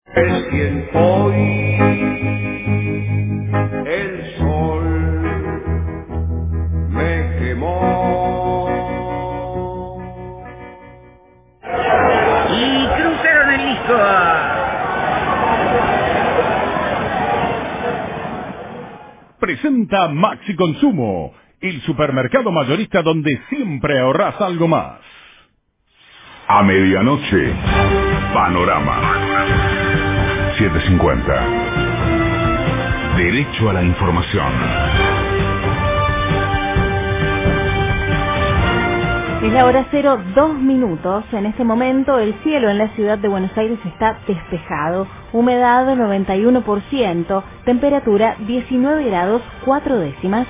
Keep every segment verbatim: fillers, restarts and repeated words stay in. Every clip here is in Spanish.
Es quien hoy el sol me quemó. Y cruzaron el disco. Presenta Maxi Consumo, el supermercado mayorista donde siempre ahorras algo más. A medianoche, Panorama. siete cincuenta. Derecho a la información. Es la hora cero, dos minutos. En este momento el cielo en la ciudad de Buenos Aires está despejado. Humedad noventa y uno por ciento. Temperatura diecinueve grados cuatro décimas.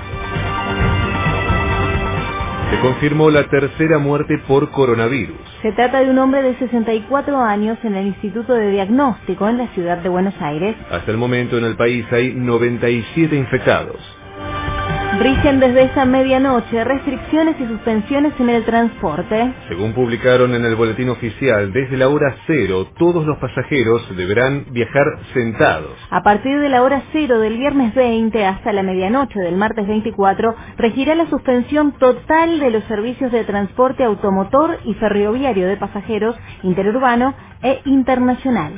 Se confirmó la tercera muerte por coronavirus. Se trata de un hombre de sesenta y cuatro años en el Instituto de Diagnóstico en la ciudad de Buenos Aires. Hasta el momento en el país hay noventa y siete infectados. Rigen desde esa medianoche restricciones y suspensiones en el transporte. Según publicaron en el boletín oficial, desde la hora cero, todos los pasajeros deberán viajar sentados. A partir de la hora cero del viernes veinte hasta la medianoche del martes veinticuatro, regirá la suspensión total de los servicios de transporte automotor y ferroviario de pasajeros interurbano e internacional.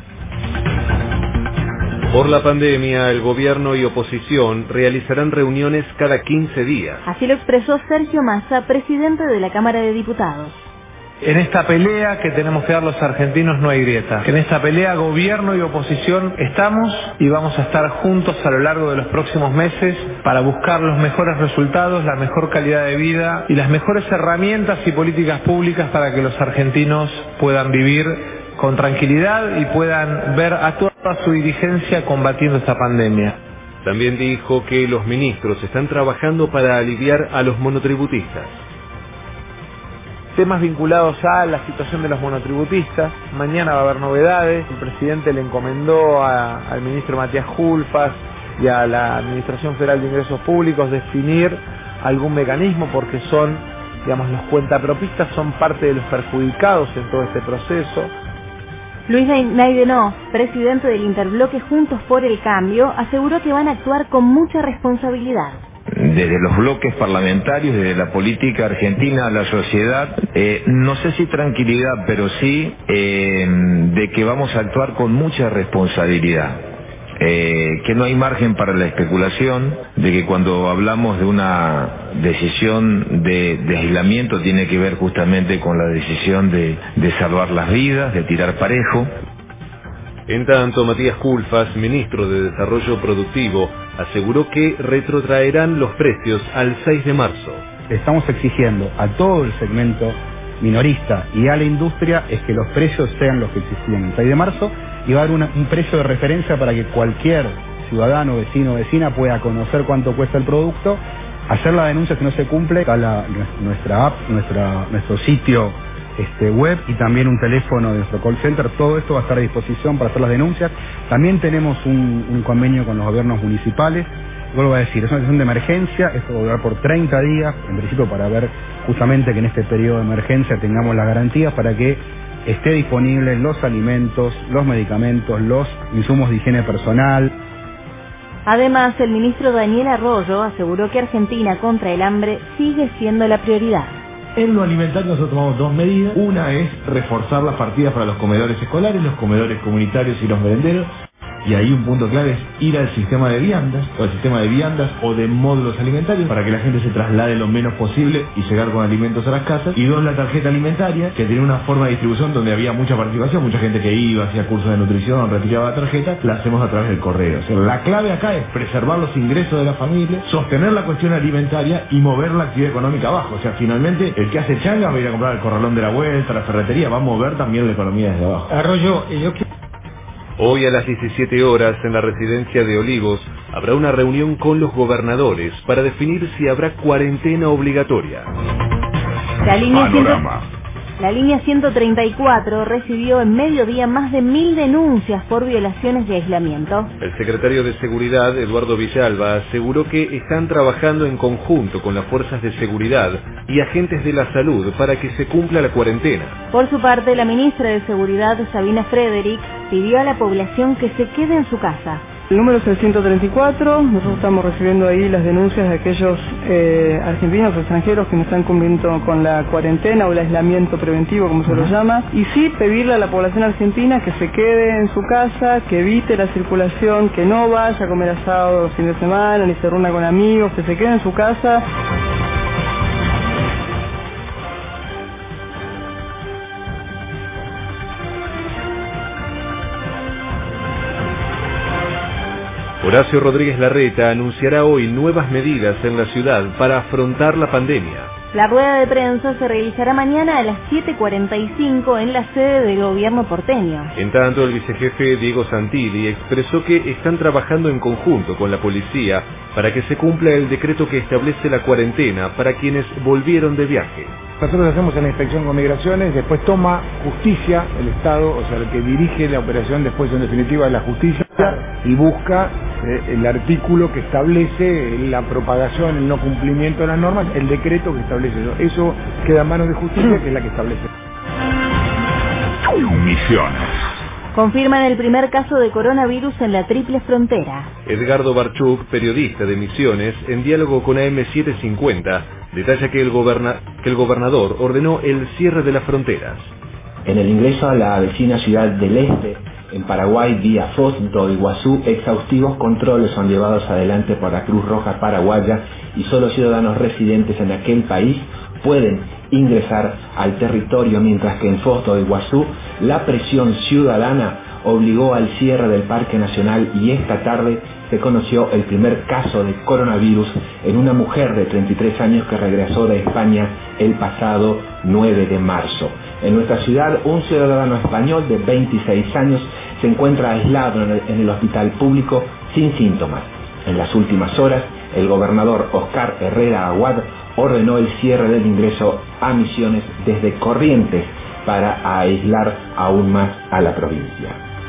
Por la pandemia, el gobierno y oposición realizarán reuniones cada quince días. Así lo expresó Sergio Massa, presidente de la Cámara de Diputados. En esta pelea que tenemos que dar los argentinos no hay grieta. En esta pelea gobierno y oposición estamos y vamos a estar juntos a lo largo de los próximos meses para buscar los mejores resultados, la mejor calidad de vida y las mejores herramientas y políticas públicas para que los argentinos puedan vivir con tranquilidad y puedan ver a toda su dirigencia combatiendo esta pandemia. También dijo que los ministros están trabajando para aliviar a los monotributistas. Temas vinculados a la situación de los monotributistas. Mañana va a haber novedades. El presidente le encomendó a, al ministro Matías Culfas y a la Administración Federal de Ingresos Públicos definir algún mecanismo porque son, digamos, los cuentapropistas son parte de los perjudicados en todo este proceso. Luis Naidenov, presidente del Interbloque Juntos por el Cambio, aseguró que van a actuar con mucha responsabilidad. Desde los bloques parlamentarios, desde la política argentina a la sociedad, eh, no sé si tranquilidad, pero sí eh, de que vamos a actuar con mucha responsabilidad. Eh, que no hay margen para la especulación, de que cuando hablamos de una decisión de, de aislamiento tiene que ver justamente con la decisión de, de salvar las vidas, de tirar parejo. En tanto, Matías Culfas, ministro de Desarrollo Productivo, aseguró que retrotraerán los precios al seis de marzo. Estamos exigiendo a todo el segmento minorista y a la industria es que los precios sean los que existían el seis de marzo y va a haber una, un precio de referencia para que cualquier ciudadano, vecino o vecina pueda conocer cuánto cuesta el producto, hacer la denuncia si no se cumple, está la, nuestra app, nuestra, nuestro sitio este, web y también un teléfono de nuestro call center. Todo esto va a estar a disposición para hacer las denuncias. También tenemos un, un convenio con los gobiernos municipales. Vuelvo a decir, es una situación de emergencia, esto va a durar por treinta días, en principio para ver justamente que en este periodo de emergencia tengamos las garantías para que esté disponibles los alimentos, los medicamentos, los insumos de higiene personal. Además, el ministro Daniel Arroyo aseguró que Argentina contra el hambre sigue siendo la prioridad. En lo alimentario nosotros tomamos dos medidas. Una es reforzar las partidas para los comedores escolares, los comedores comunitarios y los merenderos. Y ahí un punto clave es ir al sistema de viandas, o al sistema de viandas o de módulos alimentarios, para que la gente se traslade lo menos posible y llegar con alimentos a las casas. Y dos, la tarjeta alimentaria, que tiene una forma de distribución donde había mucha participación, mucha gente que iba, hacía cursos de nutrición, retiraba la tarjeta, la hacemos a través del correo. O sea, la clave acá es preservar los ingresos de la familia, sostener la cuestión alimentaria y mover la actividad económica abajo. O sea, finalmente, el que hace changa va a ir a comprar el corralón de la vuelta, la ferretería, va a mover también la economía desde abajo. Arroyo, yo quiero... Hoy a las diecisiete horas en la residencia de Olivos habrá una reunión con los gobernadores para definir si habrá cuarentena obligatoria. La línea, ciento... La línea ciento treinta y cuatro recibió en mediodía más de mil denuncias por violaciones de aislamiento. El secretario de Seguridad, Eduardo Villalba, aseguró que están trabajando en conjunto con las fuerzas de seguridad y agentes de la salud para que se cumpla la cuarentena. Por su parte, la ministra de Seguridad, Sabina Frederick, pidió a la población que se quede en su casa. El número es el ciento treinta y cuatro, nosotros estamos recibiendo ahí las denuncias de aquellos eh, argentinos o extranjeros que no están cumpliendo con la cuarentena o el aislamiento preventivo, como se lo llama, y sí pedirle a la población argentina que se quede en su casa, que evite la circulación, que no vaya a comer asado fin de semana, ni se reúna con amigos, que se quede en su casa. Horacio Rodríguez Larreta anunciará hoy nuevas medidas en la ciudad para afrontar la pandemia. La rueda de prensa se realizará mañana a las siete cuarenta y cinco en la sede del gobierno porteño. En tanto, el vicejefe Diego Santilli expresó que están trabajando en conjunto con la policía para que se cumpla el decreto que establece la cuarentena para quienes volvieron de viaje. Nosotros hacemos la inspección con migraciones, después toma justicia el Estado, o sea, el que dirige la operación después en definitiva es la justicia, y busca eh, el artículo que establece la propagación, el no cumplimiento de las normas, el decreto que establece eso. Eso queda en manos de justicia, que es la que establece. Misiones. Confirman el primer caso de coronavirus en la triple frontera. Edgardo Barchuk, periodista de Misiones, en diálogo con A M setecientos cincuenta, detalla que el, goberna que el gobernador ordenó el cierre de las fronteras. En el ingreso a la vecina ciudad del Este, en Paraguay, vía Foz do Iguazú, exhaustivos controles son llevados adelante por la Cruz Roja Paraguaya y solo ciudadanos residentes en aquel país pueden ingresar al territorio, mientras que en Foz do Iguazú la presión ciudadana obligó al cierre del Parque Nacional y esta tarde se conoció el primer caso de coronavirus en una mujer de treinta y tres años que regresó de España el pasado nueve de marzo. En nuestra ciudad, un ciudadano español de veintiséis años se encuentra aislado en el, en el hospital público sin síntomas. En las últimas horas, el gobernador Oscar Herrera Aguad ordenó el cierre del ingreso a Misiones desde Corrientes para aislar aún más a la provincia.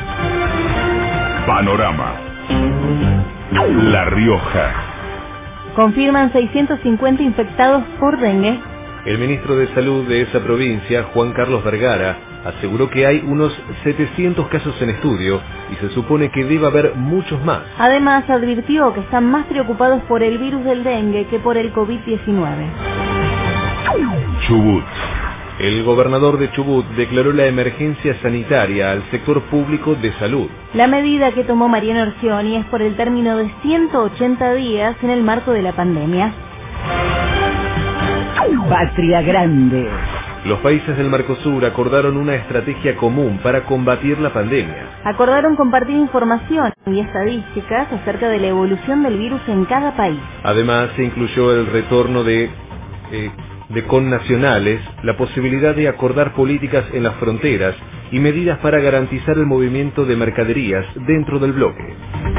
Panorama. La Rioja. Confirman seiscientos cincuenta infectados por dengue. El ministro de Salud de esa provincia, Juan Carlos Vergara, aseguró que hay unos setecientos casos en estudio y se supone que debe haber muchos más. Además, advirtió que están más preocupados por el virus del dengue que por el COVID diecinueve. Chubut. El gobernador de Chubut declaró la emergencia sanitaria al sector público de salud. La medida que tomó Mariano Orsioni es por el término de ciento ochenta días en el marco de la pandemia. Patria Grande. Los países del Mercosur acordaron una estrategia común para combatir la pandemia. Acordaron compartir información y estadísticas acerca de la evolución del virus en cada país. Además, se incluyó el retorno de, eh, de connacionales, la posibilidad de acordar políticas en las fronteras y medidas para garantizar el movimiento de mercaderías dentro del bloque.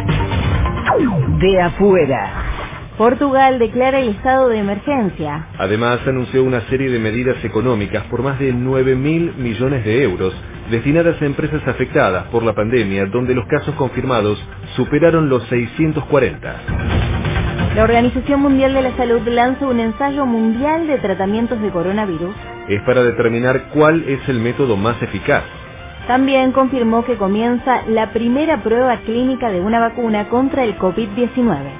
De afuera. Portugal declara el estado de emergencia. Además, anunció una serie de medidas económicas por más de nueve mil millones de euros destinadas a empresas afectadas por la pandemia, donde los casos confirmados superaron los seiscientos cuarenta. La Organización Mundial de la Salud lanza un ensayo mundial de tratamientos de coronavirus. Es para determinar cuál es el método más eficaz. También confirmó que comienza la primera prueba clínica de una vacuna contra el COVID diecinueve.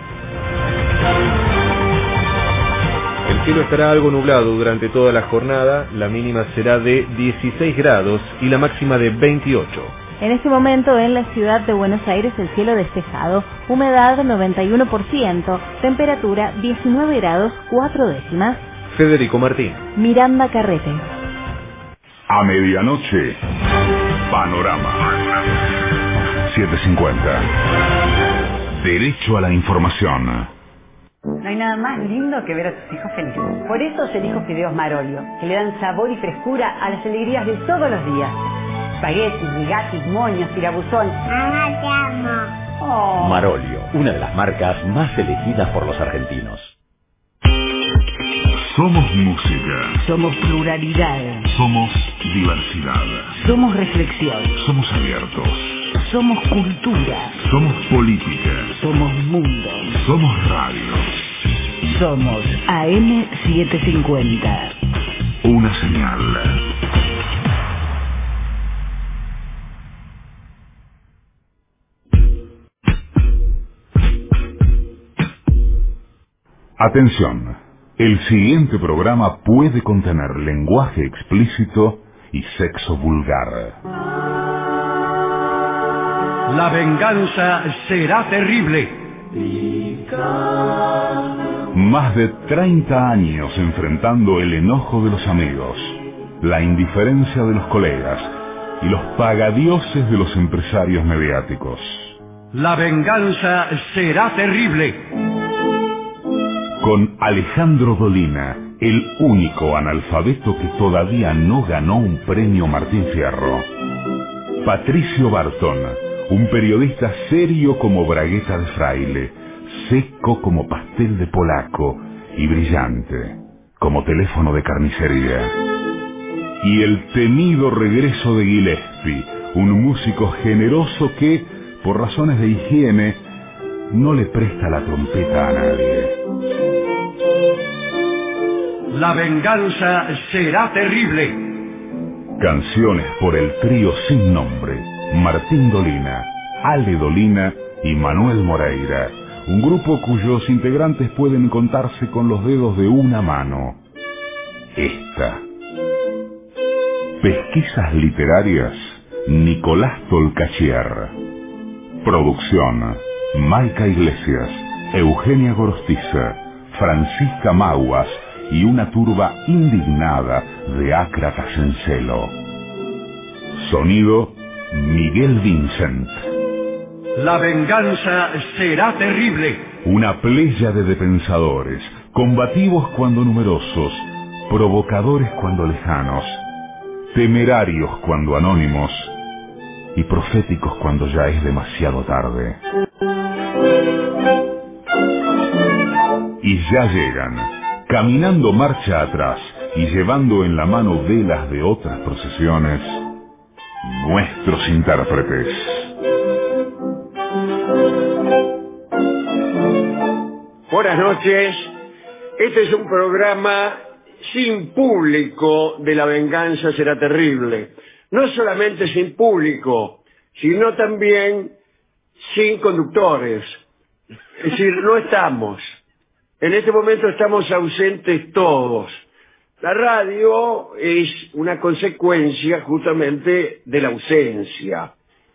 El cielo estará algo nublado durante toda la jornada, la mínima será de dieciséis grados y la máxima de veintiocho. En este momento en la ciudad de Buenos Aires el cielo despejado, humedad noventa y uno por ciento, temperatura diecinueve grados cuatro décimas. Federico Martín. Miranda Carrete. A medianoche, Panorama. setecientos cincuenta. Derecho a la información. No hay nada más lindo que ver a tus hijos felices. Por eso elijo fideos Marolio, que le dan sabor y frescura a las alegrías de todos los días. Espaguetis, migatis, moños, tirabuzón. Mamá, te amo. Oh. Marolio, una de las marcas más elegidas por los argentinos. Somos música. Somos pluralidad. Somos diversidad. Somos reflexión. Somos abiertos. Somos cultura. Somos política. Somos mundo. Somos radio. Somos A M setecientos cincuenta. Una señal. Atención. El siguiente programa puede contener lenguaje explícito y sexo vulgar. La venganza será terrible. Más de treinta años enfrentando el enojo de los amigos, la indiferencia de los colegas y los pagadioses de los empresarios mediáticos. La venganza será terrible. Con Alejandro Dolina, el único analfabeto que todavía no ganó un premio Martín Fierro. Patricio Barton, un periodista serio como bragueta de fraile, seco como pastel de polaco y brillante como teléfono de carnicería. Y el temido regreso de Gillespie, un músico generoso que, por razones de higiene, no le presta la trompeta a nadie. La venganza será terrible. Canciones por el trío sin nombre, Martín Dolina, Ale Dolina y Manuel Moreira, un grupo cuyos integrantes pueden contarse con los dedos de una mano. Esta. Pesquisas literarias, Nicolás Tolcachier. Producción, Maica Iglesias, Eugenia Gorostiza, Francisca Maguas y una turba indignada de ácratas en celo. Sonido, Miguel Vincent. La venganza será terrible. Una pléyade de pensadores, combativos cuando numerosos, provocadores cuando lejanos, temerarios cuando anónimos y proféticos cuando ya es demasiado tarde. Y ya llegan, caminando marcha atrás y llevando en la mano velas de otras procesiones, nuestros intérpretes. Buenas noches. Este es un programa sin público de La venganza será terrible. No solamente sin público, sino también sin conductores. Es decir, no estamos. En este momento estamos ausentes todos. La radio es una consecuencia justamente de la ausencia.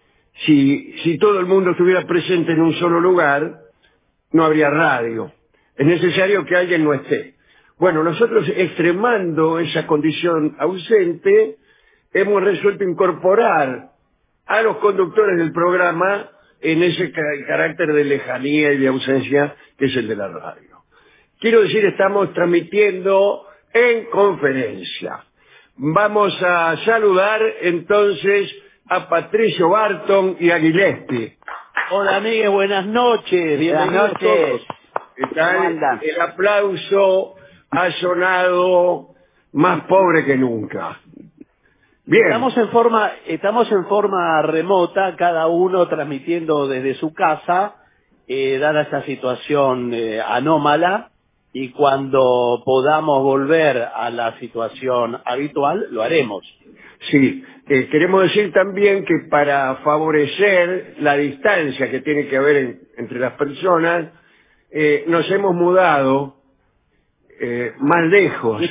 Si, si todo el mundo estuviera presente en un solo lugar, no habría radio. Es necesario que alguien no esté. Bueno, nosotros, extremando esa condición ausente, hemos resuelto incorporar a los conductores del programa en ese carácter de lejanía y de ausencia que es el de la radio. Quiero decir, estamos transmitiendo en conferencia. Vamos a saludar entonces a Patricio Barton y a Gillespie. Hola amigues, buenas noches. Bienvenidos todos. ¿Qué tal? El aplauso ha sonado más pobre que nunca. Bien. Estamos en forma, estamos en forma remota, cada uno transmitiendo desde su casa, eh, dada esta situación eh, anómala, y cuando podamos volver a la situación habitual, lo haremos. Sí, eh, queremos decir también que para favorecer la distancia que tiene que haber en, entre las personas, eh, nos hemos mudado eh, más lejos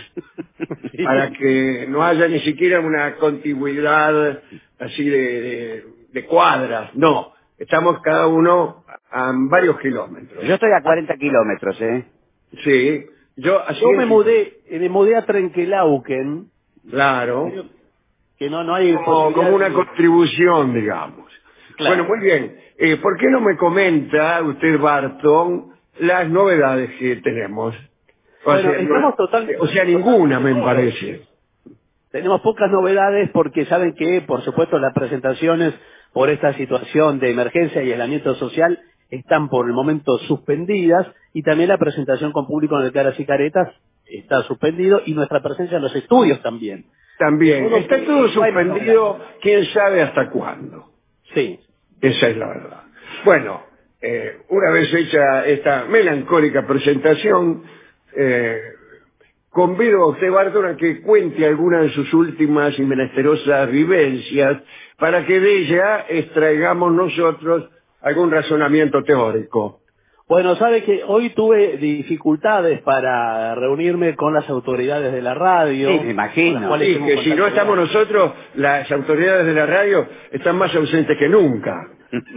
para que no haya ni siquiera una contigüidad así de, de, de cuadras. No, estamos cada uno a, a varios kilómetros. Yo estoy a cuarenta kilómetros, ¿eh? Sí, yo así Yo me es. mudé, me mudé a Trenquelauquen. Claro. Que no, no hay como, como una contribución, digamos. Claro. Bueno, muy bien. Eh, ¿Por qué no me comenta usted, Barton, las novedades que tenemos? O Bueno, sea, estamos no, total... o sea, ninguna me parece. Tenemos pocas novedades porque saben que, por supuesto, las presentaciones por esta situación de emergencia y aislamiento social están por el momento suspendidas, y también la presentación con público en el Caras y Caretas está suspendido y nuestra presencia en los estudios también. También. Todo Está que- todo no hay suspendido, manera. quién sabe hasta cuándo. Sí. Esa es la verdad. Bueno, eh, una vez hecha esta melancólica presentación, eh, convido a usted, Barton, a que cuente algunas de sus últimas y menesterosas vivencias para que de ella extraigamos nosotros algún razonamiento teórico. Bueno, sabe que hoy tuve dificultades para reunirme con las autoridades de la radio. Sí, me imagino. con las cuales Sí, tengo que si no contacto estamos nosotros, las autoridades de la radio están más ausentes que nunca.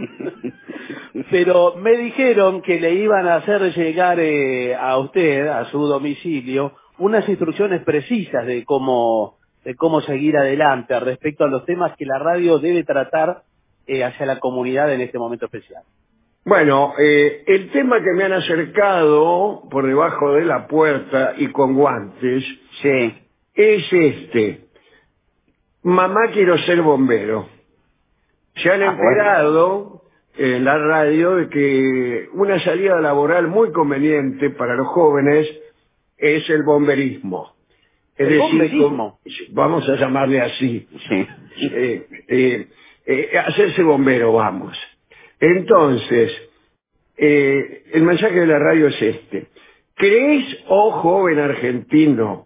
Pero me dijeron que le iban a hacer llegar eh, a usted, a su domicilio, unas instrucciones precisas de cómo, de cómo seguir adelante respecto a los temas que la radio debe tratar eh, hacia la comunidad en este momento especial. Bueno, eh, el tema que me han acercado por debajo de la puerta y con guantes Sí. es este. Mamá, quiero ser bombero. Se han Ah, enterado en la radio de que una salida laboral muy conveniente para los jóvenes es el bomberismo. Es ¿El decir, bomberismo? com- vamos a llamarle así. Sí. Eh, eh, eh, hacerse bombero, vamos. Entonces, eh, el mensaje de la radio es este. ¿Crees, oh joven argentino,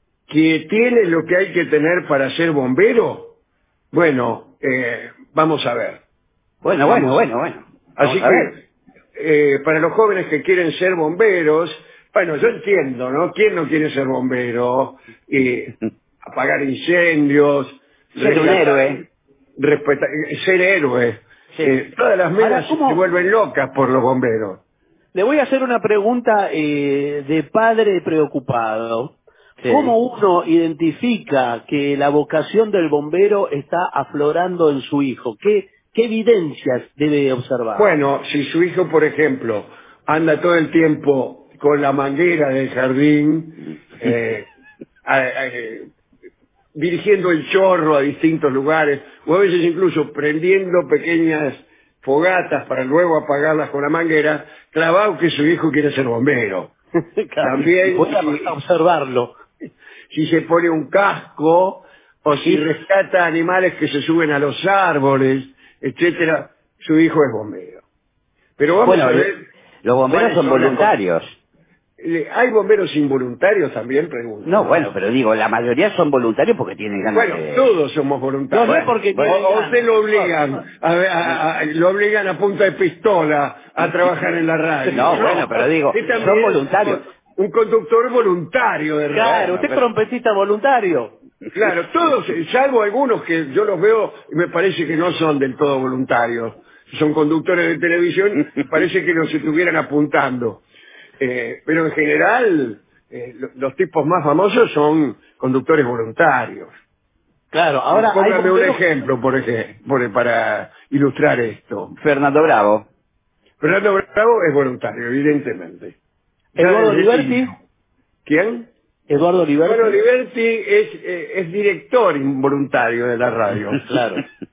que tiene lo que hay que tener para ser bombero? Bueno, eh, vamos a ver. Bueno, Vamos. bueno, bueno, bueno. Así Vamos a ver. que, eh, para los jóvenes que quieren ser bomberos, bueno, yo entiendo, ¿no? ¿Quién no quiere ser bombero? Eh, apagar incendios. Ser un rescatar- héroe. respetar- ser héroe. Sí. Eh, todas las minas Ahora, ¿cómo? se vuelven locas por los bomberos. Le voy a hacer una pregunta eh, de padre preocupado. Sí. ¿Cómo uno identifica que la vocación del bombero está aflorando en su hijo? ¿Qué, qué evidencias debe observar? Bueno, si su hijo, por ejemplo, anda todo el tiempo con la manguera del jardín, eh, a- a- eh, dirigiendo el chorro a distintos lugares, o a veces incluso prendiendo pequeñas fogatas para luego apagarlas con la manguera, clavado que su hijo quiere ser bombero. Claro, También voy a si- observarlo. si se pone un casco o si rescata animales que se suben a los árboles, etcétera, su hijo es bombero. Pero vamos Bueno, a ver. los bomberos cuáles son las voluntarios. cosas. Eh, ¿Hay bomberos involuntarios también? Pregunto. No, bueno, pero digo, la mayoría son voluntarios porque tienen ganas Bueno, de... todos somos voluntarios. No, no es porque O- tienen o ganas. usted lo obligan, a, a- a- lo obligan a punta de pistola a trabajar en la radio. No, bueno, pero digo, Usted también son es voluntarios. Un conductor voluntario de radio. Claro, usted es trompetista voluntario. Claro, todos, salvo algunos que yo los veo y me parece que no son del todo voluntarios. Son conductores de televisión, parece que nos estuvieran apuntando. Eh, pero en general, eh, lo- los tipos más famosos son conductores voluntarios. Claro, ahora hay Póngame un bomberos- ejemplo, por ejemplo, para ilustrar esto. Fernando Bravo. Fernando Bravo es voluntario, evidentemente. Eduardo Ya desde Liberti. niño. ¿Quién? Eduardo Liberti. Bueno, Liberti es, eh, es director involuntario de la radio. Claro.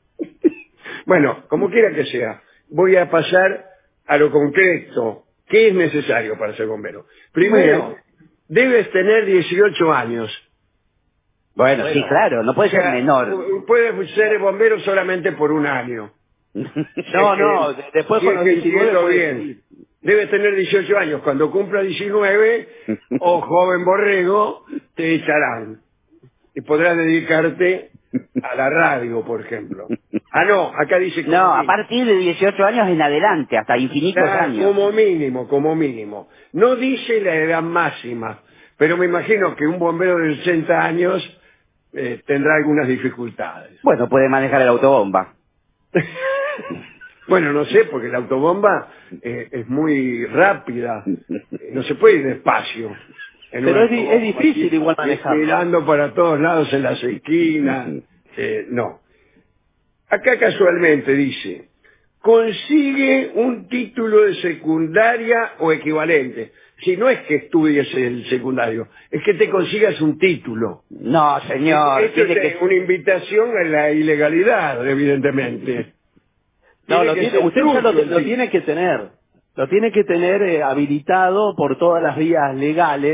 Bueno, como quiera que sea, voy a pasar a lo concreto. ¿Qué es necesario para ser bombero? Primero, Bueno. debes tener dieciocho años. Bueno, sí, claro, no puede O sea, ser menor. pu- Puedes ser bombero solamente por un año. No, no, Es que- de- después si con es los que diecinueve entiendo puede bien. seguir. Debes tener dieciocho años. Cuando cumpla diecinueve, o joven borrego, te echarán. Y podrás dedicarte a la radio, por ejemplo. Ah, no, acá dice... como No, a mínimo. partir de dieciocho años en adelante, hasta infinitos Ah, años. como mínimo, como mínimo. No dice la edad máxima, pero me imagino que un bombero de ochenta años eh, tendrá algunas dificultades. Bueno, puede manejar el autobomba. Bueno, no sé, porque la autobomba eh, es muy rápida, eh, no se puede ir despacio. en Pero una es di- autobomba, es difícil así, igual manejarlo. Mirando para todos lados en las esquinas, eh, no. Acá casualmente dice, consigue un título de secundaria o equivalente. Si no es que estudies el secundario, es que te consigas un título. No, señor, Esto tiene es que... una invitación a la ilegalidad, evidentemente. No, lo que tiene, ser usted ya lo, trucho el lo tiene tipo. que tener. Lo tiene que tener eh, habilitado por todas las vías legales.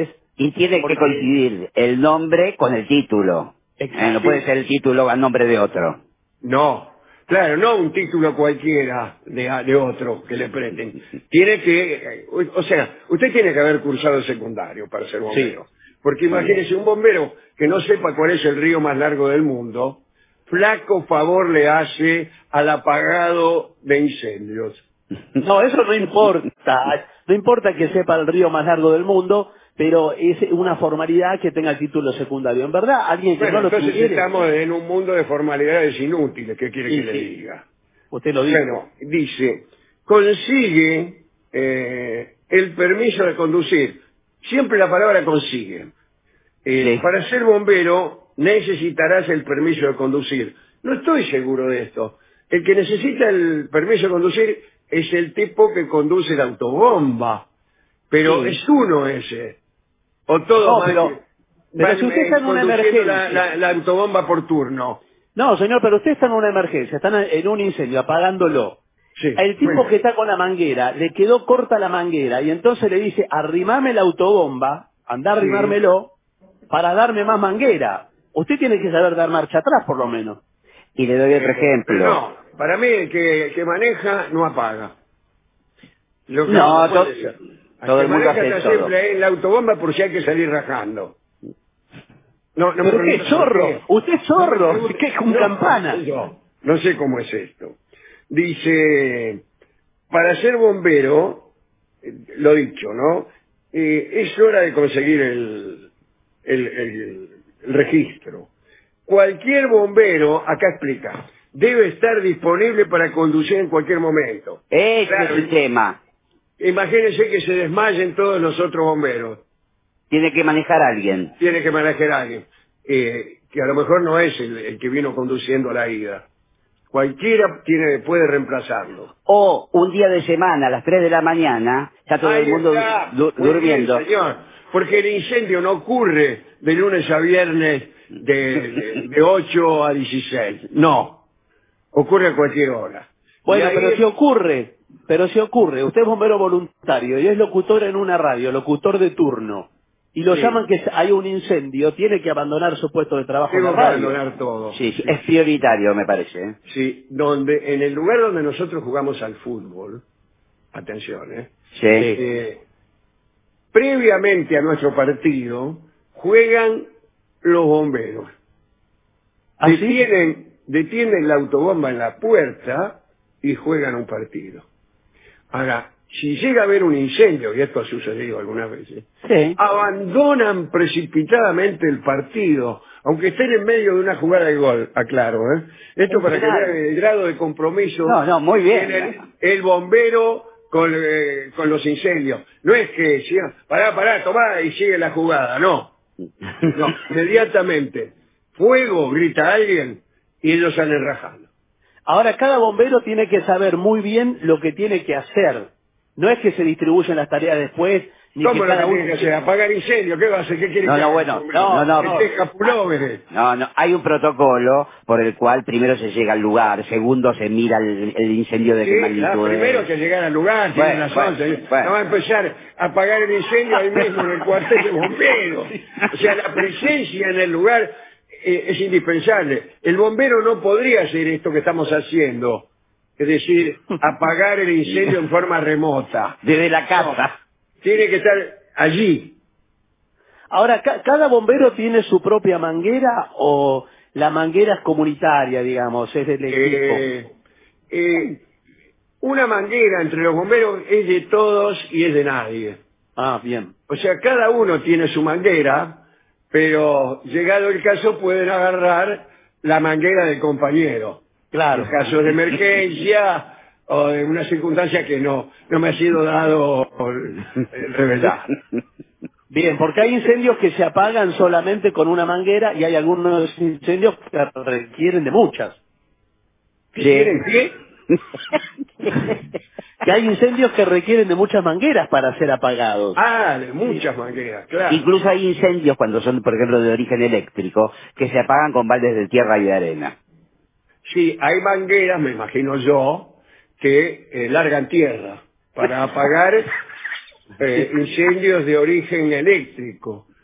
Y tiene Porque- que coincidir el nombre con el título. Eh, no puede ser el título al nombre de otro. No, claro, no un título cualquiera de, de otro que le prenden. Tiene que, o sea, usted tiene que haber cursado el secundario para ser bombero. Porque imagínese un bombero que no sepa cuál es el río más largo del mundo, flaco favor le hace al apagado de incendios. No, eso no importa. No importa que sepa el río más largo del mundo, pero es una formalidad que tenga el título secundario. En verdad, alguien que Bueno, no lo entonces tuviera... estamos en un mundo de formalidades inútiles. ¿Qué quiere Sí, que le sí. diga? Usted lo dijo. Bueno, dice, consigue eh, el permiso de conducir. Siempre la palabra consigue. Eh, Para ser bombero necesitarás el permiso de conducir. No estoy seguro de esto. El que necesita el permiso de conducir es el tipo que conduce la autobomba. Pero Sí. es uno ese. O todos No, van, pero- pero van, si usted eh, está en una conduciendo la, emergencia. la- la autobomba por turno. No, señor, pero usted está en una emergencia, está en un incendio, apagándolo. Sí. El tipo Bueno. que está con la manguera, le quedó corta la manguera y entonces le dice, arrimame la autobomba, anda a Sí. arrimármelo, para darme más manguera. Usted tiene que saber dar marcha atrás, por lo menos. Y le doy otro Eh, ejemplo. pero no, para mí el que, el que maneja no apaga. Lo que No, puede to- ser. todo que el mundo maneja hace está todo. siempre en la autobomba por si hay que salir rajando. No, no me Pero qué preguntes por zorro, qué. usted es No me zorro, preguntes- que es un no, campana. No sé, yo. No sé cómo es esto. Dice, para ser bombero, eh, lo dicho, ¿no? Eh, es hora de conseguir el, el, el- el registro. Cualquier bombero, acá explica, debe estar disponible para conducir en cualquier momento. Ese Claro, es el tema. Imagínense que se desmayen todos los otros bomberos. Tiene que manejar a alguien. Tiene que manejar a alguien, eh, que a lo mejor no es el, el que vino conduciendo a la ida. Cualquiera tiene, puede reemplazarlo. O un día de semana a las tres de la mañana, está todo Ahí el mundo está. du- Muy durmiendo. bien, señor. Porque el incendio no ocurre de lunes a viernes de, de, de ocho a dieciséis. No. Ocurre a cualquier hora. Bueno, Y ahí pero es- si ocurre, pero si ocurre, usted es bombero voluntario y es locutor en una radio, locutor de turno, y lo Sí. llaman que hay un incendio, tiene que abandonar su puesto de trabajo en Tengo la que radio. abandonar todo. Sí, sí, es prioritario, me parece. ¿eh? Sí, donde, en el lugar donde nosotros jugamos al fútbol, atención, ¿eh? Sí. Eh, previamente a nuestro partido, juegan los bomberos. ¿Ah, sí? detienen, detienen la autobomba en la puerta y juegan un partido. Ahora, si llega a haber un incendio, y esto ha sucedido algunas veces, Sí. abandonan precipitadamente el partido, aunque estén en medio de una jugada de gol, aclaro, ¿eh? Esto para que Claro. vean el grado de compromiso No, no, muy bien. tiene el, el bombero con, eh, con los incendios. No es que sigan, pará, pará, tomá y sigue la jugada, no. No, inmediatamente, fuego, grita alguien, y ellos salen rajando. Ahora, cada bombero tiene que saber muy bien lo que tiene que hacer. No es que se distribuyen las tareas después, ni que ¿Cómo lo cada que uno... tiene que hacer? ¿Apagar incendio? ¿Qué va a hacer? ¿Qué quiere No, que no, haga? bueno, no, no, no. Que teja pulóveres. No, no, hay un protocolo por el cual primero se llega al lugar, segundo se mira el, el incendio de Sí, qué claro, magnitud primero es. que llegar al lugar, tiene Bueno, razón. bueno, señor. bueno. No va a empezar a apagar el incendio ahí mismo en el cuartel de bomberos. O sea, la presencia en el lugar eh, es indispensable. El bombero no podría hacer esto que estamos haciendo, es decir, apagar el incendio en forma remota. Desde la casa. Tiene que estar allí. Ahora, ca- ¿cada bombero tiene su propia manguera o la manguera es comunitaria, digamos, es del equipo? Eh, eh, una manguera entre los bomberos es de todos y es de nadie. Ah, bien. O sea, cada uno tiene su manguera, pero llegado el caso pueden agarrar la manguera del compañero. Claro. En casos de emergencia o de una circunstancia que no, no me ha sido dado por, eh, revelar. Bien, porque hay incendios que se apagan solamente con una manguera y hay algunos incendios que requieren de muchas. ¿Quieren qué? Que hay incendios que requieren de muchas mangueras para ser apagados. Ah, de muchas mangueras, claro. Incluso hay incendios cuando son, por ejemplo, de origen eléctrico, que se apagan con baldes de tierra y de arena. Sí, hay mangueras, me imagino yo, que eh, largan tierra para apagar eh, incendios de origen eléctrico.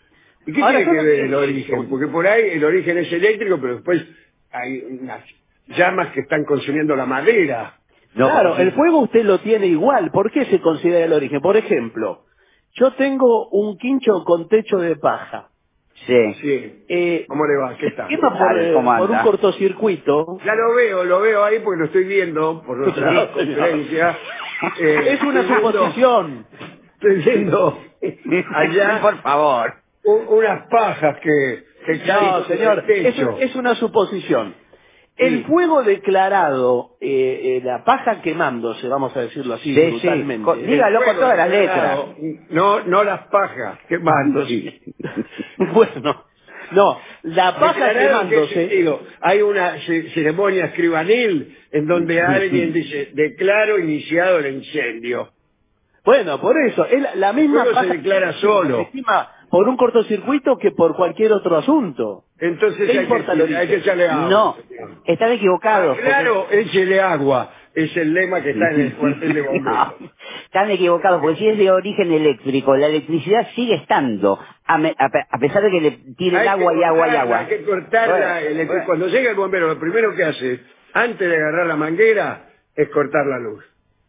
¿Y qué Ahora, tiene que yo no ver el entiendo origen? eso. Porque por ahí el origen es eléctrico, pero después hay unas llamas que están consumiendo la madera. Claro, el fuego usted lo tiene igual. ¿Por qué se considera el origen? Por ejemplo, yo tengo un quincho con techo de paja. Sí. Sí. Eh, ¿Cómo le va? ¿Qué tal? quema por, eh, por un cortocircuito. Ya lo veo, lo veo ahí porque lo estoy viendo por nuestra Claro, conferencia. Eh, Es una estoy viendo- suposición. Estoy viendo allá Por favor. u- unas pajas que, que caen No, sobre señor, el es, techo. es una suposición. El Sí. fuego declarado, eh, eh, la paja quemándose, vamos a decirlo así, Sí, sí. brutalmente. Co- dígalo con todas las letras. No, no las pajas quemándose. Bueno, no, la paja Declararon ¿en qué quemándose. sentido? Hay una ce- ceremonia escribanil en donde alguien dice, declaro iniciado el incendio. Bueno, por eso, es la, la misma Luego se paja declara que solo. se quema por un cortocircuito que por cualquier otro asunto. Entonces ¿Qué hay importa que, el hay que origen? echarle agua. No, señor. están equivocados. Ah, claro, échele agua. Es el lema que está en el cuartel de bomberos. No, están equivocados, porque si es de origen eléctrico, la electricidad sigue estando, a, me- a pe- a pesar de que le tiren Hay agua que y agua y cortarla, agua. Hay que cortarla. Bueno, el- bueno. Cuando llega el bombero, lo primero que hace, antes de agarrar la manguera, es cortar la luz.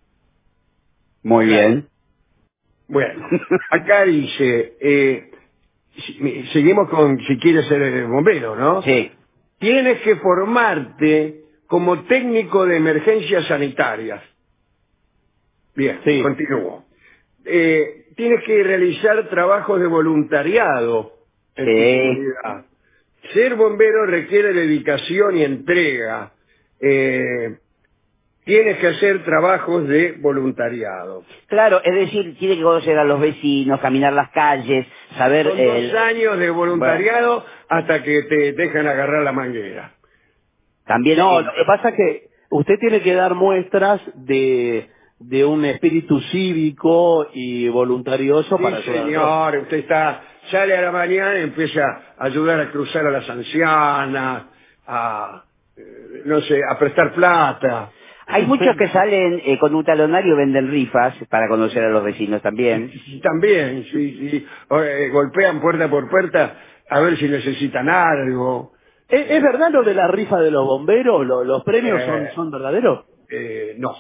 Muy bien. Bueno, acá dice, eh, si- seguimos con si quieres ser eh, bombero, ¿no? Sí. Tienes que formarte como técnico de emergencias sanitarias. Bien, Sí. continúo. Eh, tienes que realizar trabajos de voluntariado en tu Sí. comunidad. Ser bombero requiere dedicación y entrega. Eh, tienes que hacer trabajos de voluntariado. Claro, es decir, tiene que conocer a los vecinos, caminar las calles, saber... Son eh, dos años de voluntariado hasta que te dejan agarrar la manguera. también... No, eh, lo que pasa es que usted tiene que dar muestras de, de un espíritu cívico y voluntarioso Sí, para ayudar a otros. señor, usted está, sale a la mañana y empieza a ayudar a cruzar a las ancianas, a, eh, no sé, a prestar plata. Hay muchos que salen eh, con un talonario, venden rifas para conocer a los vecinos también. Y también, sí, sí, o, eh, golpean puerta por puerta a ver si necesitan algo. ¿Es, es verdad lo de la rifa de los bomberos? ¿Lo- ¿Los premios son, Eh, son verdaderos? Eh, no.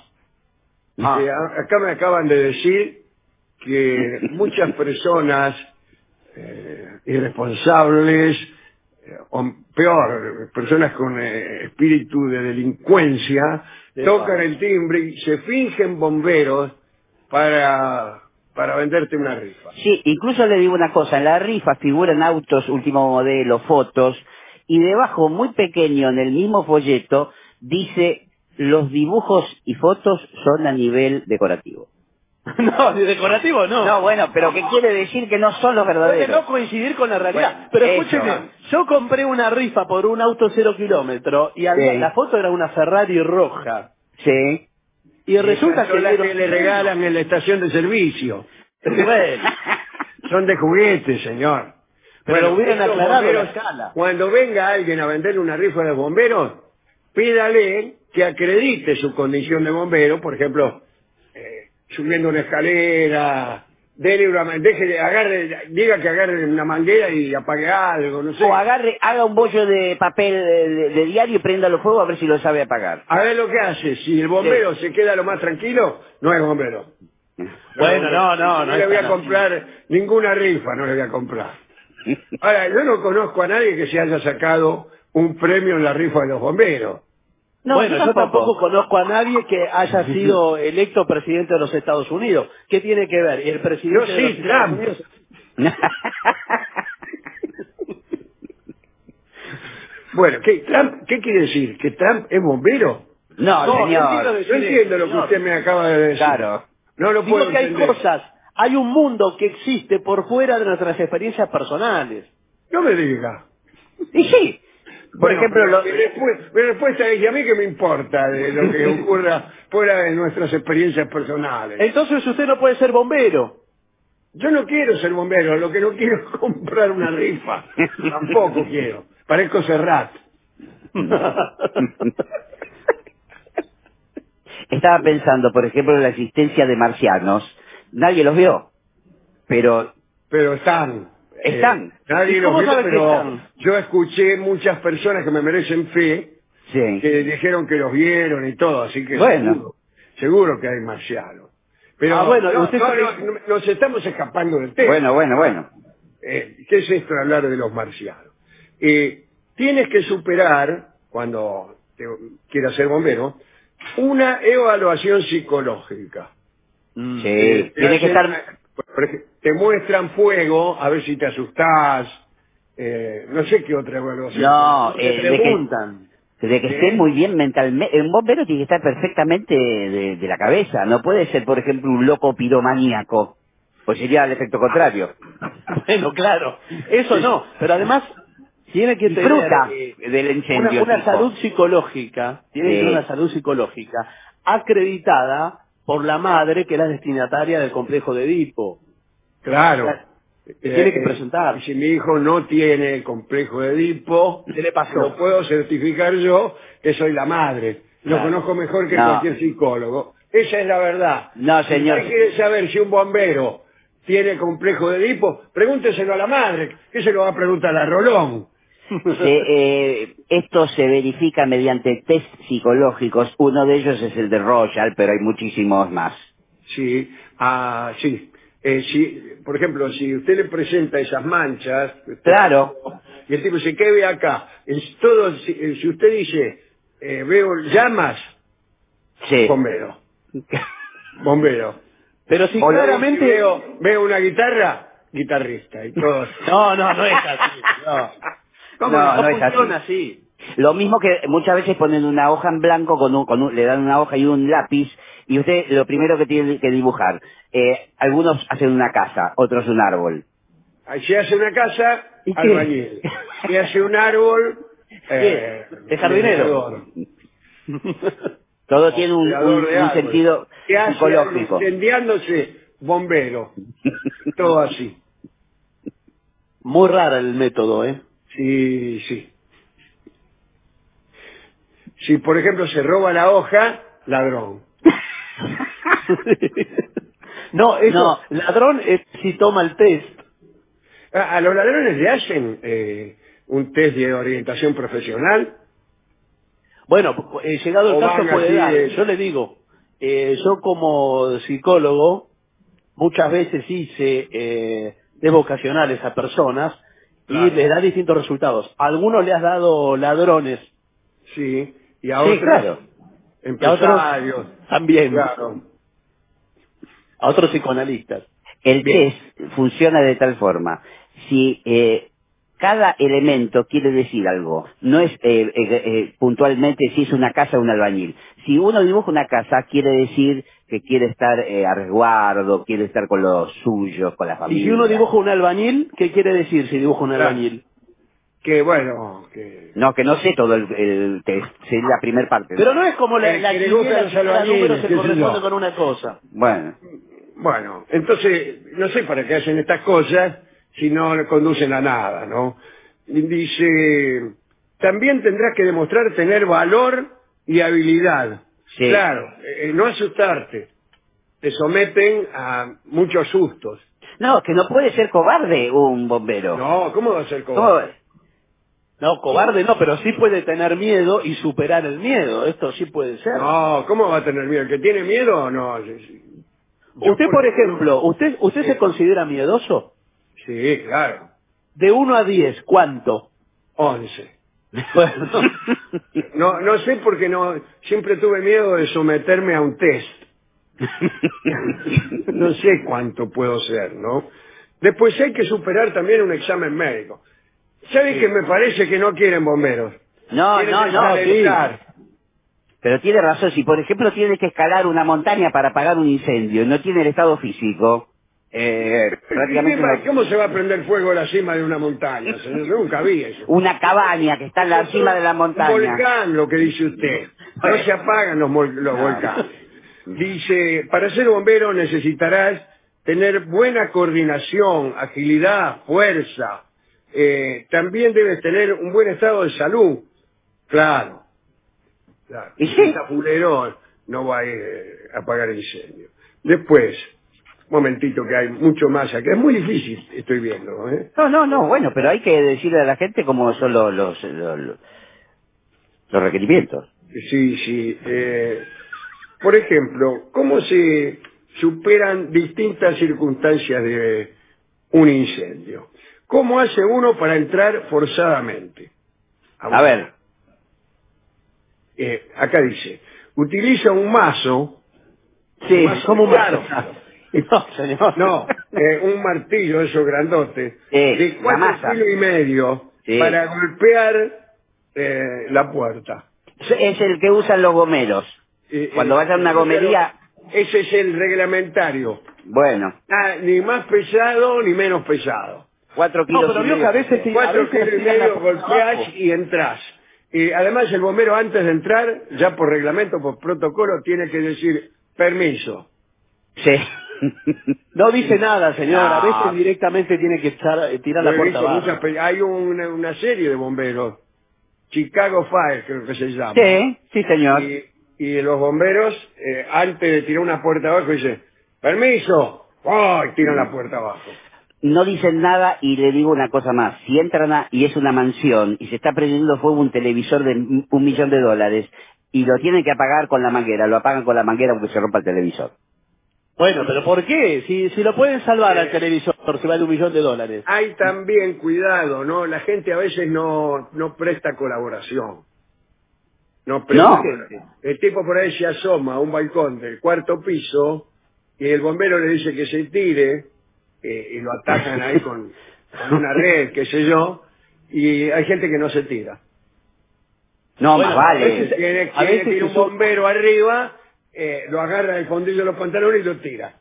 Ah. Eh, a- acá me acaban de decir que muchas personas eh, irresponsables, eh, o peor, personas con eh, espíritu de delincuencia, Sí, tocan va. el timbre y se fingen bomberos para, para venderte una rifa. Sí, incluso le digo una cosa, en la rifa figuran autos, último modelo, fotos, y debajo, muy pequeño, en el mismo folleto, dice, los dibujos y fotos son a nivel decorativo. No, de decorativo no. No, bueno, pero que quiere decir que no son los Puede verdaderos. no coincidir con la realidad. Bueno, pero eso. escúcheme, yo compré una rifa por un auto cero kilómetro y había, Sí. la foto era una Ferrari roja. Sí. Y resulta Esas que... son las dieron- que le regalan en la estación de servicio. Bueno, Son de juguete, señor. pero lo hubieran estos aclarado la bomberos, escala. cuando venga alguien a venderle una rifa de bomberos, pídale que acredite su condición de bombero, por ejemplo, eh, subiendo una escalera, dele una, man- deje, agarre, diga que agarre una manguera y apague algo, no sé. O agarre, haga un bollo de papel de, de- de diario y préndalo fuego a ver si lo sabe apagar. A ver lo que hace. Si el bombero se queda lo más tranquilo, no es bombero. Bueno, no, no, no No le es voy a tan así. comprar ninguna rifa, no le voy a comprar. Ahora, yo no conozco a nadie que se haya sacado un premio en la rifa de los bomberos. No, bueno, yo yo tampoco. tampoco conozco a nadie que haya sido electo presidente de los Estados Unidos. ¿Qué tiene que ver? ¿Y el presidente Yo de los sí, Estados Trump. Unidos? Bueno, ¿qué, Trump, ¿qué quiere decir? ¿Que Trump es bombero? No, No, señor. entiendo que- Yo entiendo lo que señor. usted me acaba de decir. Claro. No lo Digo puedo que hay entender. cosas, hay un mundo que existe por fuera de nuestras experiencias personales. No me diga. Y sí. Por Bueno, ejemplo, pero lo- mi respu- mi respuesta es, ¿y a mí qué me importa de lo que ocurra fuera de nuestras experiencias personales? Entonces usted no puede ser bombero. Yo no quiero ser bombero, lo que no quiero es comprar una rifa. Tampoco quiero. Parezco Serrat. estaba pensando, por ejemplo, en la existencia de marcianos. Nadie los vio. Pero Pero están. Están. Eh, nadie ¿Y los cómo vio, sabe que pero están? yo escuché muchas personas que me merecen fe Sí. que dijeron que los vieron y todo, así que Bueno. seguro, seguro que hay marcianos. Pero Ah, bueno, no, usted no, sabe- no, no, nos estamos escapando del tema. Bueno, bueno, bueno. Eh, ¿Qué es esto de hablar de los marcianos? Eh, tienes que superar, cuando te, quieras ser bombero, una evaluación psicológica. Sí, Eh, te tiene que hacen- estar... por ejemplo, te muestran fuego, a ver si te asustás, eh, no sé qué otra evaluación. No, Te eh, de que, preguntan. de que ¿Sí? esté muy bien mentalmente. Un bombero tiene que estar perfectamente de, de la cabeza. No puede ser, por ejemplo, un loco piromaníaco. Pues sería el efecto contrario. Bueno, claro, eso no, pero además tiene que tener Disfruta eh, del una, incendio, una tipo. salud psicológica, tiene que tener Sí. una salud psicológica acreditada por la madre que es la destinataria del complejo de Edipo. Claro. Claro. Eh, Tiene que eh, presentar. y si mi hijo no tiene el complejo de Edipo, Se le pasó. lo puedo certificar yo que soy la madre. Lo Claro. conozco mejor que No. cualquier psicólogo. Esa es la verdad. No, Si señor. usted quiere saber si un bombero tiene complejo de Edipo, pregúnteselo a la madre. ¿Qué se lo va a preguntar a Rolón? Se, eh, esto se verifica mediante test psicológicos. Uno de ellos es el de Royal, pero hay muchísimos más. Sí, ah, sí. Eh, si, por ejemplo, si usted le presenta esas manchas, Claro. y el tipo dice, ¿qué ve acá? Es todo, si, eh, si usted dice, eh, veo llamas, Sí. bombero. Bombero. Pero si O le dice, claramente... veo, veo una guitarra, guitarrista. Y todo. No, no, no es así. No, ¿Cómo No, no? no es funciona así. así. Lo mismo que muchas veces ponen una hoja en blanco, con un, con un- le dan una hoja y un lápiz, y usted lo primero que tiene que dibujar. Eh, algunos hacen una casa, otros un árbol. Ahí se hace una casa, ¿Y qué? albañil. Se hace un árbol, eh, ¿De jardinero? leñador. Todo tiene un, Cuidador un- de un árboles. sentido ¿Qué hace psicológico. algo incendiándose? Bombero. Todo así. Muy raro el método, ¿eh? Sí, sí. Si, por ejemplo, se roba la hoja, ladrón. No, eso, No. ladrón es si toma el test. A, a los ladrones le hacen eh, un test de orientación profesional. Bueno, eh, llegado el O caso van puede así dar. de- Yo le digo, eh, yo como psicólogo muchas veces hice eh, test vocacionales a personas Claro. y les da distintos resultados. A algunos le has dado ladrones. Sí. Y a Sí, otros, claro. Y a otros empresarios. también. Claro. A otros psicoanalistas. El Bien. test funciona de tal forma. Si eh, cada elemento quiere decir algo, no es eh, eh, eh, puntualmente si es una casa o un albañil. Si uno dibuja una casa, quiere decir que quiere estar eh, a resguardo, quiere estar con los suyos, con la Y familia. si uno dibuja un albañil, ¿qué quiere decir si dibuja un Claro. albañil? Que bueno, que... No, que no sé todo el, el test, sé la primera parte. Pero no es como la, Eh, la que le gustan quiniela los que cada albañiles, número se qué sé corresponde yo. con una cosa. Bueno, Bueno, entonces, no sé para qué hacen estas cosas si no le conducen a nada, ¿no? Y dice, también tendrás que demostrar tener valor y habilidad. Sí. Claro, eh, no asustarte. Te someten a muchos sustos. no, que no puede ser cobarde un bombero. No, ¿cómo va a ser ¿Cómo? cobarde? No, cobarde no, pero sí puede tener miedo y superar el miedo. Esto sí puede ser. No, ¿cómo va a tener miedo? ¿El que tiene miedo? No. sí, sí. Yo, Usted, por ejemplo, ¿usted usted se considera miedoso? Sí, claro. De uno a diez, ¿cuánto? Once. Bueno, No, no sé porque no, siempre tuve miedo de someterme a un test. No sé cuánto puedo ser, ¿no? Después hay que superar también un examen médico. ¿Sabes Sí. que me parece que no quieren bomberos? No, Quieren no, no, sí. desalentar. Pero tiene razón, si por ejemplo tiene que escalar una montaña para apagar un incendio y no tiene el estado físico, eh, prácticamente ¿Cómo- no- ¿Cómo se va a prender fuego a la cima de una montaña, señor? Yo nunca vi eso. una cabaña que está en la cima de la Un montaña. volcán, lo que dice usted. No Bueno. se apagan los, mol- los No. volcanes. Dice, para ser bombero necesitarás tener buena coordinación, agilidad, fuerza. Eh, también debes tener un buen estado de salud. Claro. Claro. ¿Y Si sí? está fulero, no va a ir eh, a apagar el incendio. Después, momentito que hay mucho más acá. Es muy difícil, estoy viendo, ¿eh? No, no, no, bueno, pero hay que decirle a la gente cómo son los, los, los, los requerimientos. Sí, sí. Eh, por ejemplo, ¿cómo se superan distintas circunstancias de un incendio? ¿Cómo hace uno para entrar forzadamente? A ver. Eh, acá dice, utiliza un mazo. Sí, un mazo como un claro. mazo. No, señor. No, eh, un martillo, eso grandote, Eh, de la cuatro masa. kilos y medio Sí. para golpear eh, la puerta. Es el que usan los gomeros. Eh, Cuando eh, vayan a una pero gomería, ese es el reglamentario. bueno, Ah, ni más pesado ni menos pesado. cuatro No, kilos pero y vio medio. que a veces... a Cuatro veces kilos y tiran la medio puerta golpeás abajo. y entras. Y además el bombero antes de entrar, ya por reglamento, por protocolo, tiene que decir permiso. Sí. No dice nada, señor. A No. veces directamente tiene que echar, eh, tirar Yo la he puerta visto abajo. muchas pe- hay una, una serie de bomberos, Chicago Fire creo que se llama. Sí, sí, señor. Y, y los bomberos, eh, antes de tirar una puerta abajo, dicen, permiso, ¡oh! Y tiran la puerta abajo. No dicen nada y le digo una cosa más. Si entran a, y es una mansión y se está prendiendo fuego un televisor de m- un millón de dólares y lo tienen que apagar con la manguera, lo apagan con la manguera porque se rompa el televisor. Bueno, pero ¿por qué? Si, si lo pueden salvar al televisor, si vale un millón de dólares. Hay también cuidado, ¿no? La gente a veces no, no presta colaboración. No presta No. colaboración. El tipo por ahí se asoma a un balcón del cuarto piso y el bombero le dice que se tire eh, y lo atacan ahí con, con una red, qué sé yo, y hay gente que no se tira. No, Bueno, más A vale. veces tiene, a tiene veces que ir un se su- bombero arriba, eh, lo agarra del fondillo de los pantalones y lo tira.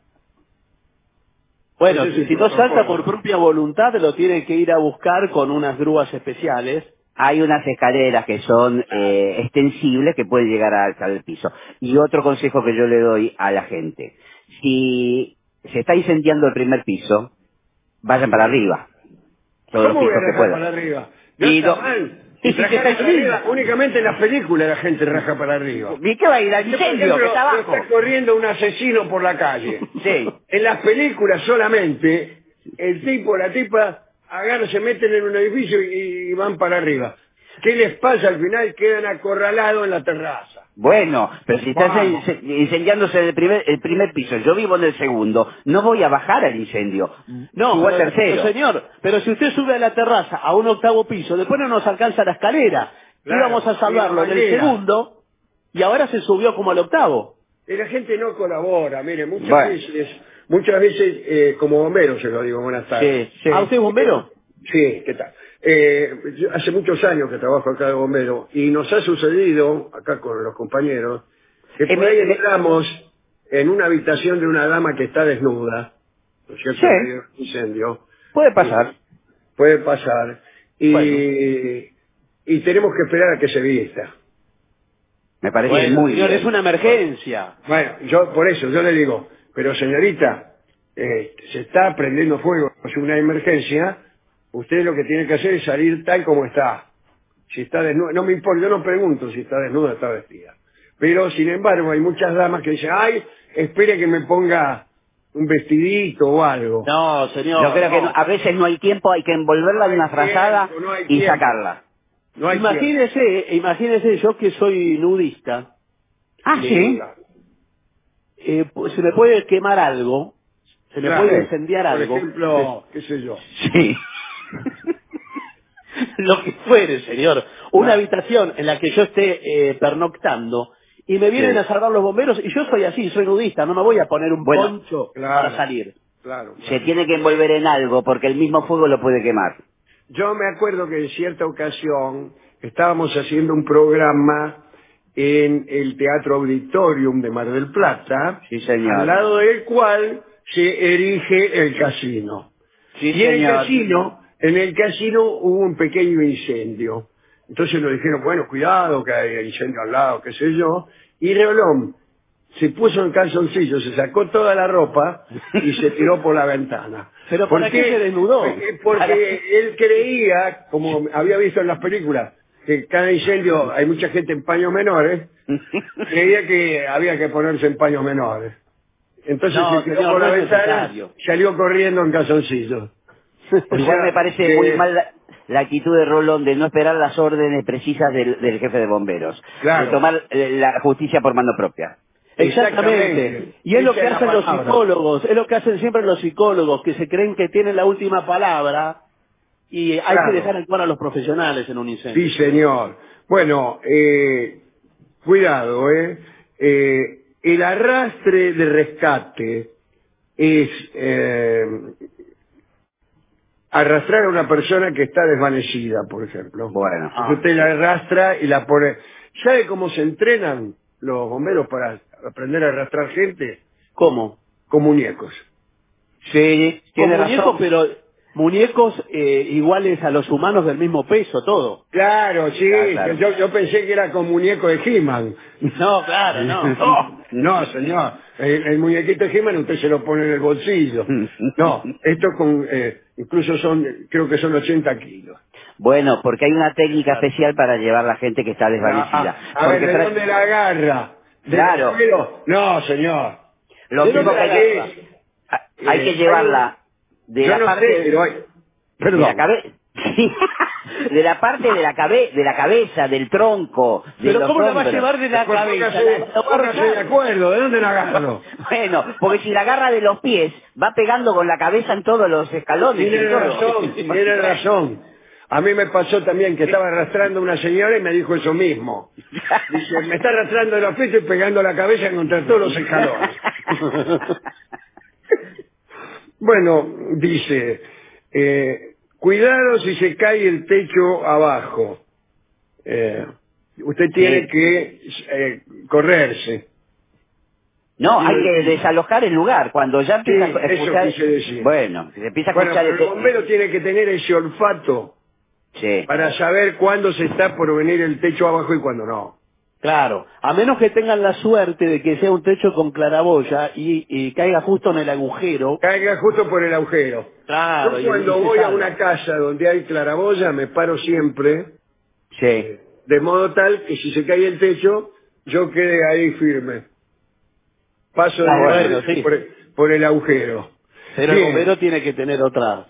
Bueno, Ese es si, el si no salta protocolo. por propia voluntad, lo tiene que ir a buscar con unas grúas especiales. Hay unas escaleras que son eh, extensibles que pueden llegar a alzar el piso. Y otro consejo que yo le doy a la gente. Si se está incendiando el primer piso, vayan para arriba. Todos los ¿Cómo voy pisos a que rajar puedan. para arriba? No Y está no- mal. y si Rajar se para arriba, únicamente en las películas la gente raja para arriba. ¿Y qué va a ir al Yo, por incendio ejemplo, que está abajo? está corriendo un asesino por la calle. Sí. En las películas solamente el tipo o la tipa agarran, se meten en un edificio y, y van para arriba. ¿Qué les pasa al final? Quedan acorralados en la terraza. Bueno, pero si está Vamos. ince- incendiándose el primer, el primer piso, yo vivo en el segundo, no voy a bajar al incendio. No, Subo al pero, tercero. pero, señor, pero si usted sube a la terraza a un octavo piso, después no nos alcanza la escalera. Claro, Íbamos a salvarlo y la en el manguera. segundo y ahora se subió como al octavo. Y la gente no colabora, mire, muchas Bueno. veces, muchas veces eh, como bombero se lo digo, buenas tardes. Sí, sí. ¿A usted es bombero? Sí, ¿qué tal? Eh, yo hace muchos años que trabajo acá de bombero y nos ha sucedido, acá con los compañeros, que Eh, por ahí me- me- entramos en una habitación de una dama que está desnuda, ¿no es cierto? Sí. En medio de un incendio. Puede pasar. Puede pasar. Y, Bueno. y tenemos que esperar a que se vista. Me parece Bueno, muy señor, bien. es una emergencia. Bueno, yo por eso, yo le digo, pero señorita, eh, se está prendiendo fuego, es una emergencia, usted lo que tiene que hacer es salir tal como está. Si está desnuda, no me importa, yo no pregunto si está desnuda o está vestida. Pero, sin embargo, hay muchas damas que dicen, ay, espere que me ponga un vestidito o algo. No, señor. Yo creo que no. no- a veces no hay tiempo, hay que envolverla en No una hay frazada tiempo, no hay y tiempo. sacarla. No hay tiempo. Imagínese, imagínese yo que soy nudista, Ah, sí. eh, pues, se me puede quemar algo, se me Claro. puede incendiar Por algo. ejemplo, qué sé yo. Sí. Lo que fuere, señor. Una Claro. habitación en la que yo esté eh, pernoctando y me vienen Sí. a salvar los bomberos y yo soy así, soy nudista, no me voy a poner un Bueno, poncho claro. para salir. Claro, Se claro. tiene que envolver en algo porque el mismo fuego lo puede quemar. Yo me acuerdo que en cierta ocasión estábamos haciendo un programa en el Teatro Auditorium de Mar del Plata, Sí, señor. al lado del cual se erige el casino. Sí, y en el señor. casino, en el casino hubo un pequeño incendio. Entonces nos dijeron, bueno, cuidado, que hay incendio al lado, qué sé yo. Y Reolón se puso en calzoncillo, se sacó toda la ropa y se tiró por la ventana. Pero ¿Por ¿para qué se desnudó? Porque, porque él creía, como había visto en las películas, que cada incendio hay mucha gente en paños menores, creía que había que ponerse en paños menores. Entonces No, se quedó señor, por la no es ventana, necesario. salió corriendo en calzoncillos. O Igual sea, me parece que- muy mal la, la actitud de Rolón de no esperar las órdenes precisas del, del jefe de bomberos. Claro. De tomar eh, la justicia por mano propia. Exactamente. Y es lo que Esa es la hacen los palabra. psicólogos, es lo que hacen siempre los psicólogos, que se creen que tienen la última palabra y hay Claro. que dejar actuar a los profesionales en un incendio. Sí, señor. Bueno, eh, cuidado, ¿eh? Eh, El arrastre de rescate es eh, arrastrar a una persona que está desvanecida, por ejemplo. Bueno. Entonces usted la arrastra y la pone... ¿Sabe cómo se entrenan los bomberos para aprender a arrastrar gente? ¿Cómo? Con muñecos. Sí, Con tiene muñecos, razón. pero muñecos eh, iguales a los humanos del mismo peso, todo. Claro, sí, Claro, claro. Yo, yo pensé que era con muñeco de He-Man. No, claro, no. No, no, señor. El, el muñequito de He-Man usted se lo pone en el bolsillo. No, esto con, eh, incluso son, creo que son ochenta kilos. Bueno, porque hay una técnica especial para llevar a la gente que está desvanecida. Ah, a ver, Porque ¿de fra- dónde la agarra? ¿Del Claro. pelo? No, señor. Lo ¿De mismo dónde que la hay, agarra? a- hay Eh, que llevarla de Yo la no parte sé, pero hay... de Perdón. la cabeza de la parte de la cabe de la cabeza, del tronco, de Pero los ¿cómo la va a hombros. llevar de la Pues cabeza? póngase, La- la- póngase de acuerdo, ¿de dónde la agarro? Bueno, porque si la agarra de los pies, va pegando con la cabeza en todos los escalones. Tiene en todo. razón, tiene razón. A mí me pasó también que estaba arrastrando una señora y me dijo eso mismo. Dice, me está arrastrando de los pies y pegando la cabeza contra todos los escalones. Bueno, dice, eh, cuidado si se cae el techo abajo. Eh, usted tiene Sí. que eh, correrse. No, Sí, hay que sí. desalojar el lugar. Cuando ya Sí, empieza a eso escuchar... quise decir. Bueno, se empieza a Bueno, escuchar... pero el bombero tiene que tener ese olfato Sí. para saber cuándo se está por venir el techo abajo y cuándo no. Claro, a menos que tengan la suerte de que sea un techo con claraboya y, y caiga justo en el agujero. Caiga justo por el agujero. Claro, Yo y- cuando y se voy a salva. una casa donde hay claraboya me paro siempre, Sí. de modo tal que si se cae el techo, yo quede ahí firme. Paso Ah, directamente bueno, sí. por, el, por el agujero. Pero el Bien. bombero tiene que tener otra.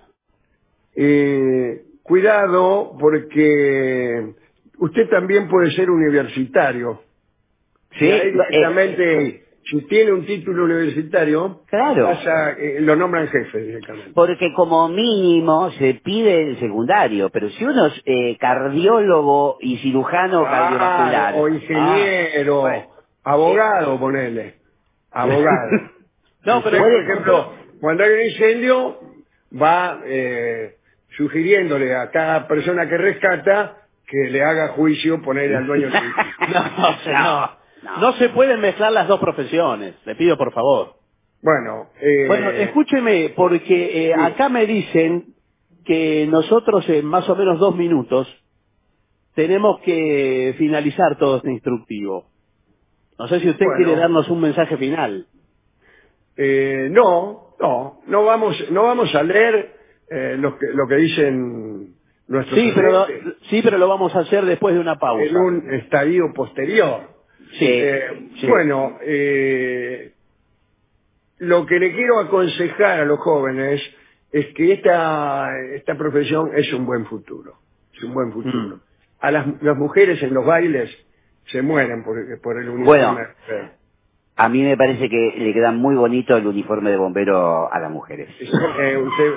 Eh, cuidado porque usted también puede ser universitario. Sí, Y ahí eh, directamente, si tiene un título universitario, Claro. pasa, eh, lo nombran jefe directamente. Porque como mínimo se pide el secundario, pero si uno es eh, cardiólogo y cirujano cardiovascular... Ah, o ingeniero, Ah, bueno. abogado, ponele. Abogado. No, Usted, pero por puede- ejemplo, cuando hay un incendio, va eh, sugiriéndole a cada persona que rescata que le haga juicio ponerle al dueño del edificio. No, señor. No se pueden mezclar las dos profesiones. Le pido por favor. Bueno, eh, Bueno, escúcheme, porque eh, sí. acá me dicen que nosotros en más o menos dos minutos tenemos que finalizar todo este instructivo. No sé si usted Bueno. quiere darnos un mensaje final. eh, no, no, no vamos, no vamos a leer eh, lo que lo que dicen nuestros Sí, pero lo, oyentes sí, pero lo vamos a hacer después de una en pausa. un estadio posterior. Sí, Eh, sí. Bueno, eh, lo que le quiero aconsejar a los jóvenes es que esta, esta profesión es un buen futuro. Es un buen futuro. Mm. A las, las mujeres en los bailes se mueren por, por el Bueno. uniforme. Eh, A mí me parece que le queda muy bonito el uniforme de bombero a las mujeres. eh, usted-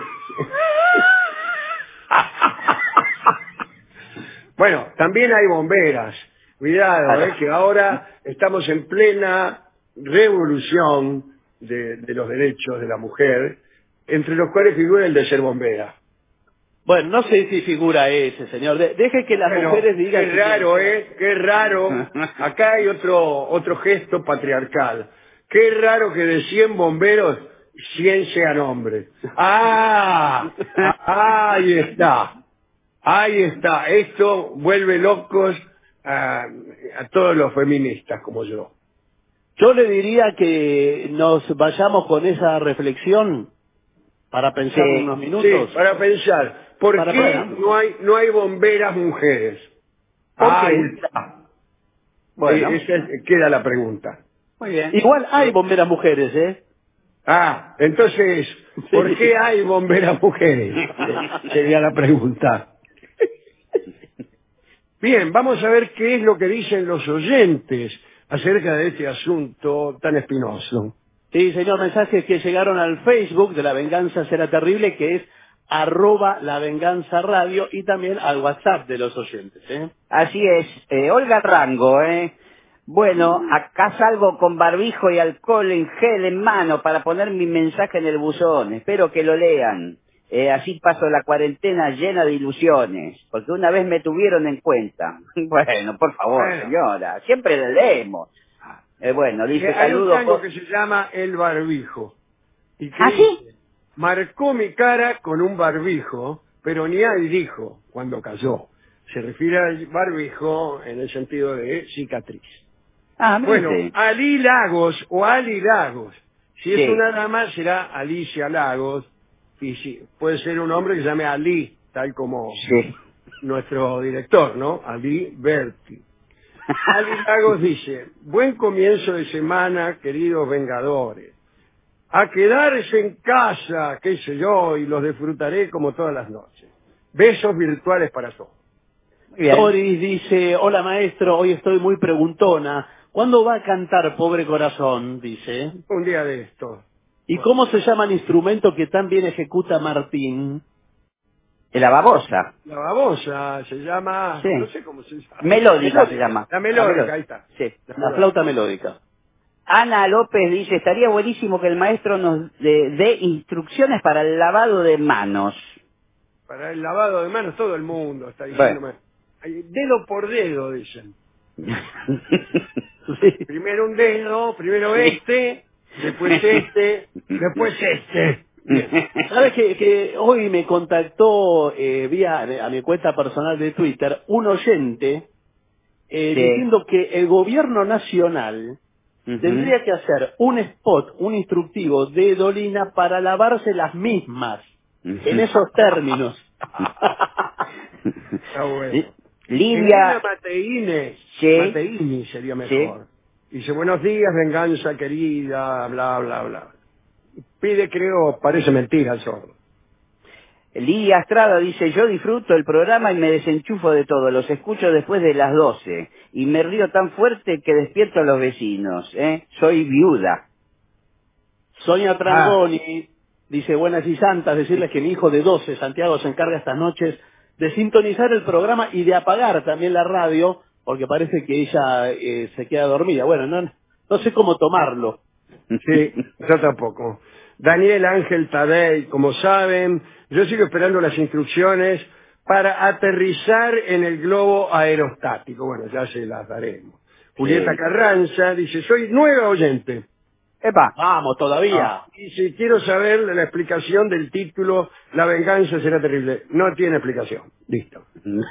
Bueno, también hay bomberas. Cuidado, eh, que ahora estamos en plena revolución de, de los derechos de la mujer, entre los cuales figura el de ser bombera. Bueno, no sé si figura ese, señor. De- deje que las Bueno, mujeres digan... qué si raro, quieren. ¿eh? Qué raro. Acá hay otro, otro gesto patriarcal. Qué raro que de cien bomberos, cien sean hombres. ¡Ah! Ah, ahí está. Ahí está. Esto vuelve locos a, a todos los feministas como yo. Yo le diría que nos vayamos con esa reflexión para pensar Sí, unos minutos. Sí, para pensar. ¿Por Para qué pensar. no hay, no hay bomberas mujeres? ¿Por qué? Ahí está. Bueno. Eh, esa es- queda la pregunta. Muy bien. Igual hay bomberas mujeres, ¿eh? Ah, entonces, ¿por qué hay bomberas mujeres? Sería la pregunta. Bien, vamos a ver qué es lo que dicen los oyentes acerca de este asunto tan espinoso. Sí, señor, mensajes que llegaron al Facebook de La Venganza Será Terrible, que es arroba La Venganza Radio, y también al WhatsApp de los oyentes. ¿eh? Así es, eh, Olga Rango, ¿eh? Bueno, acá salgo con barbijo y alcohol en gel en mano para poner mi mensaje en el buzón. Espero que lo lean. Eh, así paso la cuarentena llena de ilusiones, porque una vez me tuvieron en cuenta. Bueno, por favor, Bueno. señora, siempre le leemos. Eh, bueno, dice Eh, Hay un saludos. tango por- que se llama El Barbijo. Y que ¿Ah, sí? dice, marcó mi cara con un barbijo, pero ni ahí dijo cuando cayó. Se refiere al barbijo en el sentido de cicatriz. Ah, mire Bueno, usted. Ali Lagos o Ali Lagos. Si es Sí. una dama será Alicia Lagos. Y si puede ser un hombre que se llame Ali, tal como Sí. nuestro director, ¿no? Ali Berti. Ali Lagos dice, buen comienzo de semana, queridos vengadores. A quedarse en casa, qué sé yo, y los disfrutaré como todas las noches. Besos virtuales para todos. Bien. Doris dice, hola maestro, hoy estoy muy preguntona. ¿Cuándo va a cantar Pobre Corazón? Dice. Un día de esto. ¿Y cómo se llama el instrumento que tan bien ejecuta Martín? La babosa. La babosa se llama, Sí. no sé cómo se llama. Melódica se llama. La melódica, La melódica. ahí está. Sí. La La melódica. flauta melódica. Ana López dice, estaría buenísimo que el maestro nos dé dé instrucciones para el lavado de manos. Para el lavado de manos todo el mundo está diciendo. Ay, dedo por dedo, dicen. Sí. Primero un dedo, primero Sí. este, después este, después este. Bien. ¿Sabes que, que hoy me contactó eh, vía a mi cuenta personal de Twitter un oyente eh, Sí. diciendo que el gobierno nacional Ujú. tendría que hacer un spot, un instructivo de Dolina para lavarse las mismas, en esos términos. Está bueno. Lidia. Lidia Mateine, Sí. Mateini sería mejor. Dice, buenos días, venganza querida, bla, bla, bla. Pide, creo, parece mentira el sordo. Lidia Estrada dice, yo disfruto el programa y me desenchufo de todo, los escucho después de las doce y me río tan fuerte que despierto a los vecinos, ¿eh? Soy viuda. Sonia Trangoni dice, buenas y santas, decirles que mi hijo de doce, Santiago, se encarga estas noches de sintonizar el programa y de apagar también la radio, porque parece que ella eh, se queda dormida. Bueno, no, no sé cómo tomarlo. Sí, yo tampoco. Daniel Ángel Tadei, como saben, yo sigo esperando las instrucciones para aterrizar en el globo aerostático. Bueno, ya se las daremos. Julieta Sí. Carranza dice, soy nueva oyente. Epa. Vamos, todavía. Ah, y si quiero saber la explicación del título, La venganza será terrible. No tiene explicación. Listo.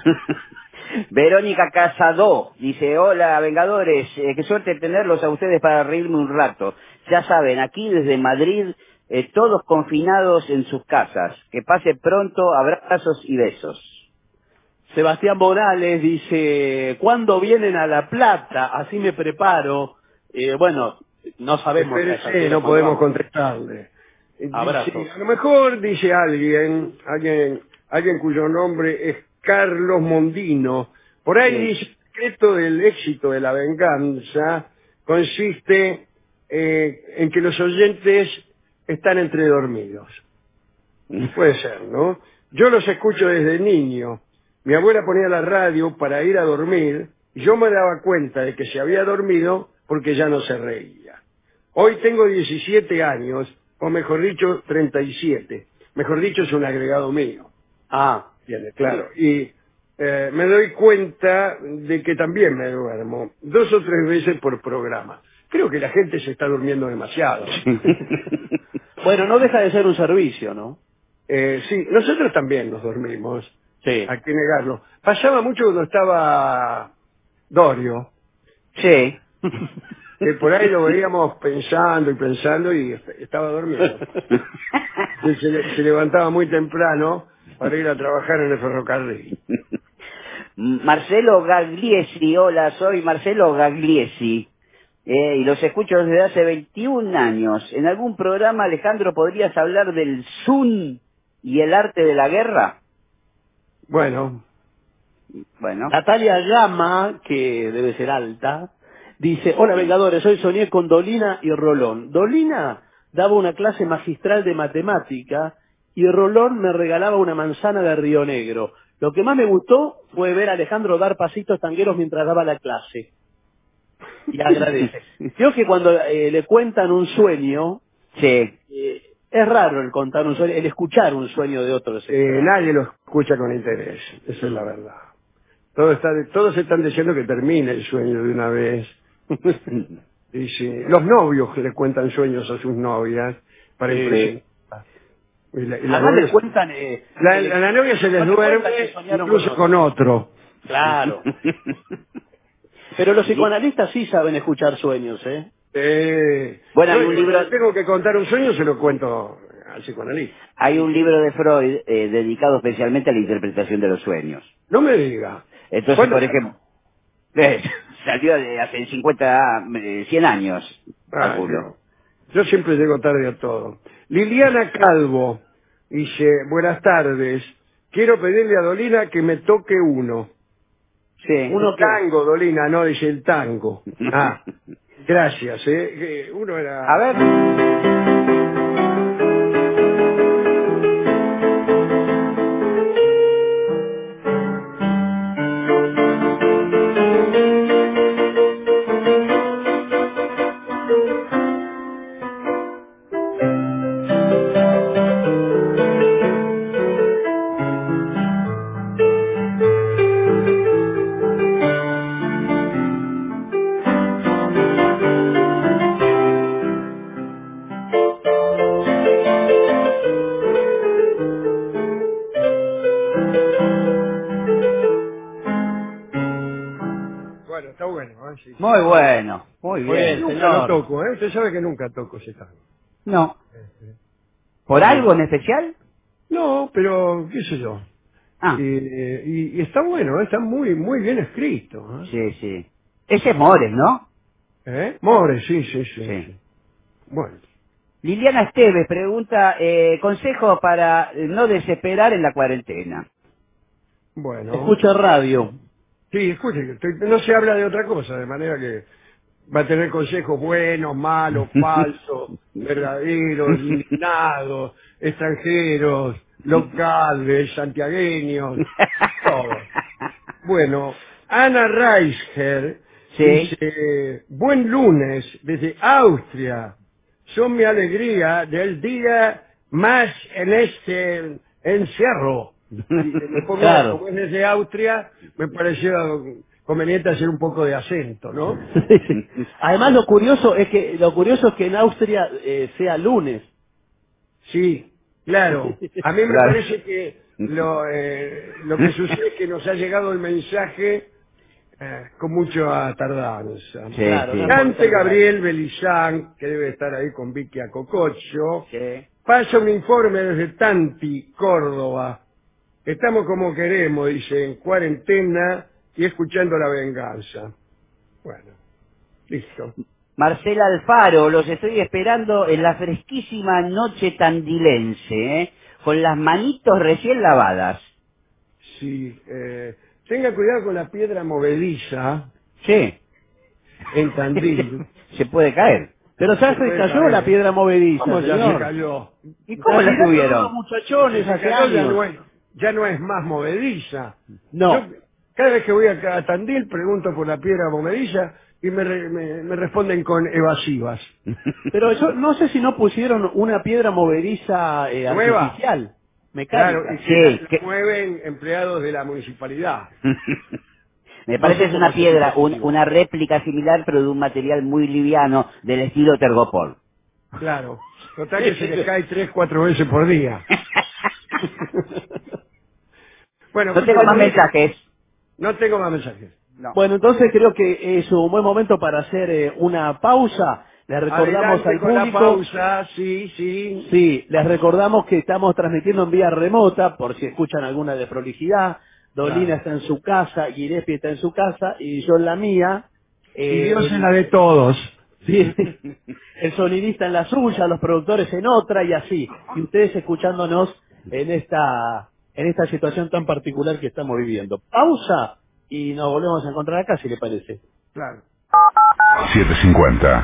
Verónica Casado dice, hola Vengadores, eh, qué suerte tenerlos a ustedes para reírme un rato. Ya saben, aquí desde Madrid, eh, todos confinados en sus casas. Que pase pronto, abrazos y besos. Sebastián Morales dice, ¿cuándo vienen a La Plata? Así me preparo. Eh, bueno, no sabemos. Espérese, no podemos contestarle. Abrazos. Dice, a lo mejor dice alguien, alguien, alguien cuyo nombre es Carlos Mondino. Por ahí Sí. dice, el secreto del éxito de La Venganza consiste eh, en que los oyentes están entre dormidos. Puede ser, ¿no? Yo los escucho desde niño. Mi abuela ponía la radio para ir a dormir y yo me daba cuenta de que se había dormido porque ya no se reía. Hoy tengo diecisiete años, o mejor dicho, treinta y siete. Mejor dicho, es un agregado mío. Ah, Tiene, claro. Y eh, me doy cuenta de que también me duermo dos o tres veces por programa. Creo que la gente se está durmiendo demasiado. bueno, no deja de ser un servicio, ¿no? Eh, sí, nosotros también nos dormimos. Sí. Hay que negarlo. Pasaba mucho cuando estaba Dorio. Sí. Que por ahí lo veíamos pensando y pensando y est- estaba dormido. Se, se le- se levantaba muy temprano para ir a trabajar en el ferrocarril. Marcelo Gagliesi, hola, soy Marcelo Gagliesi. Eh, y los escucho desde hace veintiún años. ¿En algún programa, Alejandro, podrías hablar del Sun y el arte de la guerra? Bueno. Bueno. Natalia Llama, que debe ser alta, dice, hola Vengadores, hoy soñé con Dolina y Rolón. Dolina daba una clase magistral de matemática y Rolón me regalaba una manzana de Río Negro. Lo que más me gustó fue ver a Alejandro dar pasitos tangueros mientras daba la clase. Y agradece. Creo que cuando eh, le cuentan un sueño, sí. eh, es raro el contar un sueño, el escuchar un sueño de otros. Eh, nadie lo escucha con interés, esa es la verdad. Todo está, todos están diciendo que termine el sueño de una vez. Y sí, los novios que le cuentan sueños a sus novias para Sí. impresionar. Y la, y la Además novia, le cuentan... Eh, la, le- la- la novia se les no le duerme cuentan que soñaron incluso con otro. con otro. Claro. Pero los psicoanalistas sí saben escuchar sueños, ¿eh? Eh, Bueno, hay yo, un libro- cuando tengo que contar un sueño, se lo cuento al psicoanalista. Hay un libro de Freud eh, dedicado especialmente a la interpretación de los sueños. No me diga. Entonces, ¿Cuándo por salió? ejemplo, eh, salió de hace cincuenta, eh, cien años, Ah, calculo. yo, yo siempre llego tarde a todo. Liliana Calvo dice, buenas tardes, quiero pedirle a Dolina que me toque uno. Sí. Uno tango, Dolina, no, dice el tango. Ah, gracias, eh. que Uno era... A ver. Bueno, está bueno, ¿eh? Sí, sí. Muy bueno, muy Muy bien. bien, Nunca señor. lo toco, ¿eh? Usted sabe que nunca toco ese tango. No. ¿Por algo en especial? No, pero qué sé yo. Ah. Eh, y, y está bueno, ¿eh? Está muy muy bien escrito. ¿eh? Sí, sí. Ese es Mores, ¿no? ¿Eh? More, sí, sí, sí, Sí. sí. Bueno, Liliana Esteves pregunta, eh, consejo para eh, no desesperar en la cuarentena. bueno. Escucha radio. Sí, escuche, que estoy- no se habla de otra cosa, de manera que va a tener consejos buenos, malos, falsos, verdaderos, indignados, extranjeros, locales, santiagueños, todo. Bueno, Ana Reicher Sí. dice, buen lunes desde Austria. Son mi alegría del día más en este encierro. Y le pongo, Claro. como es desde Austria, me pareció conveniente hacer un poco de acento, ¿no? Además lo curioso es que lo curioso es que en Austria eh, sea lunes. Sí, claro. A mí me Claro. parece que lo, eh, lo que sucede es que nos ha llegado el mensaje eh, con mucha tardanza. Sí, Claro, sí. no Dante Gabriel Belizán, que debe estar ahí con Vicky Acococho, Sí. pasa un informe desde Tanti, Córdoba. Estamos como queremos, dice, en cuarentena y escuchando La Venganza. Bueno, listo. Marcela Alfaro, los estoy esperando en la fresquísima noche tandilense, ¿eh? Con las manitos recién lavadas. Sí, eh, tenga cuidado con la piedra movediza Sí. en Tandil. Se puede caer. Pero ya Se se puede cayó caer. la piedra movediza, ¿Cómo ya se señor. cayó? ¿Y cómo la tiraron unos tuvieron? muchachones Se hace cayó, ya años. no es, ya no es más movediza. No. Yo, cada vez que voy a, a Tandil pregunto por la piedra movediza y me, re- me, me responden con evasivas. Pero yo no sé si no pusieron una piedra movediza eh, ¿Nueva? artificial, Claro, mecánica. y que la, Sí, la que- mueven empleados de la municipalidad. Me No parece sé que es cómo una se piedra, dice, un- digo. una réplica similar, pero de un material muy liviano, del estilo Tergopol. Claro. Total que se les cae tres, cuatro veces por día. Bueno, No tengo más escúchame, mensajes. no tengo más mensajes. No. Bueno, entonces creo que es un buen momento para hacer eh, una pausa. Le recordamos Adelante al con la público. pausa, sí, sí. Sí, les recordamos que estamos transmitiendo en vía remota, por si escuchan alguna desprolijidad. Dolina Claro. está en su casa, Gillespie está en su casa y yo en la mía. Eh, y Dios en la de todos. Sí, el sonidista en la suya, los productores en otra y así. Y ustedes escuchándonos en esta, en esta situación tan particular que estamos viviendo. Pausa y nos volvemos a encontrar acá, si le parece. Claro. setecientos cincuenta.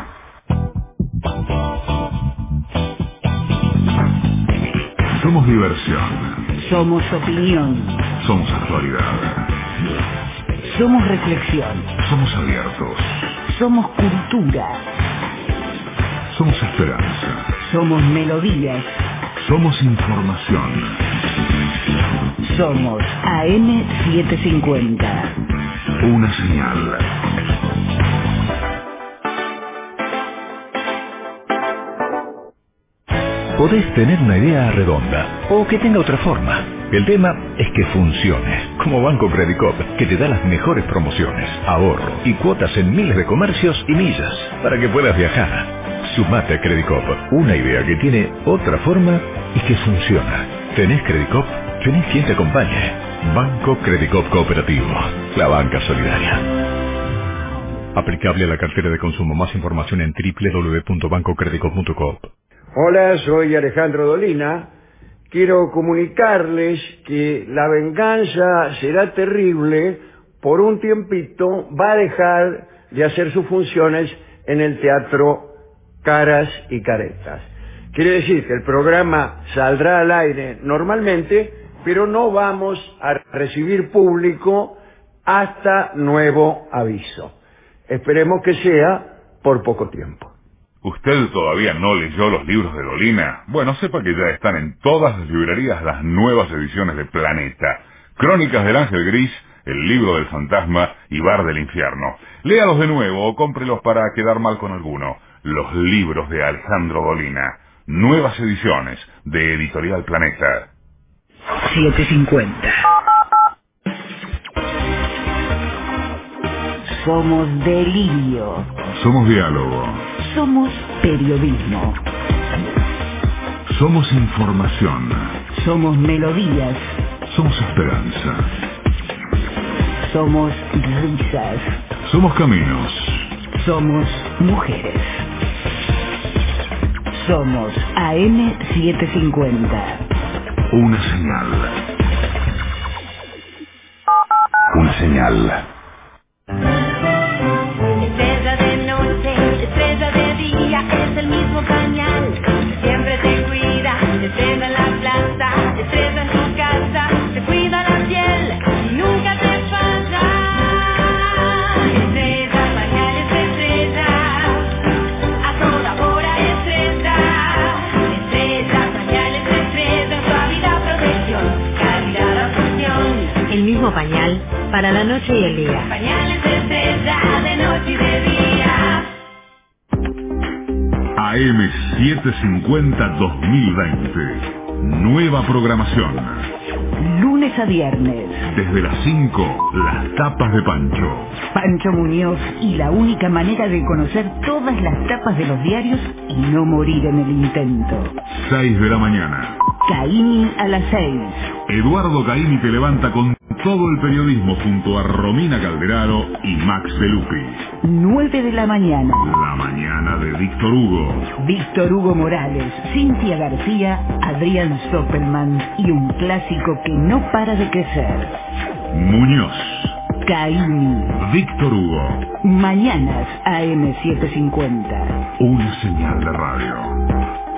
Somos diversión. Somos opinión. Somos actualidad. Somos reflexión. Somos abiertos. Somos cultura. Somos esperanza. Somos melodías. Somos información. Somos A M setecientos cincuenta. Una señal. Podés tener una idea redonda o que tenga otra forma. El tema es que funcione, como Banco Credicop, que te da las mejores promociones, ahorro y cuotas en miles de comercios y millas para que puedas viajar. Sumate a Credicop, una idea que tiene otra forma y que funciona. ¿Tenés Credicop? ¿Tenés quien te acompañe? Banco Credicop Cooperativo, la banca solidaria. Aplicable a la cartera de consumo. Más información en doble u doble u doble u punto banco credicop punto com. Hola, soy Alejandro Dolina. Quiero comunicarles que La Venganza Será Terrible, por un tiempito, va a dejar de hacer sus funciones en el Teatro Caras y Caretas. Quiere decir que el programa saldrá al aire normalmente, pero no vamos a recibir público hasta nuevo aviso. Esperemos que sea por poco tiempo. ¿Usted todavía no leyó los libros de Dolina? Bueno, sepa que ya están en todas las librerías las nuevas ediciones de Planeta. Crónicas del Ángel Gris, El Libro del Fantasma y Bar del Infierno. Léalos de nuevo o cómprelos para quedar mal con alguno. Los libros de Alejandro Dolina. Nuevas ediciones de Editorial Planeta. setecientos cincuenta. Somos delirio. Somos diálogo. Somos periodismo. Somos información. Somos melodías. Somos esperanza. Somos risas. Somos caminos. Somos mujeres. Somos A M setecientos cincuenta. Una señal. Una señal. Estrella de noche, estrella de día, es el mismo pañal, siempre te cuida. Estrella en la plaza, estrella en tu casa, te cuida la piel y nunca te falla. Estrella, pañales de estrella, a toda hora estrella. Estrella, pañales de estrella, suavidad, protección, calidad, atención. El mismo pañal para la noche y el día. Pañales de estrella, de noche y de día. A M setecientos cincuenta dos mil veinte. Nueva programación. Lunes a viernes. Desde las cinco, las tapas de Pancho. Pancho Muñoz y la única manera de conocer todas las tapas de los diarios y no morir en el intento. seis de la mañana. Caini a las seis. Eduardo Caini te levanta con todo el periodismo junto a Romina Calderaro y Max Pelupi. nueve de la mañana. La mañana de Víctor Hugo. Víctor Hugo Morales, Cintia García, Adrián Stoppelman y un clásico que no para de crecer. Muñoz. Caini. Víctor Hugo. Mañanas A M setecientos cincuenta. Una señal de radio.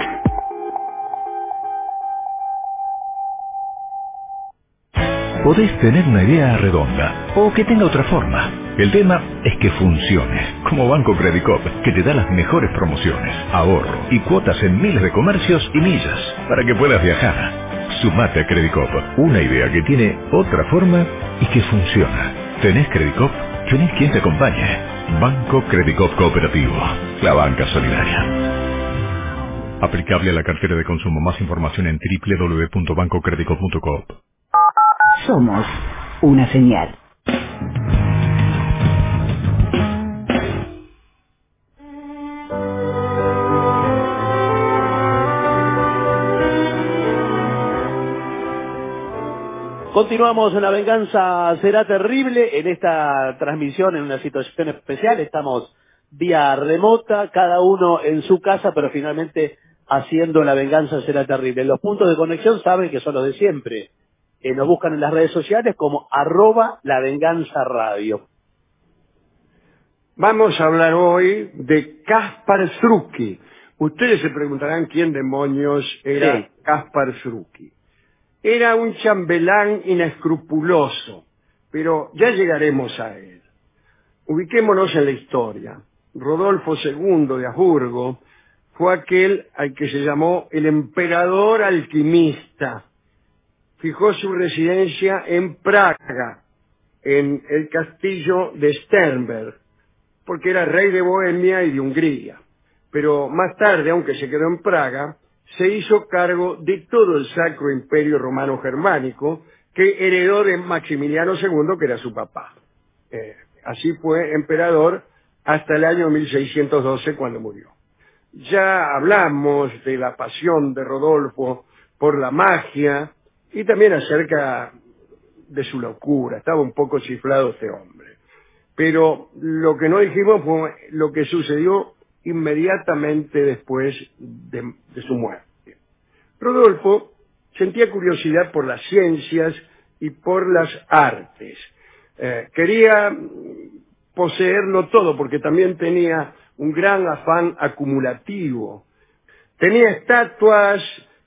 Podés tener una idea redonda o que tenga otra forma. El tema es que funcione, como Banco Credicop, que te da las mejores promociones, ahorro y cuotas en miles de comercios y millas para que puedas viajar. Sumate a Credicop, una idea que tiene otra forma y que funciona. ¿Tenés Credicop? ¿Tenés quien te acompañe? Banco Credicop Cooperativo, la banca solidaria. Aplicable a la cartera de consumo. Más información en doble u doble u doble u punto banco credicop punto com. Somos una señal. Continuamos en La Venganza Será Terrible. En esta transmisión, en una situación especial, estamos vía remota, cada uno en su casa, pero finalmente haciendo La Venganza Será Terrible. Los puntos de conexión saben que son los de siempre. Eh, nos buscan en las redes sociales como arroba La Venganza Radio. Vamos a hablar hoy de Kaspar Szruki. Ustedes se preguntarán quién demonios era Sí. Kaspar Szruki. Era un chambelán inescrupuloso, pero ya llegaremos a él. Ubiquémonos en la historia. Rodolfo segundo de Habsburgo fue aquel al que se llamó el emperador alquimista. Fijó su residencia en Praga, en el castillo de Sternberg, porque era rey de Bohemia y de Hungría. Pero más tarde, aunque se quedó en Praga, se hizo cargo de todo el Sacro Imperio Romano Germánico, que heredó de Maximiliano segundo, que era su papá. Eh, así fue emperador hasta el año mil seiscientos doce, cuando murió. Ya hablamos de la pasión de Rodolfo por la magia y también acerca de su locura. Estaba un poco chiflado este hombre. Pero lo que no dijimos fue lo que sucedió inmediatamente después de, de su muerte. Rodolfo sentía curiosidad por las ciencias y por las artes. Eh, quería poseerlo todo porque también tenía un gran afán acumulativo. Tenía estatuas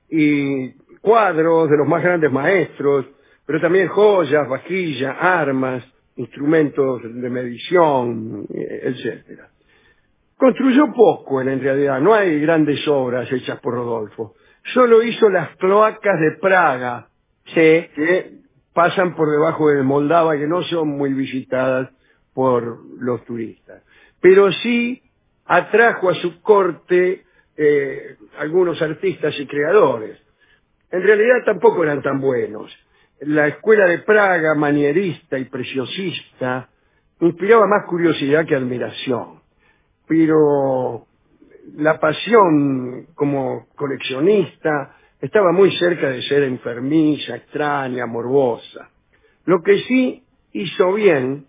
y cuadros de los más grandes maestros, pero también joyas, vajillas, armas, instrumentos de medición, etcétera. Construyó poco, en realidad, no hay grandes obras hechas por Rodolfo. Solo hizo las cloacas de Praga, Sí. que pasan por debajo del Moldava, que no son muy visitadas por los turistas. Pero sí atrajo a su corte eh, algunos artistas y creadores. En realidad tampoco eran tan buenos. La escuela de Praga, manierista y preciosista, inspiraba más curiosidad que admiración. Pero la pasión como coleccionista estaba muy cerca de ser enfermiza, extraña, morbosa. Lo que sí hizo bien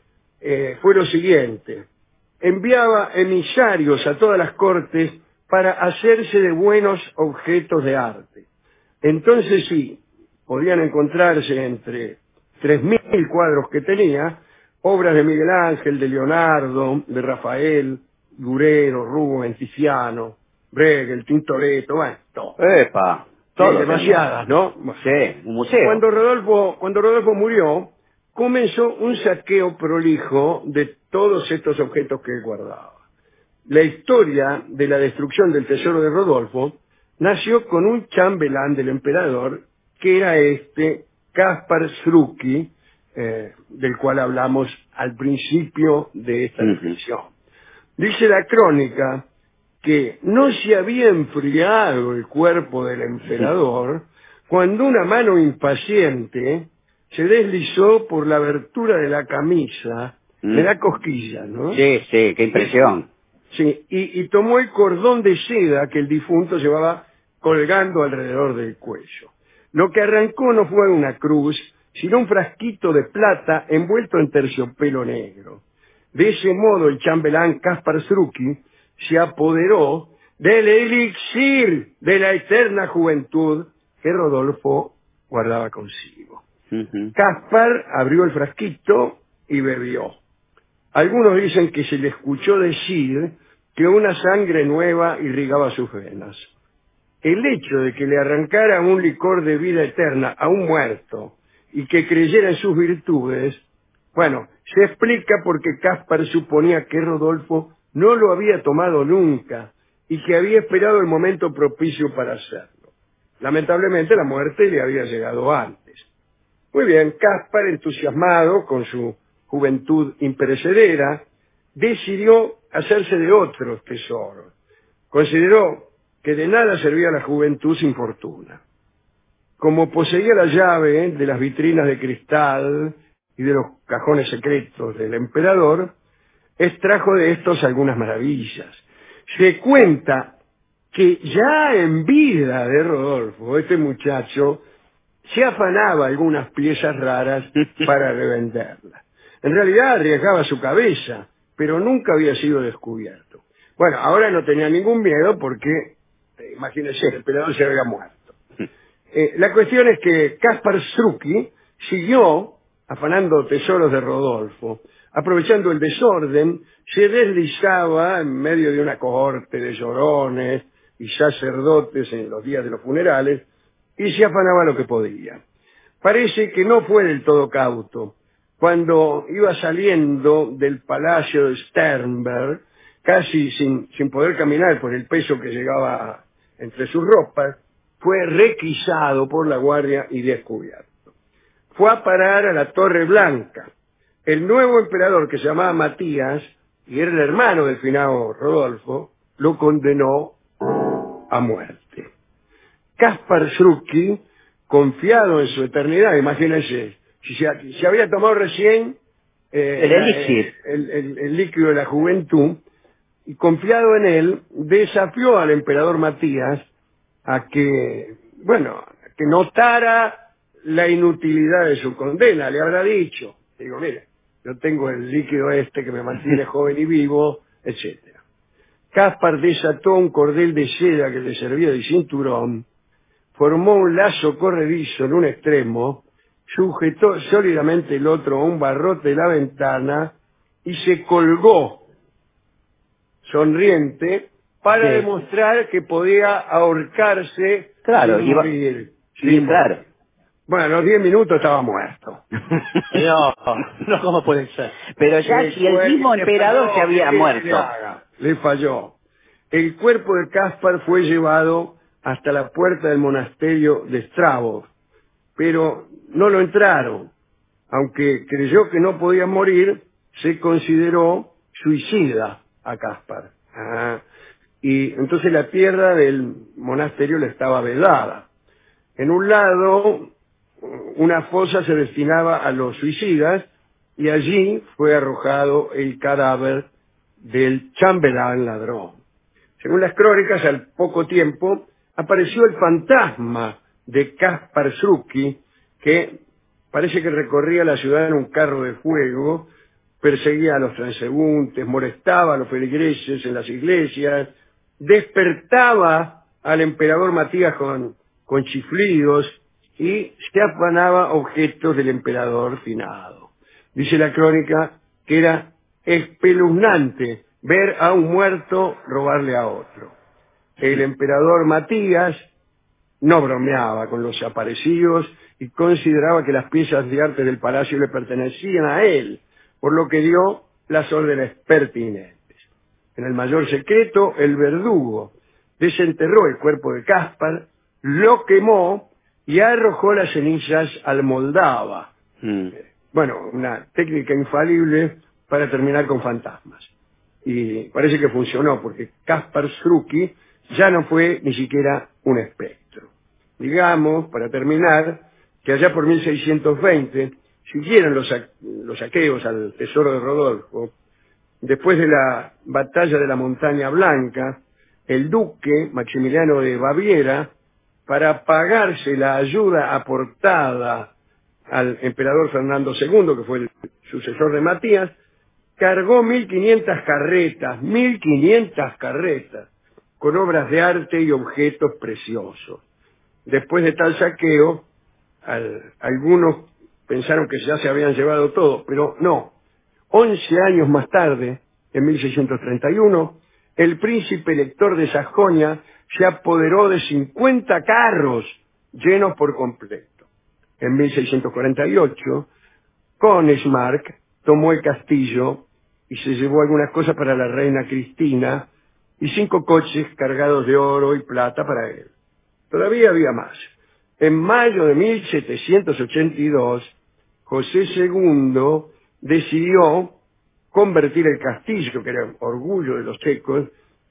eh, fue lo siguiente. Enviaba emisarios a todas las cortes para hacerse de buenos objetos de arte. Entonces sí, podían encontrarse entre tres mil cuadros que tenía, obras de Miguel Ángel, de Leonardo, de Rafael, Durero, Rubens, Tiziano, Bruegel, Tintoretto, bueno, todo. ¡Epa! Todo Sí, demasiadas, ¿no? Sí, un museo. Cuando Rodolfo, cuando Rodolfo murió, comenzó un saqueo prolijo de todos estos objetos que él guardaba. La historia de la destrucción del tesoro de Rodolfo nació con un chambelán del emperador, que era este Kaspar Szruki, eh, del cual hablamos al principio de esta reflexión. Dice la crónica que no se había enfriado el cuerpo del emperador cuando una mano impaciente se deslizó por la abertura de la camisa, Mm. le da cosquillas, ¿no? Sí, sí, qué impresión. Sí, y, y tomó el cordón de seda que el difunto llevaba colgando alrededor del cuello. Lo que arrancó no fue una cruz, sino un frasquito de plata envuelto en terciopelo negro. De ese modo el chambelán Kaspar Szruki se apoderó del elixir de la eterna juventud que Rodolfo guardaba consigo. Kaspar abrió el frasquito y bebió. Algunos dicen que se le escuchó decir que una sangre nueva irrigaba sus venas. El hecho de que le arrancara un licor de vida eterna a un muerto y que creyera en sus virtudes, bueno, se explica porque Kaspar suponía que Rodolfo no lo había tomado nunca y que había esperado el momento propicio para hacerlo. Lamentablemente la muerte le había llegado antes. Muy bien, Kaspar, entusiasmado con su juventud imperecedera, decidió hacerse de otros tesoros. Consideró que de nada servía la juventud sin fortuna. Como poseía la llave de las vitrinas de cristal y de los cajones secretos del emperador, extrajo de estos algunas maravillas. Se cuenta que ya en vida de Rodolfo, este muchacho se afanaba algunas piezas raras para revenderlas. En realidad arriesgaba su cabeza, pero nunca había sido descubierto. Bueno, ahora no tenía ningún miedo porque, eh, imagínense, el emperador se había muerto. Eh, la cuestión es que Kaspar Strucky siguió afanando tesoros de Rodolfo. Aprovechando el desorden, se deslizaba en medio de una cohorte de llorones y sacerdotes en los días de los funerales y se afanaba lo que podía. Parece que no fue del todo cauto. Cuando iba saliendo del palacio de Sternberg, casi sin, sin poder caminar por el peso que llegaba entre sus ropas, fue requisado por la guardia y descubierto. Fue a parar a la Torre Blanca. El nuevo emperador, que se llamaba Matías, y era el hermano del finado Rodolfo, lo condenó a muerte. Kaspar Strucky, confiado en su eternidad, imagínense, si se, se había tomado recién eh, el elixir, el, el, el líquido de la juventud, y confiado en él, desafió al emperador Matías a que, bueno, que notara la inutilidad de su condena. Le habrá dicho, digo, mire, yo tengo el líquido este que me mantiene joven y vivo, etcétera. Kaspar desató un cordel de seda que le servía de cinturón, formó un lazo corredizo en un extremo, sujetó sólidamente el otro a un barrote de la ventana y se colgó, sonriente, para sí. demostrar que podía ahorcarse claro, sin iba, morir. sí, Sin claro. morir. Bueno, a los diez minutos estaba muerto. No, no, ¿cómo puede ser? Pero ya El si el mismo cuerpo- emperador se había ¿qué muerto. le haga? Le falló. El cuerpo de Kaspar fue llevado hasta la puerta del monasterio de Strabov, pero no lo entraron. Aunque creyó que no podía morir, se consideró suicida a Kaspar. Ah, y entonces la tierra del monasterio le estaba vedada. En un lado, una fosa se destinaba a los suicidas y allí fue arrojado el cadáver del chambelán ladrón. Según las crónicas, al poco tiempo apareció el fantasma de Kaspar Strucky, que parece que recorría la ciudad en un carro de fuego, perseguía a los transeúntes, molestaba a los feligreses en las iglesias, despertaba al emperador Matías con, con chiflidos y se afanaba objetos del emperador finado. Dice la crónica que era espeluznante ver a un muerto robarle a otro. El emperador Matías no bromeaba con los aparecidos y consideraba que las piezas de arte del palacio le pertenecían a él, por lo que dio las órdenes pertinentes. En el mayor secreto, el verdugo desenterró el cuerpo de Kaspar, lo quemó y arrojó las cenizas al Moldava. Mm. Bueno, una técnica infalible para terminar con fantasmas. Y parece que funcionó, porque Kaspar Strucky ya no fue ni siquiera un espectro. Digamos, para terminar, que allá por mil seiscientos veinte siguieron los, sa- los saqueos al tesoro de Rodolfo. Después de la batalla de la Montaña Blanca, el duque Maximiliano de Baviera, para pagarse la ayuda aportada al emperador Fernando segundo, que fue el sucesor de Matías, cargó mil quinientas carretas, mil quinientas carretas, con obras de arte y objetos preciosos. Después de tal saqueo, al- algunos pensaron que ya se habían llevado todo, pero no. Once años más tarde, en mil seiscientos treinta y uno, el príncipe elector de Sajonia se apoderó de cincuenta carros llenos por completo. En mil seiscientos cuarenta y ocho, Königsmark tomó el castillo y se llevó algunas cosas para la reina Cristina y cinco coches cargados de oro y plata para él. Todavía había más. En mayo de mil setecientos ochenta y dos, José segundo decidió convertir el castillo, que era orgullo de los checos,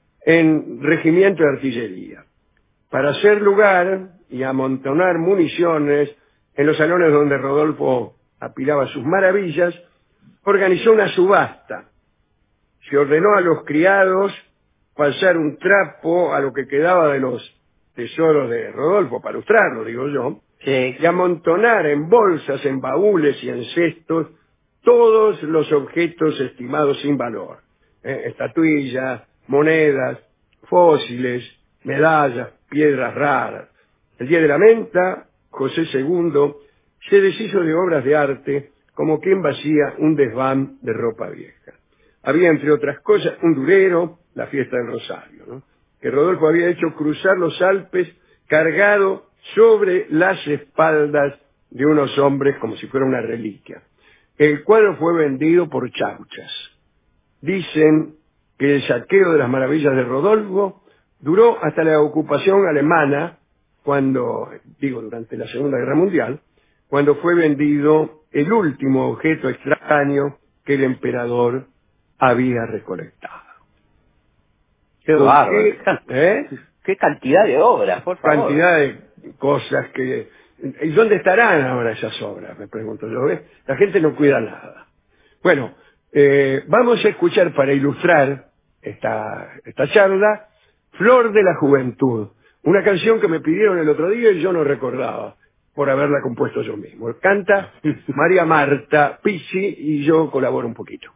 en regimiento de artillería, para hacer lugar y amontonar municiones en los salones donde Rodolfo apilaba sus maravillas. Organizó una subasta. Se ordenó a los criados pasar un trapo a lo que quedaba de los tesoros de Rodolfo, para lustrarlo, digo yo, y amontonar en bolsas, en baúles y en cestos todos los objetos estimados sin valor. ¿eh? Estatuillas, monedas, fósiles, medallas, piedras raras. El día de la menta, José segundo se deshizo de obras de arte como quien vacía un desván de ropa vieja. Había, entre otras cosas, un durero, la fiesta del Rosario, ¿no? que Rodolfo había hecho cruzar los Alpes cargado sobre las espaldas de unos hombres como si fuera una reliquia. El cuadro fue vendido por chauchas. Dicen que el saqueo de las maravillas de Rodolfo duró hasta la ocupación alemana, cuando, digo, durante la Segunda Guerra Mundial, cuando fue vendido el último objeto extraño que el emperador había recolectado. Qué bárbaro. ¿Eh? Qué cantidad de obras, por favor. Cantidad de cosas que... ¿Y dónde estarán ahora esas obras? Me pregunto yo. ¿ves? La gente no cuida nada. Bueno, eh, vamos a escuchar para ilustrar esta, esta charla, Flor de la Juventud. Una canción que me pidieron el otro día y yo no recordaba por haberla compuesto yo mismo. Canta María Marta Pizzi y yo colaboro un poquito.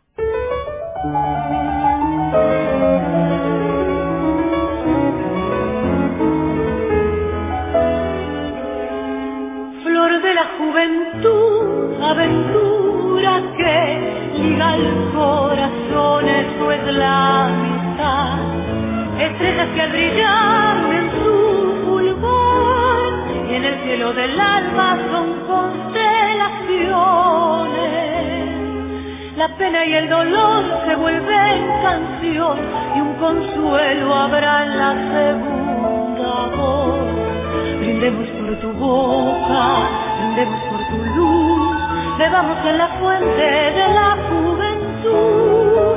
Flor de la juventud, aventura que liga el corazón, eso es la amistad. Estrellas que brillan en su fulgor y en el cielo del alma son constelaciones. La pena y el dolor se vuelven canción y un consuelo habrá en la segunda voz. Brindemos por tu boca, brindemos por tu luz, bebamos en la fuente de la juventud.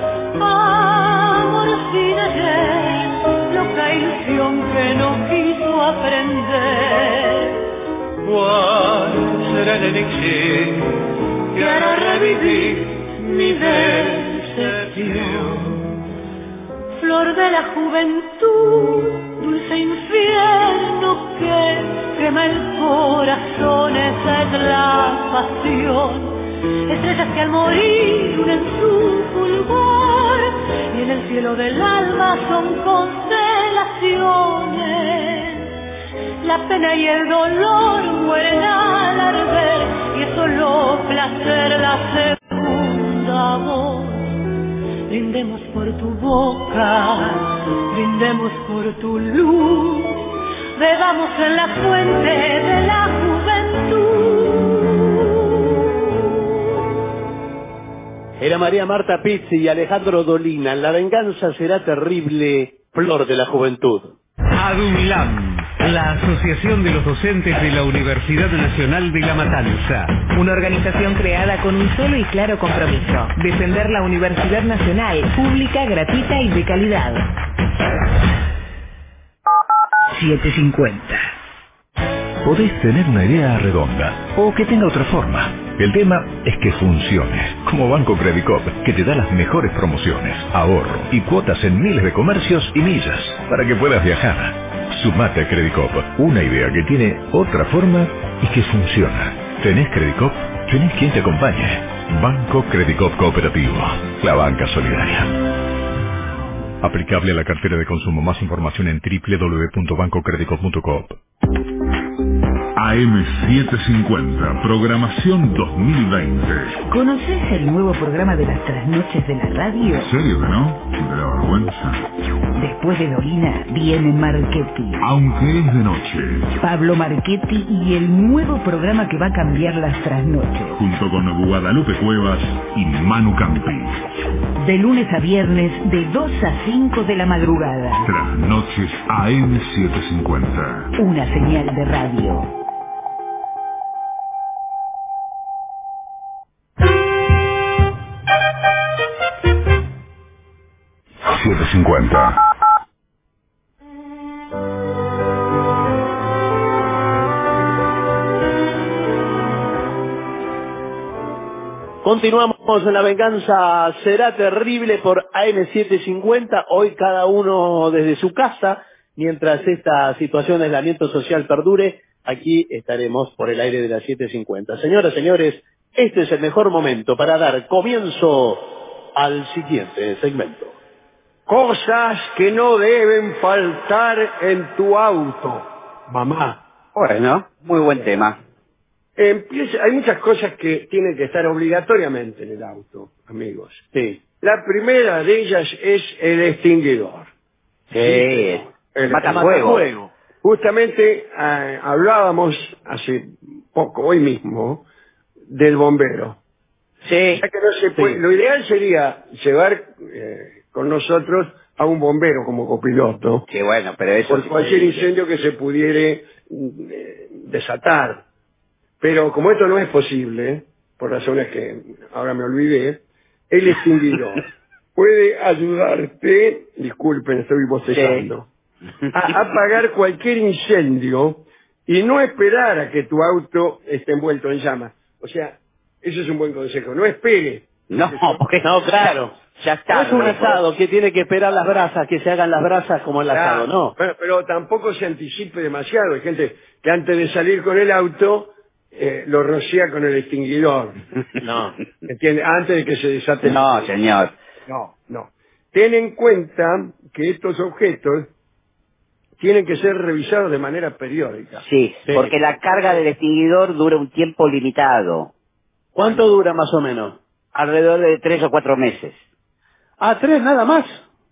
Amor sin ayer, loca ilusión que no quiso aprender. ¿Cuál será el elixir que hará revivir mi decepción? Flor de la juventud, dulce infierno que quema el corazón, esa es la pasión. Estrellas que al morir unen su fulgor y en el cielo del alma son constelaciones. La pena y el dolor mueren al arder y es solo placer la segunda voz. Brindemos por tu boca, brindemos por tu luz, bebamos en la fuente de la juventud. Era María Marta Pizzi y Alejandro Dolina. La venganza será terrible, Flor de la Juventud. ADUNLAM, la Asociación de los Docentes de la Universidad Nacional de La Matanza. Una organización creada con un solo y claro compromiso: defender la Universidad Nacional, pública, gratuita y de calidad. siete cincuenta. Podés tener una idea redonda o que tenga otra forma. El tema es que funcione. Como Banco Credicop, que te da las mejores promociones, ahorro y cuotas en miles de comercios y millas para que puedas viajar. Sumate a Credicop, una idea que tiene otra forma y que funciona. ¿Tenés Credicop? ¿Tenés quien te acompañe? Banco Credicop Cooperativo, la banca solidaria. Aplicable a la cartera de consumo. Más información en doble u doble u doble u punto banco credicop punto com. A M setecientos cincuenta, programación dos mil veinte. ¿Conoces el nuevo programa de las trasnoches de la radio? ¿En serio que no? ¿De la vergüenza? Después de Dolina viene Marchetti. Aunque es de noche. Pablo Marchetti y el nuevo programa que va a cambiar las trasnoches. Junto con Guadalupe Cuevas y Manu Campi. De lunes a viernes de dos a cinco de la madrugada. Trasnoches A M setecientos cincuenta. Una señal de radio. setecientos cincuenta. Continuamos en La Venganza Será Terrible por A M setecientos cincuenta, hoy cada uno desde su casa, mientras esta situación de aislamiento social perdure. aquí estaremos por el aire de las siete cincuenta. Señoras, señores, este es el mejor momento para dar comienzo al siguiente segmento. Cosas que no deben faltar en tu auto, mamá. Bueno, muy buen tema. Empieza, hay muchas cosas que tienen que estar obligatoriamente en el auto, amigos. Sí. La primera de ellas es el extinguidor. Sí, el matafuego. matafuego. Justamente eh, hablábamos hace poco, hoy mismo, del bombero. Sí. Ya que no se puede, Sí. Lo ideal sería llevar eh, con nosotros a un bombero como copiloto. Sí, bueno, pero eso Por sí cualquier puede- incendio que se pudiera eh, desatar. Pero como esto no es posible, por razones que ahora me olvidé, el extinguidor puede ayudarte, disculpen, estoy bostezando, a apagar cualquier incendio y no esperar a que tu auto esté envuelto en llamas. O sea, eso es un buen consejo. No espere. No, porque No, claro. ya está. No es un asado que tiene que esperar las brasas, que se hagan las brasas como el asado, no. Bueno, pero tampoco se anticipe demasiado. Hay gente que antes de salir con el auto eh, lo rocía con el extinguidor. No. ¿Entiende? Antes de que se desate. el No, fuego. señor. No, no. Ten en cuenta que estos objetos tienen que ser revisados de manera periódica. Sí, porque la carga del extinguidor dura un tiempo limitado. ¿Cuánto dura más o menos? Alrededor de tres o cuatro meses. Ah, tres nada más.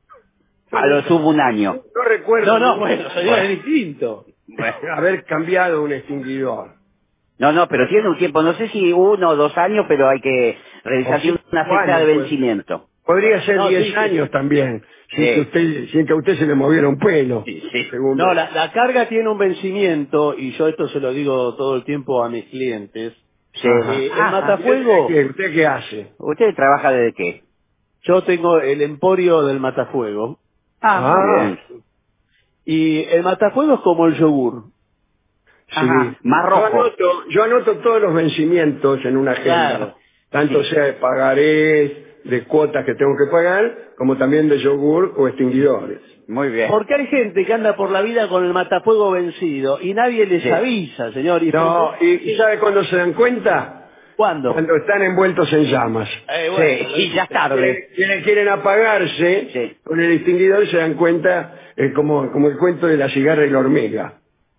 A lo sumo un año. No recuerdo. No, no, bueno, señor, es distinto. Haber cambiado un extinguidor. No, no, pero tiene un tiempo, no sé si uno o dos años, pero hay que revisar O cinco una fecha años, de pues. vencimiento. Podría ser No, diez sí, sí. años también, sin, Sí. que usted, sin que a usted se le moviera un pelo. según No, veo. la, la carga tiene un vencimiento, y yo esto se lo digo todo el tiempo a mis clientes. Sí. Eh, el Ajá. matafuego, ¿Usted qué, usted qué hace? ¿Usted trabaja desde qué? yo tengo el emporio del matafuego, Ah, muy bien. y el matafuego es como el yogur. Sí. Ajá, más Yo rojo. anoto, yo anoto todos los vencimientos en una agenda, Claro. tanto Sí. sea de pagarés, de cuotas que tengo que pagar, como también de yogur o extinguidores. Muy bien. Porque hay gente que anda por la vida con el matafuego vencido, y nadie les Sí. avisa, señor. Y No, ¿y, y sabe cuándo se dan cuenta? ¿Cuándo? Cuando están envueltos en llamas. Eh, bueno, Sí, y ya es tarde. Quienes quieren apagarse Sí. con el extinguidor se dan cuenta, eh, como, como el cuento de la cigarra y la hormiga.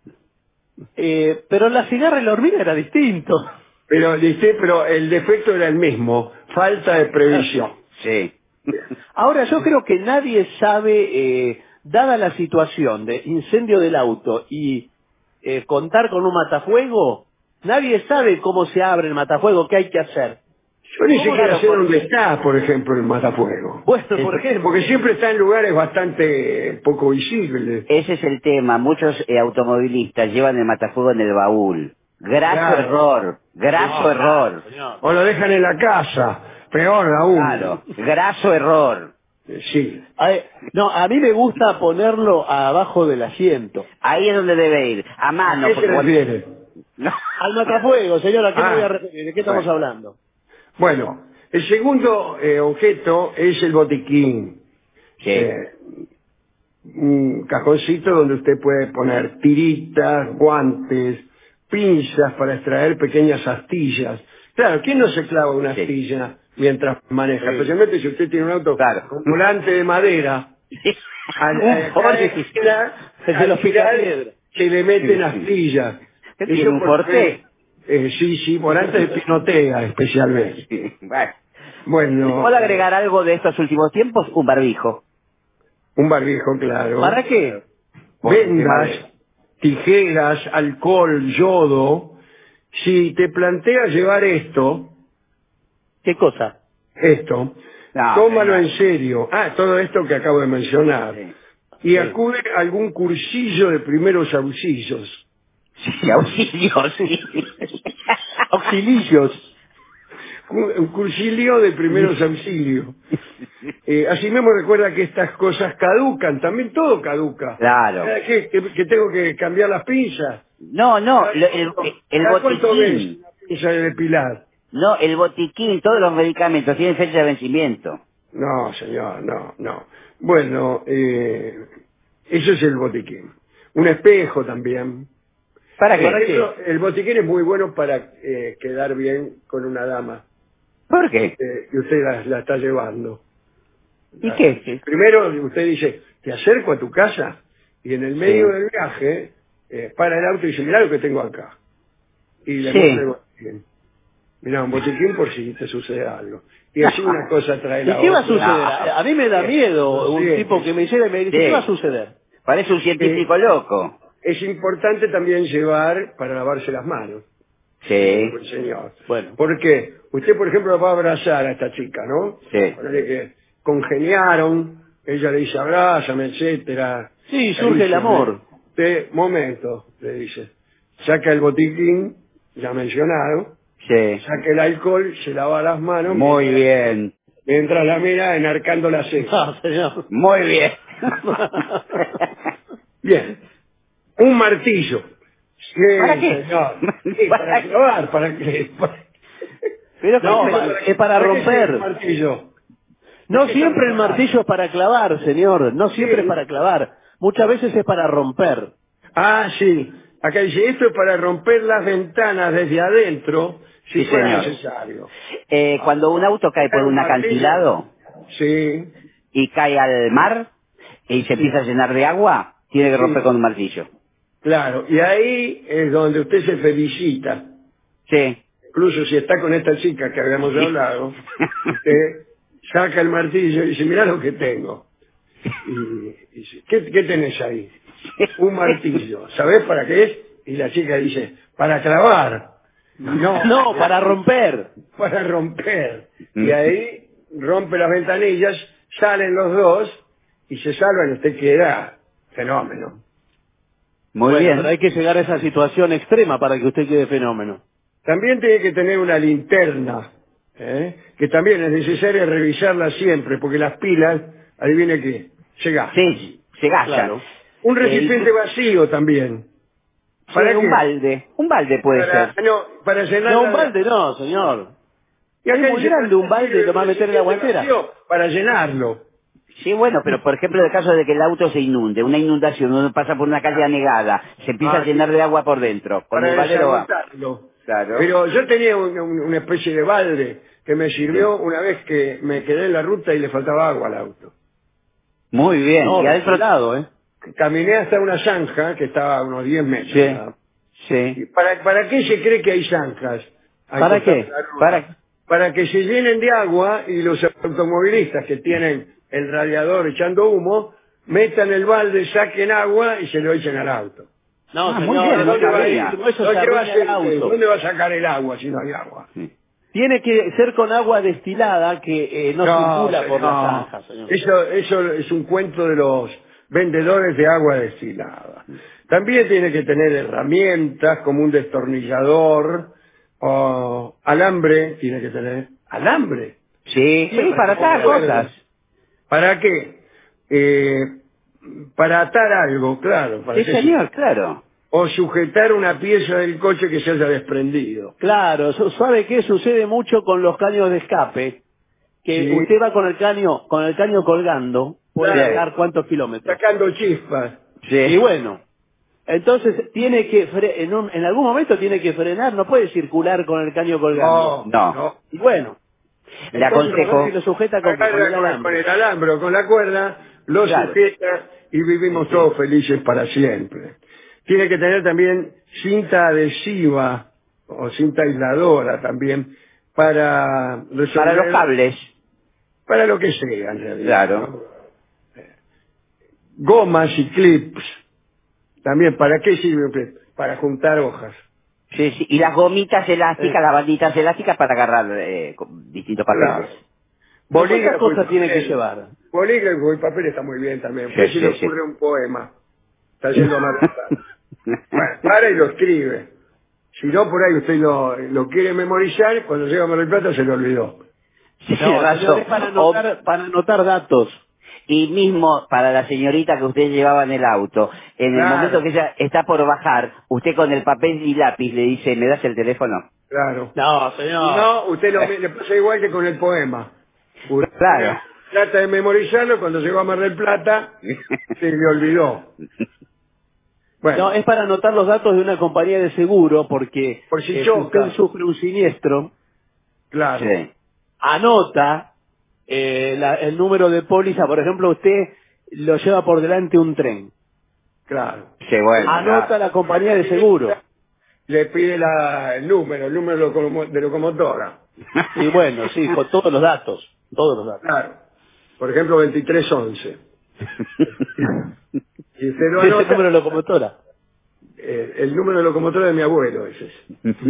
eh, pero la cigarra y la hormiga era distinto. Pero, dice, pero el defecto era el mismo, falta de previsión. Sí. Ahora, yo creo que nadie sabe, eh, dada la situación de incendio del auto y eh, contar con un matafuego, nadie sabe cómo se abre el matafuego, qué hay que hacer. Yo ni ¿Cómo siquiera lo sé por- dónde está, por ejemplo, el matafuego. Bueno, por ejemplo. Porque siempre está en lugares bastante poco visibles. Ese es el tema. Muchos eh, automovilistas llevan el matafuego en el baúl. Graso Claro. error. Graso No, error. señor. O lo dejan en la casa, peor aún. Claro. Graso error. Eh, Sí. Ay, no, a mí me gusta ponerlo abajo del asiento. Ahí es donde debe ir. A ¿A mano. qué se porque cuando- refiere? No. Al matafuego, señor, ¿a qué Ah. me voy a referir? ¿De qué estamos Bueno. hablando? Bueno, el segundo eh, objeto es el botiquín. Sí. Eh, un cajoncito donde usted puede poner tiritas, guantes, pinzas para extraer pequeñas astillas. Claro, ¿quién no se clava una Sí. astilla mientras maneja? Sí. Especialmente si usted tiene un auto Claro. con volante de madera. Al, Un a- Ford. cada esquina, El de al los final, picapiedra. se le meten Sí. astillas. ¿Qué Eso tiene, un porque- Forte? eh, sí, sí, volante de pinotea especialmente. Sí. Bueno. Bueno, ¿Puedo agregar algo de estos últimos tiempos? Un barbijo. un barbijo, claro. ¿Para qué? Por el tema Vendas, tijeras, alcohol, yodo. Si te planteas llevar esto, ¿Qué cosa? esto, No, tómalo señor. en serio. Ah, todo esto que acabo de mencionar. Sí. Y acude a algún cursillo de primeros auxilios. Sí, auxilio, sí. Auxilillos. Un un cursilio de primeros auxilios. Eh, así mismo recuerda que estas cosas caducan, también todo caduca. Claro. ¿Sabes qué? Que, que tengo que cambiar las pinzas. No, no, lo- el, el ¿Cada cuánto ves botiquín. una pinza de depilar? No, el botiquín, todos los medicamentos tienen fecha de vencimiento. No, señor, no, no. Bueno, eh, eso es el botiquín. Un espejo también. ¿Para Por qué? ejemplo, el botiquín es muy bueno para eh, quedar bien con una dama. ¿Por qué? Eh, que usted la, la está llevando. ¿Y qué? Primero usted dice, te acerco a tu casa y en el medio Sí. del viaje eh, para el auto y dice, mirá lo que tengo acá. Y le Sí. muestra el botiquín. Mirá, un botiquín por si te sucede algo. Y así una cosa trae la ¿Y qué va a otra. suceder? A, a mí me da miedo un Sí. tipo que me llega y me dice, Sí. ¿qué va a suceder? Parece un científico loco. Es importante también llevar para lavarse las manos. Sí. El señor. Bueno. ¿Por qué? Usted, por ejemplo, va a abrazar a esta chica, ¿no? Sí. Ponele que congeniaron, ella le dice abrázame, etcétera. Sí, surge el amor. De momento, le dice. Saca el botiquín, ya mencionado, Sí. saca el alcohol, se lava las manos. Muy mientras, bien. mientras la mira enarcando la ceja. No, señor. Muy bien. Bien. Un martillo. Sí, ¿Para qué? señor. Sí, para ¿Para qué? clavar, para que... Pero No, ¿qué? para- es para ¿Para qué sirve romper. el martillo? No ¿De qué siempre el estamos martillo es para clavar, señor. No siempre Sí. es para clavar. Muchas veces es para romper. Ah, sí. Acá dice, esto es para romper las ventanas desde adentro, si Sí, fuera señor. necesario. Eh, cuando un auto cae por ¿Sacar un martillo? acantilado Sí. y cae al mar y se empieza a llenar de agua, tiene que Sí. romper con un martillo. Claro. Y ahí es donde usted se felicita. Sí. Incluso si está con esta chica que habíamos hablado, usted saca el martillo y dice, mirá lo que tengo. Y, y dice, ¿qué, ¿qué tenés ahí? Un martillo. ¿Sabés para qué es? Y la chica dice, para clavar. No, No, para romper. para romper. Y ahí rompe las ventanillas, salen los dos y se salvan y usted queda fenómeno. Muy Bueno, bien. pero hay que llegar a esa situación extrema para que usted quede fenómeno. También tiene que tener una linterna, ¿eh? Que también es necesario revisarla siempre, porque las pilas, adivine qué, se gastan. Sí, se gasta. Claro. Un Eh, recipiente y- vacío también. Sí, ¿Para un qué? balde. Un balde puede Para, ser. no, para llenar No, la- un balde no, señor. Y acá Es muy dice, grande un balde, sirve lo va a un meter en la recipiente guantera. vacío para llenarlo. Sí, bueno, pero por ejemplo, en el caso de que el auto se inunde, una inundación, uno pasa por una calle anegada, se empieza Ah, a llenar sí. de agua por dentro. Con Para el baldero va. desagotarlo. Claro. Pero yo tenía un- un- una especie de balde que me sirvió una vez que me quedé en la ruta y le faltaba agua al auto. Muy bien. No, y adentro... lado, ¿eh? Caminé hasta una zanja que estaba a unos diez metros. Sí. ¿verdad? Sí. ¿Y ¿Para, ¿Para qué se cree que hay zanjas? Al ¿Para costado qué? de la ruta? Para... Para que se llenen de agua y los automovilistas que tienen el radiador echando humo, metan el balde, saquen agua y se lo echen al auto. No, Ah, señor, muy bien, no ¿dónde va a ir? sabía. Eso se ¿Dónde va, a arruina ser- el auto. ¿Dónde va a sacar el agua si no hay agua? Tiene que ser con agua destilada que eh, no, circula por no. la zanja, señor. Eso, eso es un cuento de los vendedores de agua destilada. También tiene que tener herramientas como un destornillador o alambre, tiene que tener alambre. Sí, sí, para atar cosas. ¿Para qué? Eh, para atar algo, claro. Para Sí, que- señor, claro. O sujetar una pieza del coche que se haya desprendido. Claro, su- ¿sabe qué? Sucede mucho con los caños de escape, que Sí. usted va con el caño, con el caño colgando, puede Claro. sacar cuántos kilómetros. Sacando chispas. Sí. Y bueno, entonces tiene que, fre- en, un- en algún momento tiene que frenar, no puede circular con el caño colgando. No. no. Y bueno, Le entonces, aconsejo... a ver si lo sujeta con, con Agarra el con, alambre. con el alambre o con la cuerda, lo Claro. sujeta y vivimos todos felices para siempre. Tiene que tener también cinta adhesiva o cinta aisladora también para resolver... Para los cables. Para lo que sea, en realidad. Claro. ¿no? Gomas y clips. También, ¿para qué sirve un clip? Para juntar hojas. Sí, sí. Y las gomitas elásticas, Eh. las banditas elásticas para agarrar eh, con distintos papeles. Claro. ¿Cuántas Bolígrafo y cosas tiene que papel. llevar? Bolígrafo y papel está muy bien también. Sí, Pues si sí, le sí. ocurre un poema, está yendo a Mar del Plata. Bueno, para y lo escribe. Si no, por ahí usted lo, lo quiere memorizar, cuando llega a Mar del Plata se lo olvidó. Sí, No, razón. señor, es para O- anotar, para anotar datos. y mismo para la señorita que usted llevaba en el auto, en el Claro. momento que ella está por bajar, usted con el papel y lápiz le dice, ¿me das el teléfono? Claro. No, Si señor. no, usted lo, le pasa igual que con el poema. Usted Claro. trata de memorizarlo, cuando llegó a Mar del Plata, se le olvidó. Bueno. No, es para anotar los datos de una compañía de seguro, porque Por si eh, si choca. usted sufre un siniestro, Claro. Sí. anota eh, la- el número de póliza. Por ejemplo, usted lo lleva por delante un tren. Claro. Sí, bueno. Anota claro. la compañía de seguro. Le pide la, el número, el número de locomo- de locomotora. Y bueno, sí, con todos los datos. Todos los datos. Claro. Por ejemplo, veintitrés once. Y usted lo Ese anota, número de locomotora. eh, el número de locomotora de mi abuelo, ese es.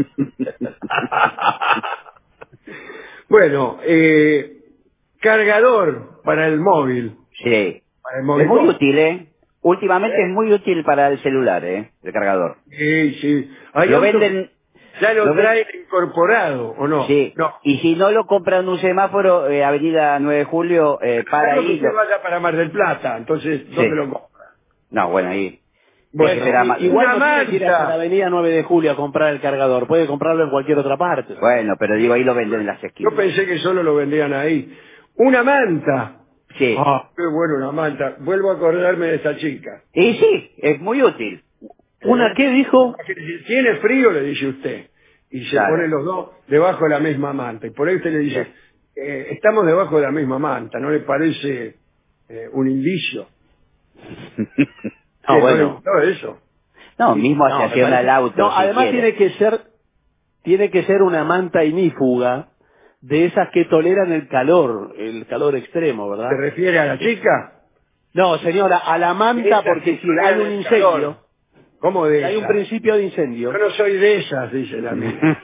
Bueno, eh, cargador para el móvil. Sí. Para el Es móvil. muy útil, ¿eh? Últimamente es muy útil para el celular, ¿eh? El cargador. Sí, sí. Hay Lo autos venden... que ya lo, lo ven- traen incorporado, ¿o no? Sí. No. Y si no lo compran en un semáforo, eh, Avenida nueve de Julio, eh, para Claro que ahí... usted lo- vaya para Mar del Plata, entonces, ¿dónde Sí. lo compra? No, bueno, ahí... Bueno, Ese será i- más- igual una no tiene que ir hasta manta. la avenida nueve de julio a comprar el cargador. Puede comprarlo en cualquier otra parte. Bueno, pero digo, ahí lo venden en las Yo esquinas. pensé que solo lo vendían ahí. Una manta. Sí. Ah, qué bueno una manta. Vuelvo a acordarme de esa chica. Y sí, es muy útil. ¿Una qué dijo? Si tiene frío, le dice usted. Y se Claro. ponen los dos debajo de la misma manta. Y por ahí usted le dice, eh, estamos debajo de la misma manta. ¿No le parece eh, un indicio? No, ¿Qué, le bueno. gustó eso? No, mismo No, se me acciona parece- el auto. No, si además quiere. tiene que ser tiene que ser una manta inífuga de esas que toleran el calor, el calor extremo, ¿verdad? ¿Se refiere a la chica? No, señora, a la manta, Esas porque que si toleran hay un el incendio, calor. ¿Cómo de si hay un esas? principio de incendio. Yo no soy de esas, dice la mía.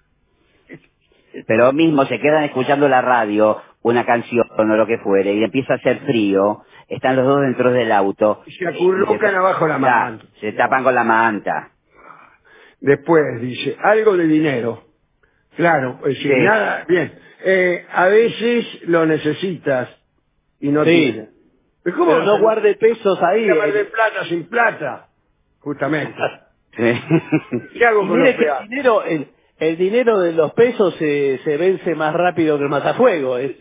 Pero mismo se quedan escuchando la radio, una canción o lo que fuere, y empieza a hacer frío, están los dos dentro del auto. Y se acurrucan abajo la Ya, manta. se tapan con la manta. Después dice, algo de dinero. Claro, es decir, Sí. nada, bien. Eh, a veces lo necesitas y no Sí. tienes. ¿Pero ¿Cómo Pero vas no a- guarde pesos ahí. Llamar eh. de plata sin plata? Justamente. Sí. ¿Qué hago Y con mire los que el peajes? dinero, el, el dinero de los pesos se, se vence más rápido que el matafuego. ¿eh?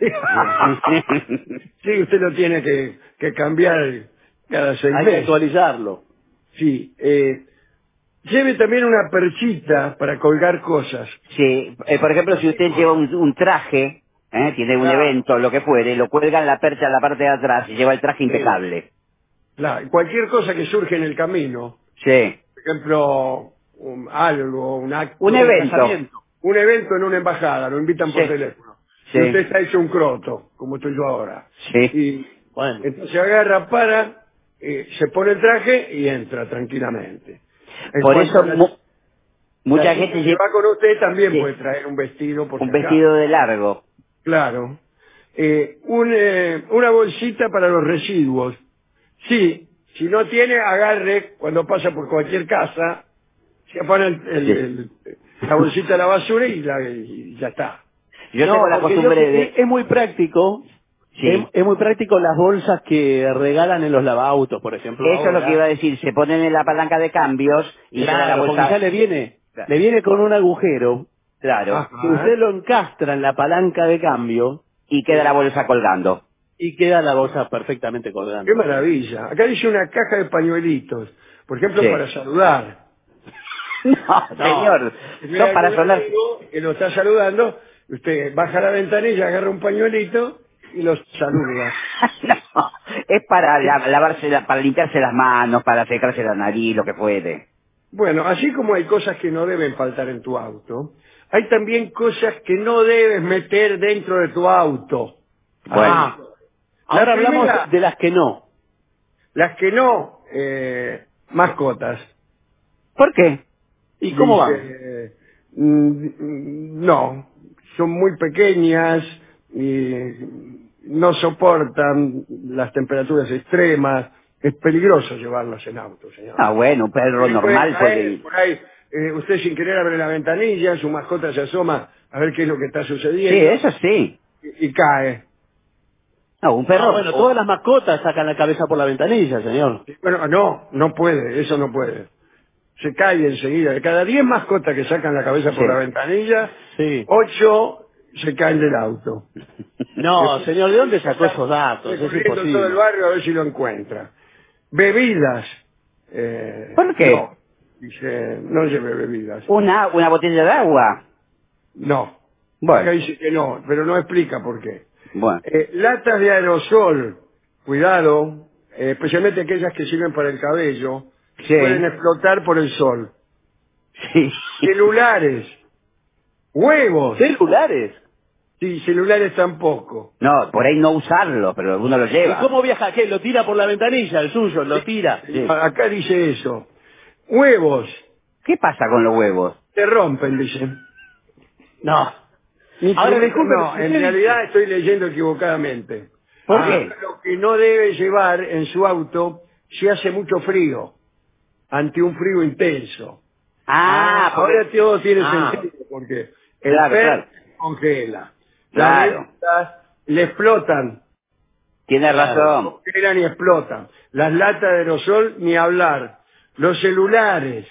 Sí, usted lo tiene que, que cambiar cada seis Hay que meses. actualizarlo. Sí. Eh, lleve también una perchita para colgar cosas. Sí, eh, por ejemplo, si usted lleva un, un traje, ¿eh? Tiene un Claro. evento, lo que fuere, lo cuelga en la percha en la parte de atrás y lleva el traje impecable. La- cualquier cosa que surge en el camino. Sí. Por ejemplo, un- algo, un acto. Un evento. casamiento, un evento en una embajada, lo invitan por Sí. teléfono. Sí. Y usted está hecho un croto, como estoy yo ahora. Sí. Y Bueno. entonces agarra, para, eh, se pone el traje y entra tranquilamente. En Por cuanto eso a la- mu- mucha la gente chica que lleva va con usted también Sí. puede traer un vestido. Por un si acaso. vestido de largo. Claro. Eh, un, eh, una bolsita para los residuos. Sí, si no tiene, agarre cuando pasa por cualquier casa, se pone el- el- Sí. el- la bolsita de la basura y, la- y ya está. Yo No, tengo la porque costumbre yo- de... es, es muy práctico. Sí. Es, es muy práctico las bolsas que regalan en los lavautos, por ejemplo. Eso es lo ahora. que iba a decir, se ponen en la palanca de cambios y queda la Claro, bolsa... porque ya le viene, Claro. le viene con un agujero Claro. Ajá. que usted lo encastra en la palanca de cambio Y queda la bolsa colgando. y queda la bolsa perfectamente Qué colgando. maravilla. Acá dice una caja de pañuelitos, por ejemplo, Sí. para saludar. No, señor, Si son para algún sonar... amigo que lo está saludando, usted baja la ventanilla, agarra un pañuelito y los saluda. No, es para la- lavarse, la- para limpiarse las manos, para secarse la nariz, lo que puede. Bueno, así como hay cosas que no deben faltar en tu auto, hay también cosas que no debes meter dentro de tu auto. Bueno. Ah, ahora La hablamos primera- de las que no. Las que no, eh, mascotas. ¿Por qué? ¿Y cómo van? Dice, mm, no, son muy pequeñas y no soportan las temperaturas extremas. Es peligroso llevarlas en auto, señor. Ah, bueno, un perro Usted normal puede caer puede ir. por ahí, eh, usted sin querer abre la ventanilla, su mascota se asoma a ver qué es lo que está sucediendo. Sí, eso sí. y, y cae. No, un perro... Ah, bueno, todas las mascotas sacan la cabeza por la ventanilla, señor. Bueno, no, no puede, eso no puede. Se cae enseguida. De cada diez mascotas que sacan la cabeza por Sí. la ventanilla, Sí. ocho se caen del auto. No, señor, ¿de dónde sacó esos datos? Es Recorriendo todo el imposible. barrio a ver si lo encuentra. Bebidas. Eh, ¿Por qué? No, dice, no lleve bebidas. Una, una botella de agua. No. Bueno. Acá dice que no, pero no explica por qué. Bueno. Eh, latas de aerosol, cuidado, eh, especialmente aquellas que sirven para el cabello, Sí. pueden explotar por el sol. Sí. Celulares, huevos. ¿Celulares? Sí, celulares tampoco. No, por ahí no usarlo, pero uno lo ¿Y lleva. cómo viaja? ¿Qué? ¿Lo tira por la ventanilla, el suyo? ¿Lo tira? Sí. Acá dice eso. Huevos, ¿Qué pasa con los huevos? se rompen, dicen. No. Instrumento- Ahora, disculpe, no, en realidad estoy leyendo equivocadamente. ¿Por Ah, qué? Lo que no debe llevar en su auto si hace mucho frío, ante un frío intenso. Ah, porque- ahora todo tiene Ah. sentido, porque el Claro, P E R claro. congela. Claro. Las revistas le explotan. Tiene razón. Congelan y explotan. Las latas de aerosol, ni hablar. Los celulares,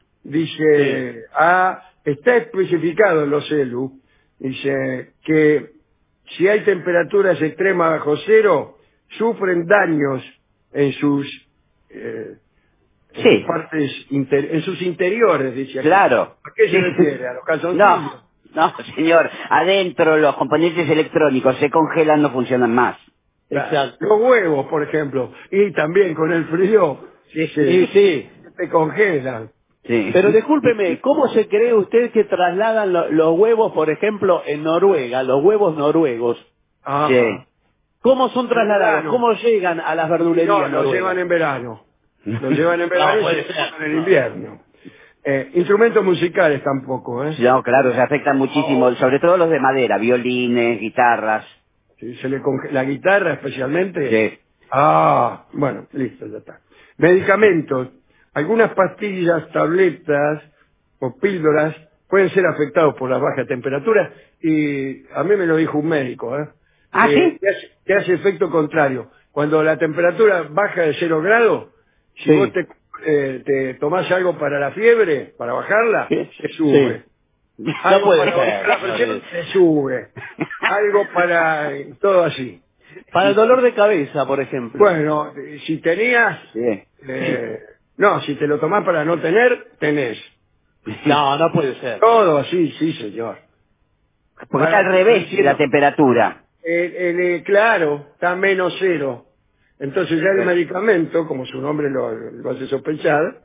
dice, ah, está especificado en los celu, dice que si hay temperaturas extremas bajo cero, sufren daños en sus, eh, en Sí. sus partes, inter- en sus interiores, dice aquí. Claro. ¿A qué se Sí. refiere? ¿A los calzoncillos? No, no, señor. Adentro los componentes electrónicos se congelan, no funcionan más. Exacto. Los huevos, por ejemplo. Y también con el frío Sí, se, sí. sí. se congelan. Sí. Pero discúlpeme, ¿cómo se cree usted que trasladan lo- los huevos, por ejemplo, en Noruega, los huevos noruegos? Ajá. Sí. ¿Cómo son trasladados? verano. ¿Cómo llegan a las verdulerías No, los noruegas? llevan en verano. Los llevan en verano No, y puede se ser. ponen en invierno. Eh, instrumentos musicales tampoco, ¿eh? No, claro, se afectan muchísimo, sobre todo los de madera, violines, guitarras. Sí, se le conge- la guitarra especialmente. Sí. Ah, bueno, listo, ya está. Medicamentos. Algunas pastillas, tabletas o píldoras pueden ser afectados por las bajas temperaturas y a mí me lo dijo un médico, ¿eh? ¿Ah, Que- sí? Que hace, que hace efecto contrario. Cuando la temperatura baja de cero grados, si Sí. vos te, eh, te tomás algo para la fiebre, para bajarla, Sí. se sube. Sí. Algo No puede para ser, bajar la presión, señores. se sube. Algo para eh, todo así. Para el dolor de cabeza, por ejemplo. Bueno, eh, si tenías, Sí. eh, no, si te lo tomás para no tener, tenés. No, no puede ser. Todo así, sí, señor. Porque está Para- al revés diciendo- la temperatura. El- el, eh, claro, está a menos cero. Entonces ya el Sí. medicamento, como su nombre lo, lo hace sospechar,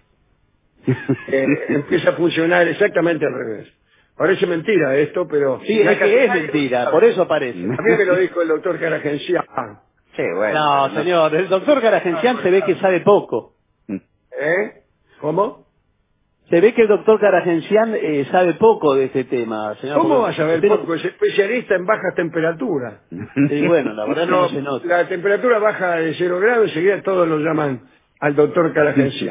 eh, empieza a funcionar exactamente al revés. Parece mentira esto, pero... Sí, es que es mentira, por eso parece. A mí me lo dijo el doctor Caragencián. Sí, bueno. No, pero señor, el doctor Caragencián se ve que sabe poco. ¿Eh? ¿Cómo? Se ve que el doctor Caragencián eh, sabe poco de este tema, señor. ¿Cómo porque vas a ver usted no- poco? Es especialista en bajas temperaturas. Sí, bueno, la verdad que No, no se nota. la temperatura baja de cero grados y enseguida todos lo llaman al doctor Caragencián.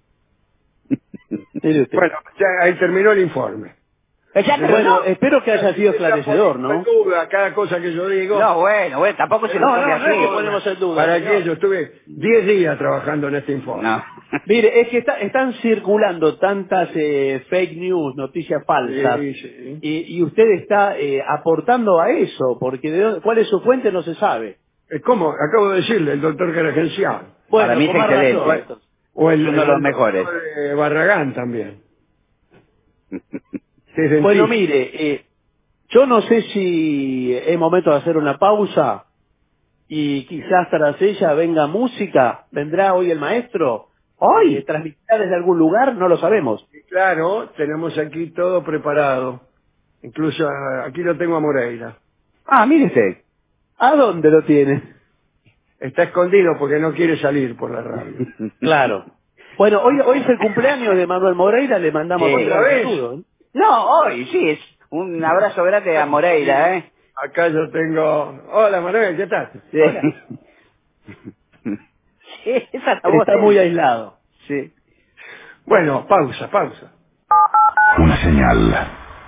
Mire usted. Bueno, ya ahí terminó el informe. Exacto, Bueno, no. espero que haya sido esclarecedor, ¿no? En duda cada cosa que yo digo. No, bueno, bueno, tampoco se No, nos tome no, no es que así. ponemos en duda. ¿Para señor. qué? Yo estuve diez días trabajando en este informe. No. Mire, es que está- están circulando tantas eh, fake news, noticias falsas, Sí, sí. y, y usted está eh, aportando a eso, porque de dónde- cuál es su fuente no se sabe. Eh, ¿Cómo? Acabo de decirle, el doctor Caragencián. Bueno, Para mí con es más excelente. razón, entonces. O el, Uno de los mejores. doctor, eh, Barragán también. Que es dentista. Bueno, mire, eh, yo no sé si es momento de hacer una pausa y quizás tras ella venga música. ¿Vendrá hoy el maestro? ¿Hoy? Eh, ¿Transmitirá desde algún lugar? No lo sabemos. Claro, tenemos aquí todo preparado. Incluso ah, aquí lo tengo a Moreira. Ah, mire usted. ¿A dónde lo tiene? Está escondido porque no quiere salir por la radio. Claro. Bueno, hoy, hoy es el cumpleaños de Manuel Moreira, le mandamos Sí. un gran ¿Otra vez? saludo, ¿eh? No, hoy, sí, es un abrazo grande a Moreira, ¿eh? Acá yo tengo... Hola Manuel, ¿qué tal? Sí. Sí, esa es la voz Está de él. muy aislado. Sí. Bueno, pausa, pausa. Una señal.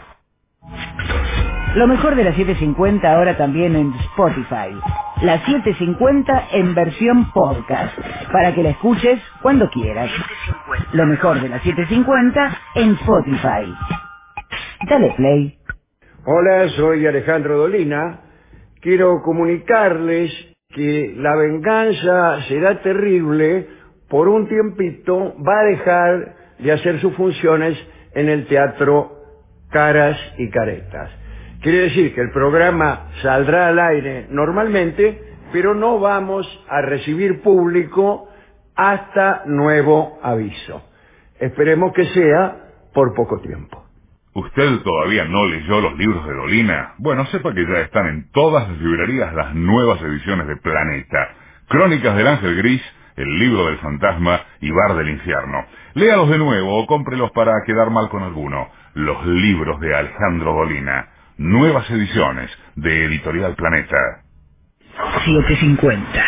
Lo mejor de la setecientos cincuenta ahora también en Spotify. La setecientos cincuenta en versión podcast, para que la escuches cuando quieras. Lo mejor de la setecientos cincuenta en Spotify. Dale play. Hola, soy Alejandro Dolina. Quiero comunicarles que la venganza será terrible por un tiempito, va a dejar de hacer sus funciones en el Teatro Caras y Caretas. Quiere decir que el programa saldrá al aire normalmente, pero no vamos a recibir público hasta nuevo aviso. Esperemos que sea por poco tiempo. ¿Usted todavía no leyó los libros de Dolina? Bueno, sepa que ya están en todas las librerías las nuevas ediciones de Planeta. Crónicas del Ángel Gris, El Libro del Fantasma y Bar del Infierno. Léalos de nuevo o cómprelos para quedar mal con alguno. Los libros de Alejandro Dolina. Nuevas ediciones de Editorial Planeta. siete cincuenta.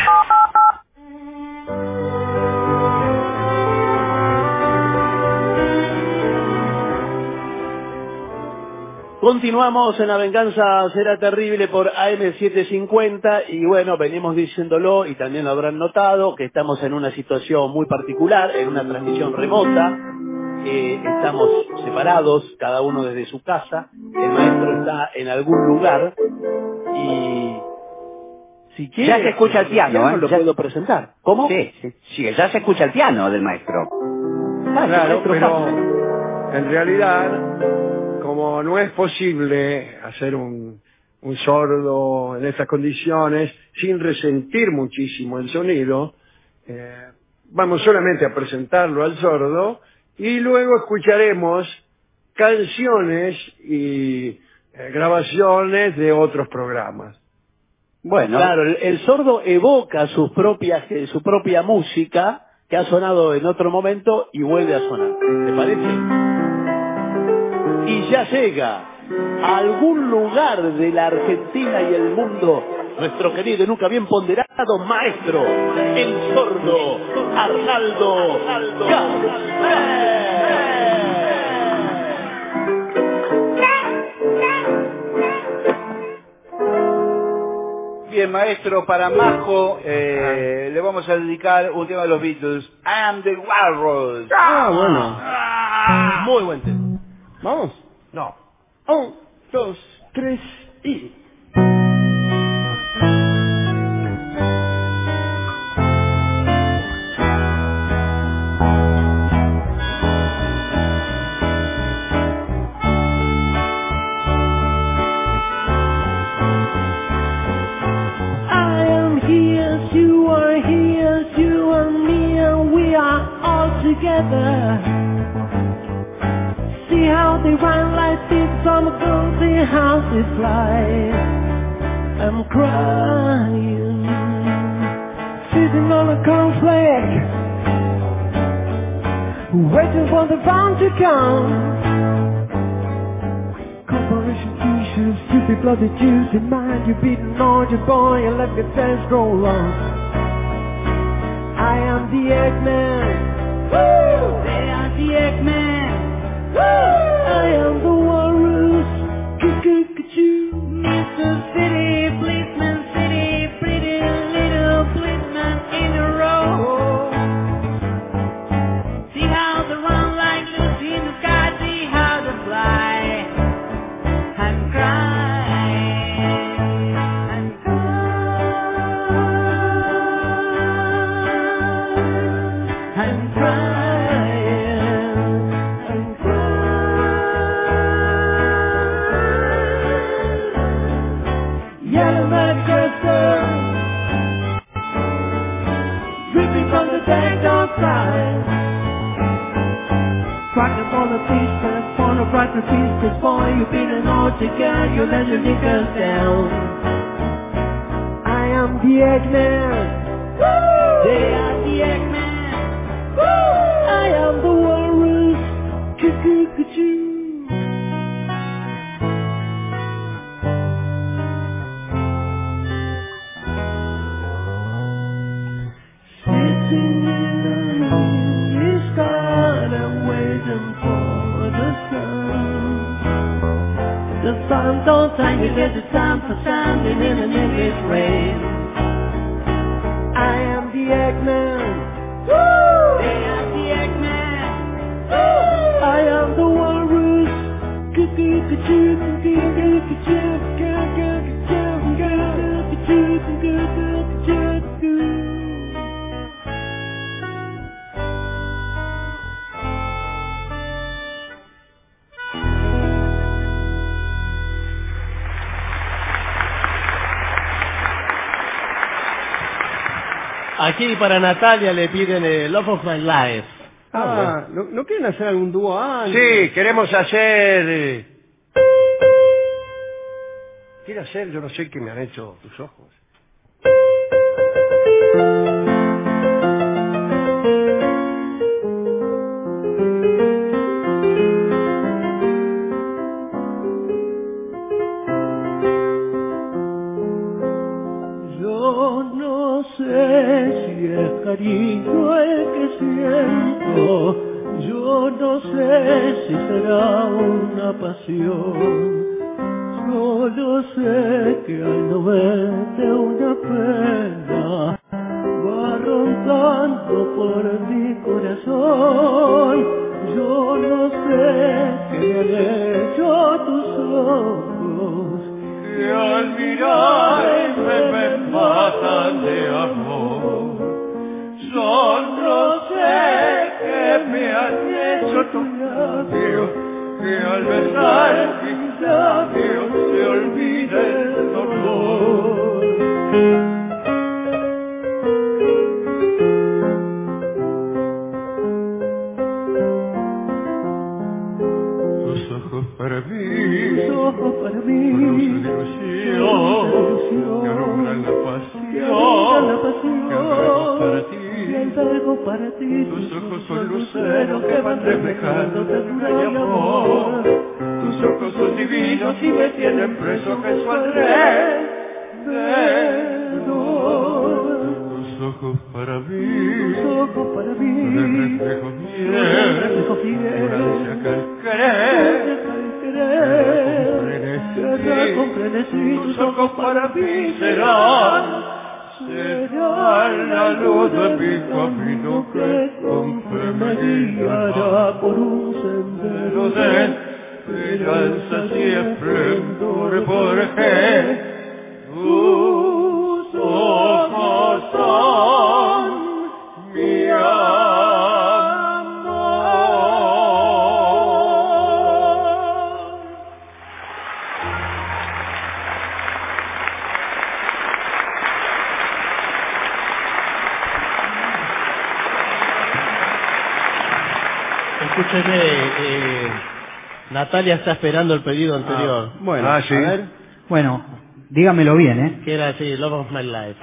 Continuamos en La Venganza Será Terrible por A M setecientos cincuenta y bueno, venimos diciéndolo y también lo habrán notado que estamos en una situación muy particular, en una transmisión remota, eh, estamos separados, cada uno desde su casa, el maestro está en algún lugar y si quiere... Ya se escucha el piano, ¿eh? Lo Ya... puedo presentar. ¿Cómo? Sí, sí, sí, ya se escucha el piano del maestro. Ah, Claro, maestro pero pasa. en realidad, como no es posible hacer un, un sordo en estas condiciones sin resentir muchísimo el sonido, eh, vamos solamente a presentarlo al sordo y luego escucharemos canciones y eh, grabaciones de otros programas. Bueno, claro, el, el sordo evoca sus propias, eh, su propia música que ha sonado en otro momento y vuelve a sonar. ¿Te parece? Y ya llega a algún lugar de la Argentina y el mundo nuestro querido y nunca bien ponderado maestro, el sordo Arnaldo Gaspar. Bien, maestro, para Majo eh, le vamos a dedicar un tema de los Beatles, I Am the Walrus. Ah, bueno. Ah, muy buen tema. ¿Vamos? No. Un, dos, tres y... Together, see how they run like thieves on the go, see how they fly. I'm crying, sitting on a cornflake, waiting for the round to come. Corporation issues, stupid bloody juice in mind. You beaten on your boy and let your dance go wrong. I am the Eggman. Woo! They are the Eggman. Woo! I am the Walrus. Cuckoo-cuckoo. Mississippi policeman, city, pretty little policeman in a row. See how they run like Lucy in the sky. See how they fly. I'm crying. I'm crying. I'm crying. Practice on the beach, and pornographic piece, cause boy, you've been an all-together, you let your niggas down. I am the Eggman. Woo! They are the Eggman. Woo! I am the Walrus. Cuckoo-cuckoo. Sitting in the moon's garden, waiting for the sun. The sun don't thank you, there's a time for standing in an endless rain. I am the Eggman. Woo! They are the Eggman. Woo! I am the Walrus. Cuckoo-cuckoo, cuckoo-cuckoo, cuckoo-cuckoo, cuckoo-cuckoo, cuckoo-cuckoo. aquí para Natalia le piden el Love of My Life. Ah, ¿no, ¿no quieren hacer algún dúo antes? Sí, queremos hacer... eh, Quiero hacer, yo no sé qué me han hecho tus ojos. Yo no sé si es cariño el que siento, yo no sé si será una pasión. Solo sé que al no verte una pena va rondando por mi corazón. Yo no sé qué me han hecho tus ojos, que al mirarme me matan de amor. Solo sé que me han hecho tus labios, que al besar mis labios se olvida el dolor. Tus ojos para mí, tus ojos para mí, son luz de ilusión, que alumbran la pasión, que albergo para ti. Algo para ti, tus ojos son luceros que van reflejando ternura y amor. Tus ojos son divinos y me tienen preso que su alrededor. Tus ojos para mí, tus ojos para mí, son el reflejo fiel, el reflejo fiel, una ansia al querer, que con frenesí. Tus ojos para mí serán. Será la luz de mi camino que con fe me guiará por un sendero de esperanzas y esplendor, porque tus ojos son mi amor. Escúcheme, eh, Natalia está esperando el pedido anterior. Ah, bueno, Ah, sí. a ver. Bueno, dígamelo bien, ¿eh? Que era así, Love of My Life.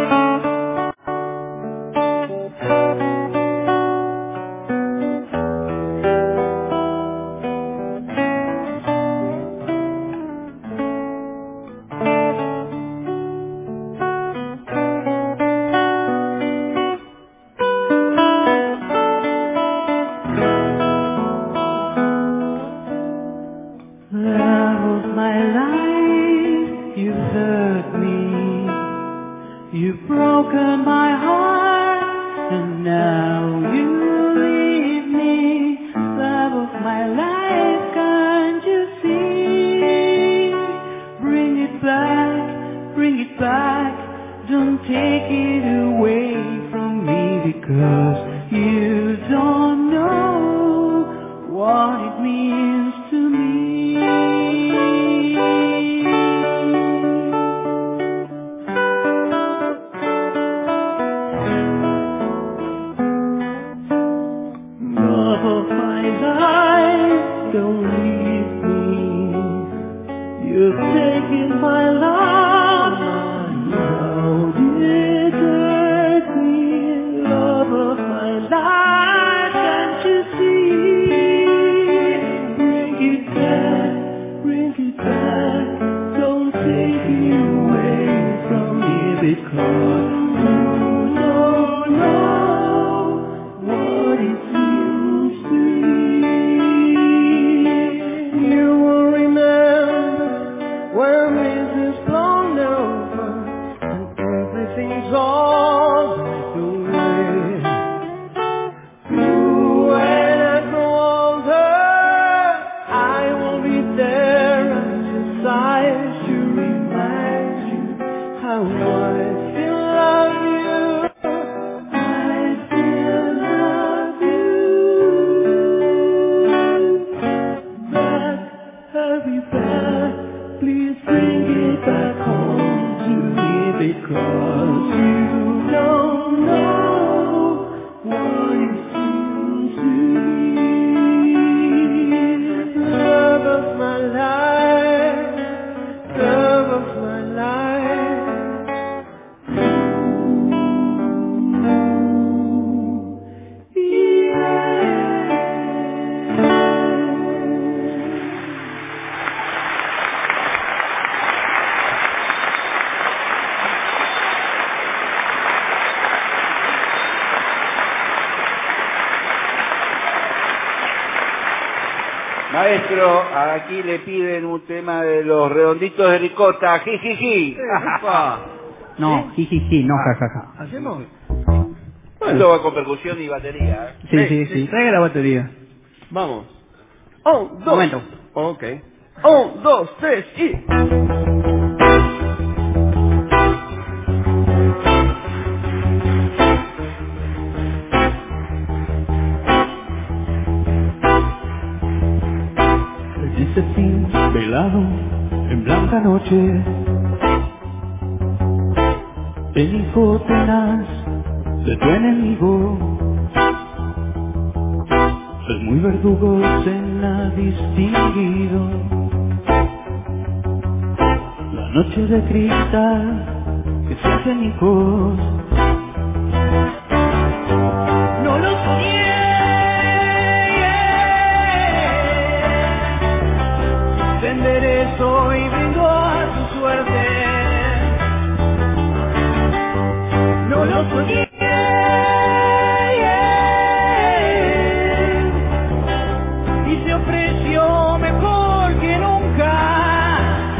Love of my life, you've hurt me, you've broken my heart, and now you leave me. Love of my life, can't you see? Bring it back, bring it back, don't take it away from me, because you don't know what it means to me. Love of my life, don't leave me. You've taken my love, how did it hurt me? Love of my life, can't you see? Bring it back, bring it back, don't take it away from me, because you don't know what it feels to me. You will remember when this is blown over and everything's all right away. When I grow older, I will be there at your side to remind you how I feel. Maestro, aquí le piden un tema de los redonditos de ricota. Jijiji. No, jijiji, no, jajaja. ¿Hacemos? Esto va con percusión y batería. ¿eh? Sí, sí, sí. Traiga la batería. Vamos. Un, dos. Momento. Ok. Un, dos, tres y... Dice fin velado en blanca noche, el hijo tenaz de tu enemigo, el muy verdugo cena distinguido, la noche de cristal que se hacen hijos, no lo soñé. Enderezo y vengo a tu suerte. No lo soñé. Y se ofreció mejor que nunca.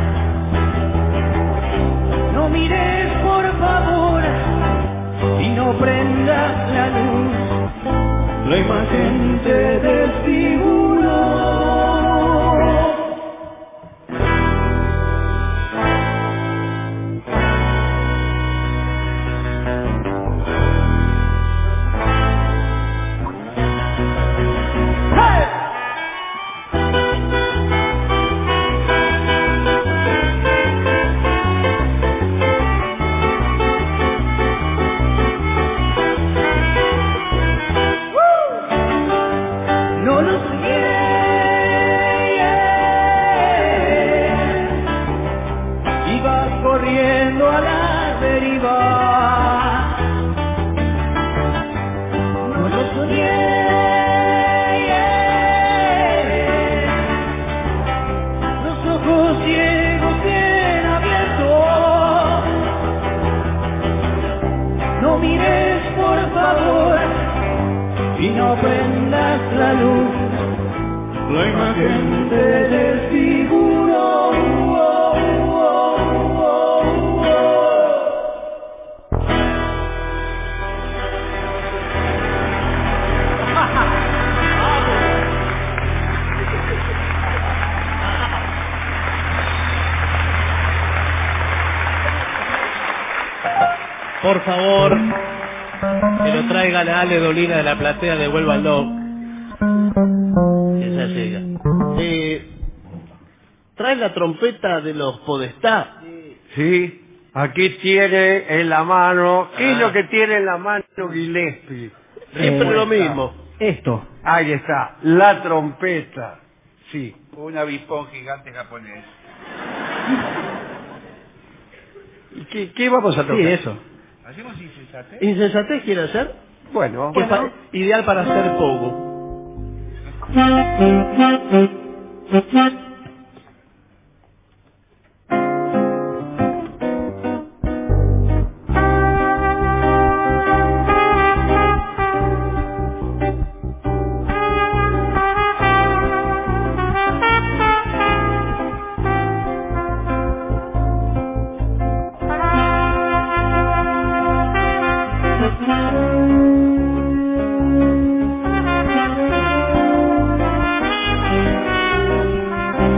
No mires por favor y no prendas la luz. La imagen te desfiguró. Por favor, que lo traigan a Ale Dolina de la platea de Vuélvanlo. Esa llega. Eh, ¿Trae la trompeta de los Podestá? Sí, aquí tiene en la mano. ¿Qué es Ah. lo que tiene en la mano Gillespie? Siempre lo mismo. Esto. Ahí está, la trompeta. Sí. Un avispón gigante japonés. ¿Y ¿Qué, qué vamos a tocar? Sí, eso. ¿Hacemos insensatez? ¿Insensatez quiere hacer? Bueno, Que bueno. pa- ideal para hacer pogo. Thank you.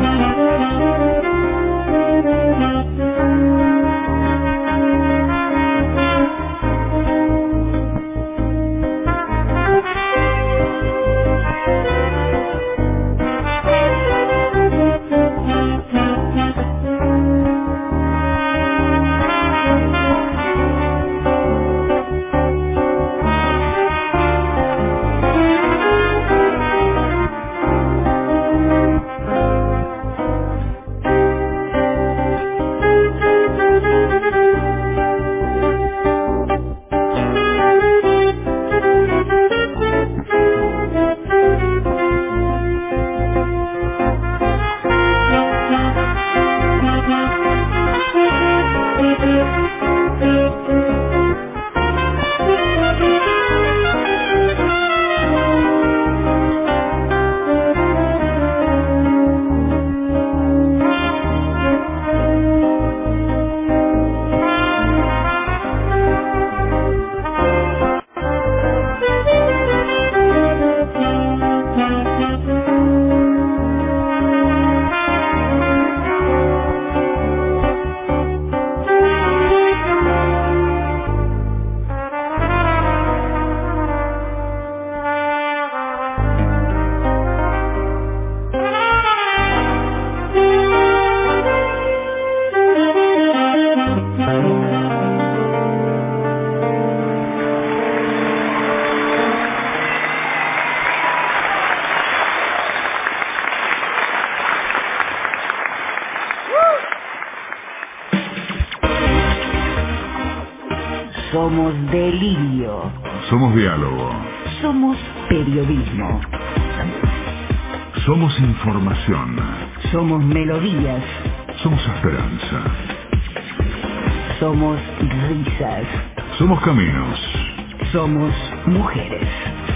Somos delirio. Somos diálogo. Somos periodismo. Somos información. Somos melodías. Somos esperanza. Somos risas. Somos caminos. Somos mujeres.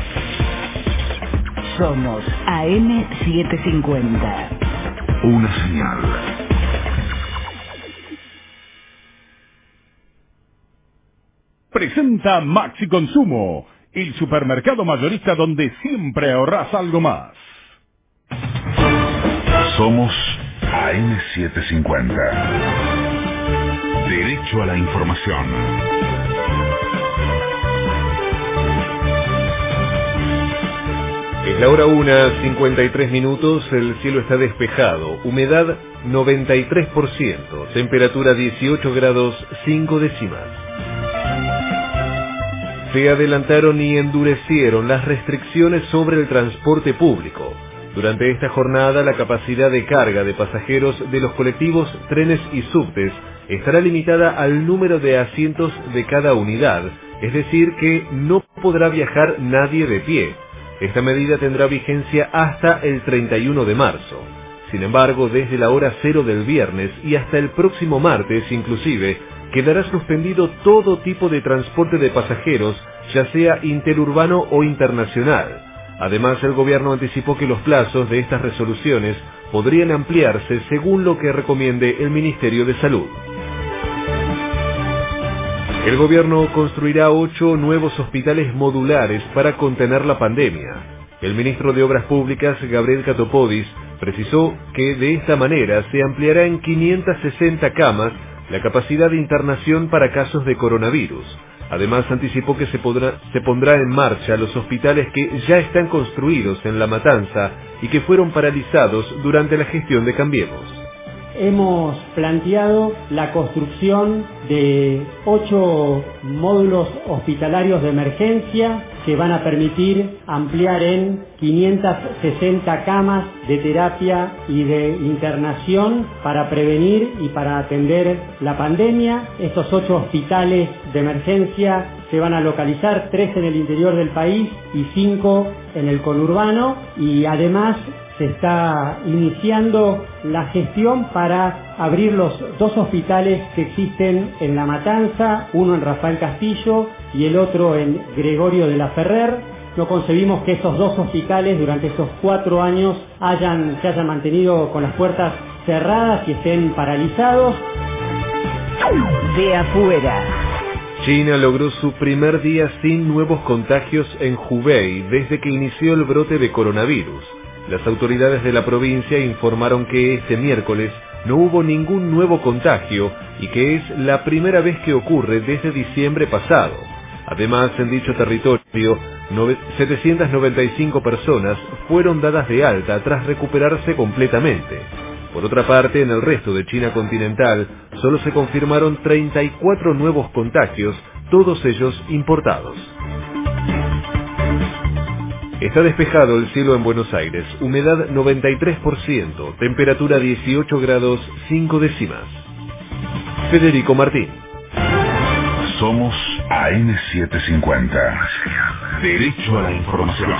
Somos A M setecientos cincuenta. Una señal. Presenta Maxi Consumo, el supermercado mayorista donde siempre ahorras algo más. Somos A M setecientos cincuenta. Derecho a la información. Es la hora una, cincuenta y tres minutos, el cielo está despejado, humedad noventa y tres por ciento, temperatura dieciocho grados cinco décimas. Se adelantaron y endurecieron las restricciones sobre el transporte público. Durante esta jornada, la capacidad de carga de pasajeros de los colectivos, trenes y subtes estará limitada al número de asientos de cada unidad, es decir, que no podrá viajar nadie de pie. Esta medida tendrá vigencia hasta el treinta y uno de marzo. Sin embargo, desde la hora cero del viernes y hasta el próximo martes inclusive, quedará suspendido todo tipo de transporte de pasajeros, ya sea interurbano o internacional. Además, el gobierno anticipó que los plazos de estas resoluciones podrían ampliarse según lo que recomiende el Ministerio de Salud. El gobierno construirá ocho nuevos hospitales modulares para contener la pandemia. El ministro de Obras Públicas, Gabriel Catopodis, precisó que de esta manera se ampliará en quinientas sesenta camas la capacidad de internación para casos de coronavirus. Además, anticipó que se, podrá, se pondrá en marcha los hospitales que ya están construidos en La Matanza y que fueron paralizados durante la gestión de Cambiemos. Hemos planteado la construcción de ocho módulos hospitalarios de emergencia que van a permitir ampliar en quinientas sesenta camas de terapia y de internación para prevenir y para atender la pandemia. Estos ocho hospitales de emergencia se van a localizar, tres en el interior del país y cinco en el conurbano, y además se está iniciando la gestión para abrir los dos hospitales que existen en La Matanza, uno en Rafael Castillo y el otro en Gregorio de la Ferrer. No concebimos que estos dos hospitales durante estos cuatro años hayan, se hayan mantenido con las puertas cerradas y estén paralizados. De afuera. China logró su primer día sin nuevos contagios en Hubei desde que inició el brote de coronavirus. Las autoridades de la provincia informaron que este miércoles no hubo ningún nuevo contagio y que es la primera vez que ocurre desde diciembre pasado. Además, en dicho territorio, setecientas noventa y cinco personas fueron dadas de alta tras recuperarse completamente. Por otra parte, en el resto de China continental, solo se confirmaron treinta y cuatro nuevos contagios, todos ellos importados. Está despejado el cielo en Buenos Aires, humedad noventa y tres por ciento, temperatura dieciocho grados cinco décimas. Federico Martín. Somos A M setecientos cincuenta. Derecho a la información.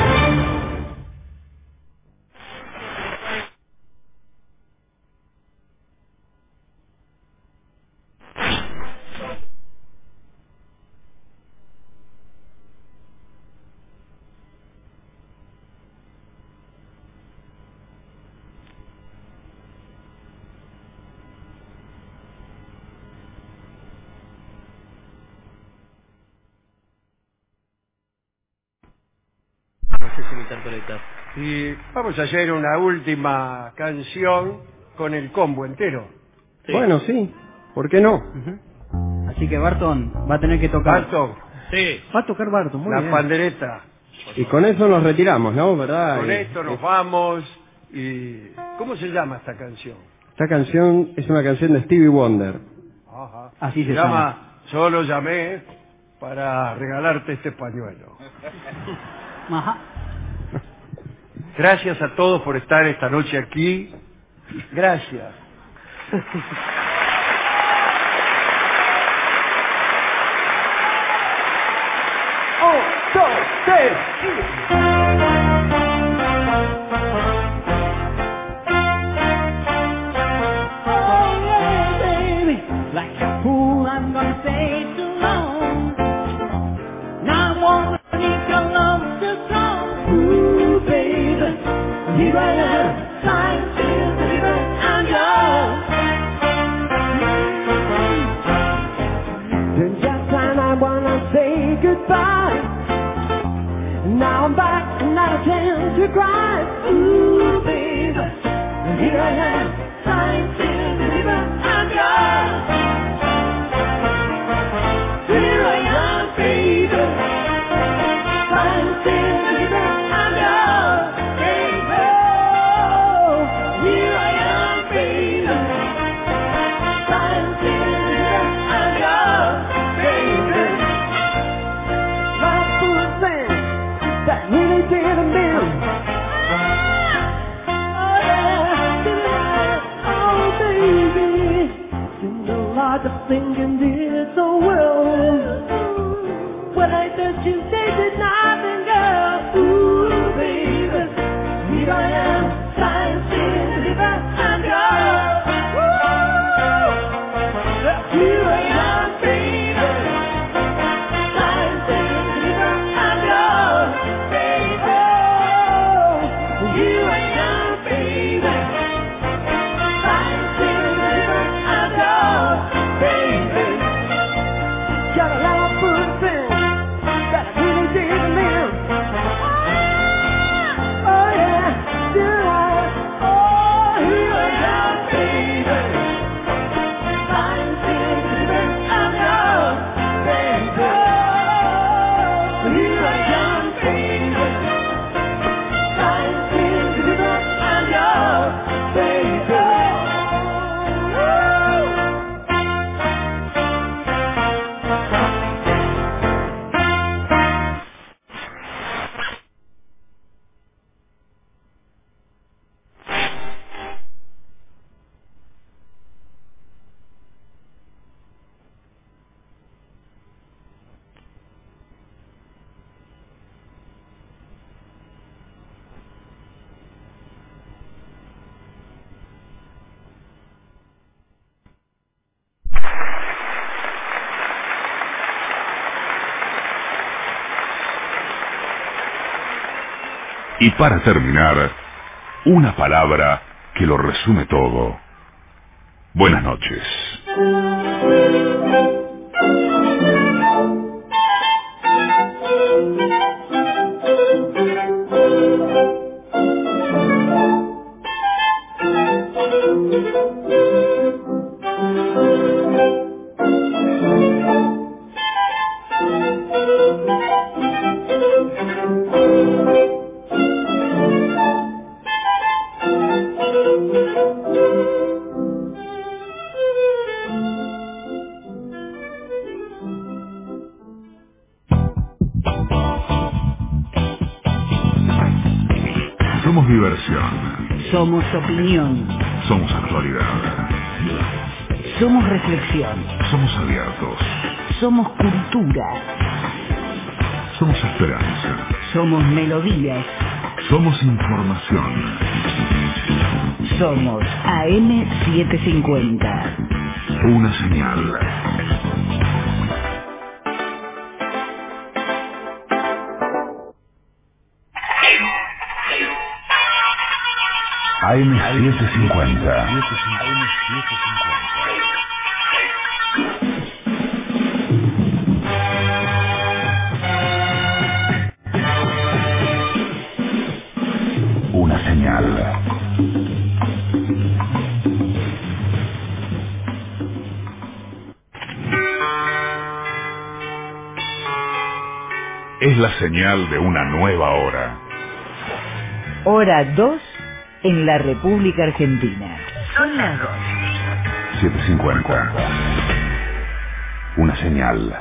No sé si me interpretas. Y vamos a hacer una última canción con el combo entero. Sí. Bueno, sí. ¿Por qué no? Así que Barton va a tener que tocar. Barton, Sí. Va a tocar Barton, muy la bien. pandereta. Y con eso nos retiramos, ¿no? ¿Verdad? Con Y- esto nos vamos. Y ¿cómo se llama esta canción? Esta canción es una canción de Stevie Wonder. Ajá. Así se se llama llama. Solo llamé para regalarte este pañuelo. Ajá. Gracias a todos por estar esta noche aquí. Gracias. tres. Like a fool, I'm gonna stay too long. Now I wanna need your love so strong. Ooh, baby, here I am, trying to deliver, I'm yours. Then just when I wanna say goodbye, now I'm back, not a chance to cry. Ooh, baby, here I am, trying to deliver, I'm yours. Here I am, baby, trying to deliver, I'm yours, baby. Here I am, baby, trying to deliver, I'm yours, baby. Love full of sand that really did a mill. Oh yeah, oh baby, seems a lot of thinking did so well. When I said you did nothing, girl. Ooh, baby, here I am, trying to deliver, I'm yours. Here I am, baby, trying to deliver, I'm yours, baby. Here I am, baby, trying to deliver, I'm yours, baby. Got a lot of food things that I really did live. Oh yeah, yeah. Oh, here I am, baby, trying to deliver, I'm yours, baby. Here I am, baby, trying to deliver, I'm yours, baby. Y para terminar, una palabra que lo resume todo. Buenas noches. Somos diversión. Somos opinión. Somos actualidad. Somos reflexión. Somos abiertos. Somos cultura. Somos esperanza. Somos melodías. Somos información. Somos A M setecientos cincuenta. Una señal. A M setecientos cincuenta. Una señal. Es la señal de una nueva hora. Hora dos en la República Argentina. Son las dos. setecientos cincuenta. Una señal.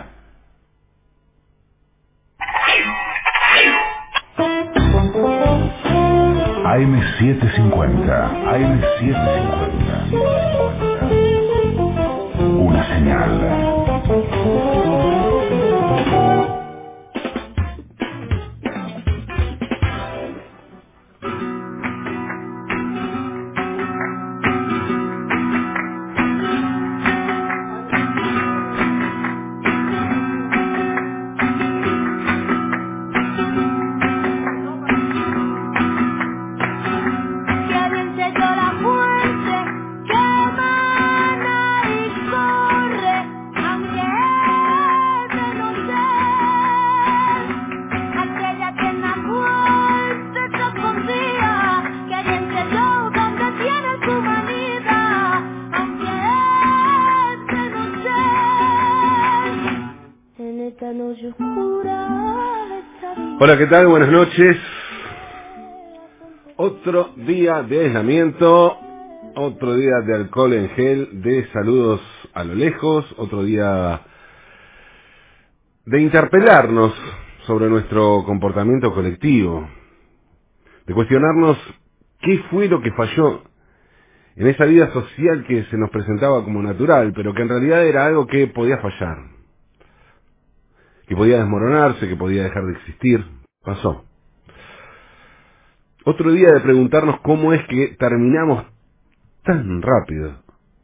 A M setecientos cincuenta. A M setecientos cincuenta. Una señal. Hola, ¿qué tal? Buenas noches. Otro día de aislamiento, otro día de alcohol en gel, de saludos a lo lejos, otro día de interpelarnos sobre nuestro comportamiento colectivo, de cuestionarnos qué fue lo que falló en esa vida social que se nos presentaba como natural, pero que en realidad era algo que podía fallar, que podía desmoronarse, que podía dejar de existir. Pasó. Otro día de preguntarnos cómo es que terminamos tan rápido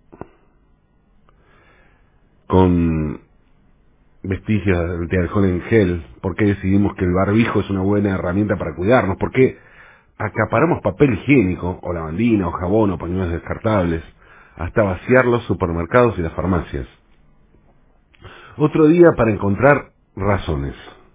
con vestigios de alcohol en gel. ¿Por qué decidimos que el barbijo es una buena herramienta para cuidarnos? ¿Por qué acaparamos papel higiénico, o lavandina, o jabón, o pañuelos descartables, hasta vaciar los supermercados y las farmacias? Otro día para encontrar razones.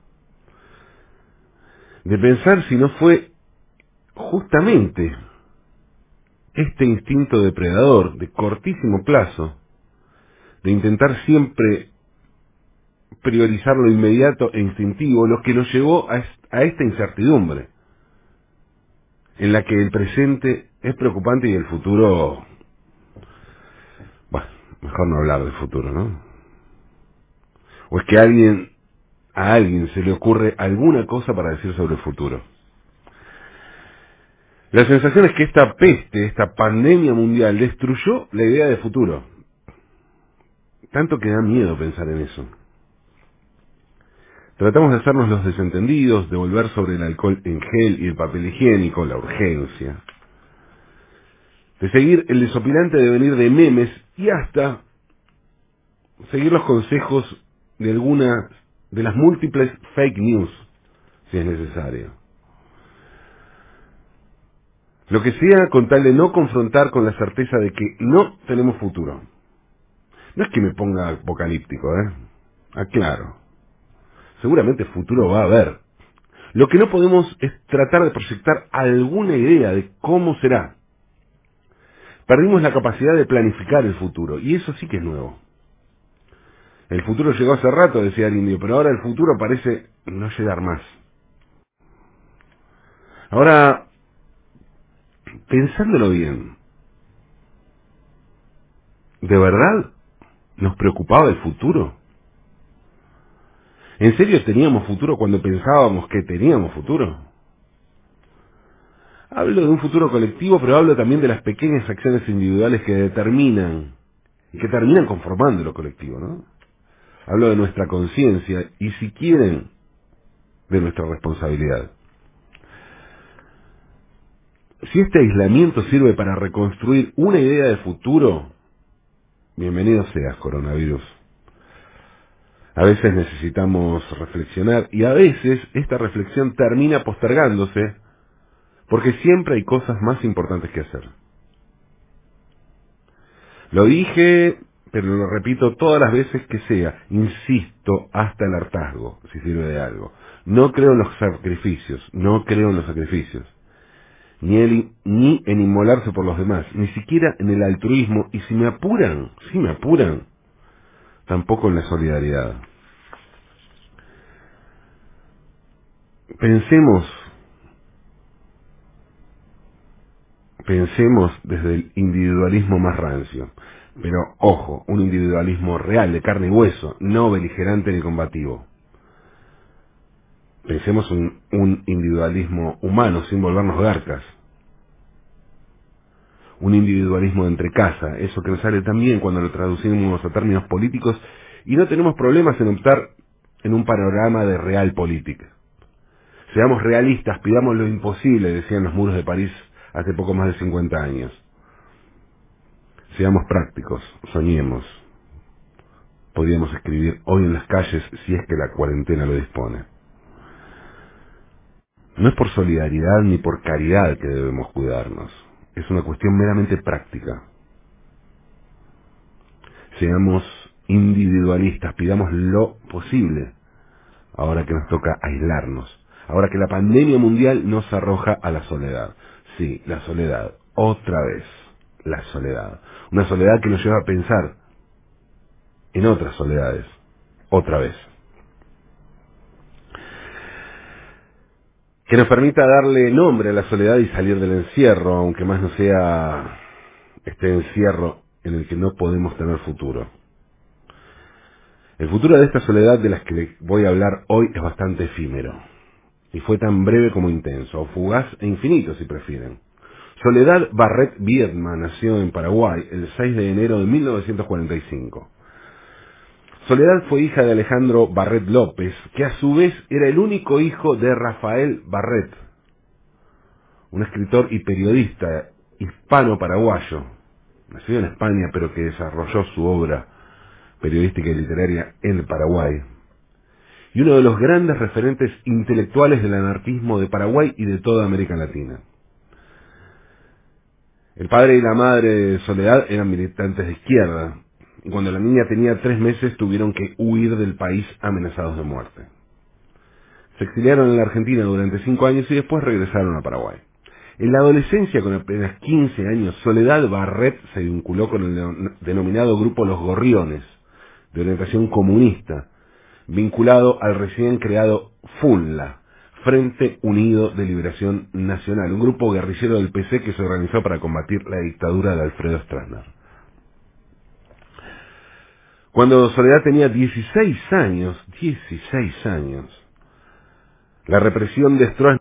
De pensar si no fue justamente este instinto depredador de cortísimo plazo, de intentar siempre priorizar lo inmediato e instintivo, lo que nos llevó a, est- a esta incertidumbre, en la que el presente es preocupante y el futuro... Bueno, mejor no hablar del futuro, ¿no? ¿O es que a alguien, a alguien se le ocurre alguna cosa para decir sobre el futuro? La sensación es que esta peste, esta pandemia mundial, destruyó la idea de futuro. Tanto que da miedo pensar en eso. Tratamos de hacernos los desentendidos, de volver sobre el alcohol en gel y el papel higiénico, la urgencia. De seguir el desopilante devenir de memes y hasta seguir los consejos de alguna de las múltiples fake news, si es necesario. Lo que sea con tal de no confrontar con la certeza de que no tenemos futuro. No es que me ponga apocalíptico, ¿eh? Aclaro. Seguramente futuro va a haber. Lo que no podemos es tratar de proyectar alguna idea de cómo será. Perdimos la capacidad de planificar el futuro, y eso sí que es nuevo. El futuro llegó hace rato, decía el indio, pero ahora el futuro parece no llegar más. Ahora, pensándolo bien, ¿de verdad nos preocupaba el futuro? ¿En serio teníamos futuro cuando pensábamos que teníamos futuro? Hablo de un futuro colectivo, pero hablo también de las pequeñas acciones individuales que determinan y que terminan conformando lo colectivo, ¿no? Hablo de nuestra conciencia y, si quieren, de nuestra responsabilidad. Si este aislamiento sirve para reconstruir una idea de futuro, bienvenido seas, coronavirus. A veces necesitamos reflexionar y a veces esta reflexión termina postergándose porque siempre hay cosas más importantes que hacer. Lo dije, pero lo repito todas las veces que sea, insisto hasta el hartazgo, si sirve de algo. No creo en los sacrificios, no creo en los sacrificios. Ni, el, ni en inmolarse por los demás, ni siquiera en el altruismo, y si me apuran, si me apuran, tampoco en la solidaridad. Pensemos, pensemos desde el individualismo más rancio, pero ojo, un individualismo real, de carne y hueso, no beligerante ni combativo. Pensemos en un individualismo humano, sin volvernos garcas. Un individualismo de entrecasa, eso que nos sale tan bien cuando lo traducimos a términos políticos y no tenemos problemas en optar en un panorama de realpolitik. Seamos realistas, pidamos lo imposible, decían los muros de París hace poco más de cincuenta años. Seamos prácticos, soñemos. Podríamos escribir hoy en las calles si es que la cuarentena lo dispone. No es por solidaridad ni por caridad que debemos cuidarnos. Es una cuestión meramente práctica. Seamos individualistas, pidamos lo posible, ahora que nos toca aislarnos, ahora que la pandemia mundial nos arroja a la soledad. Sí, la soledad, otra vez, la soledad. Una soledad que nos lleva a pensar en otras soledades, otra vez. que nos permita darle nombre a la soledad y salir del encierro, aunque más no sea este encierro en el que no podemos tener futuro. El futuro de esta soledad de las que les voy a hablar hoy es bastante efímero, y fue tan breve como intenso, o fugaz e infinito si prefieren. Soledad Barret Biedma nació en Paraguay el seis de enero de mil novecientos cuarenta y cinco. Soledad fue hija de Alejandro Barret López, que a su vez era el único hijo de Rafael Barret, un escritor y periodista hispano-paraguayo, nacido en España pero que desarrolló su obra periodística y literaria en el Paraguay, y uno de los grandes referentes intelectuales del anarquismo de Paraguay y de toda América Latina. El padre y la madre de Soledad eran militantes de izquierda, y cuando la niña tenía tres meses tuvieron que huir del país amenazados de muerte. Se exiliaron en la Argentina durante cinco años y después regresaron a Paraguay. En la adolescencia, con apenas quince años, Soledad Barret se vinculó con el denominado grupo Los Gorriones, de orientación comunista, vinculado al recién creado FUNLA, Frente Unido de Liberación Nacional, un grupo guerrillero del P C que se organizó para combatir la dictadura de Alfredo Stroessner. Cuando Soledad tenía dieciséis años, dieciséis años, la represión de Stroessner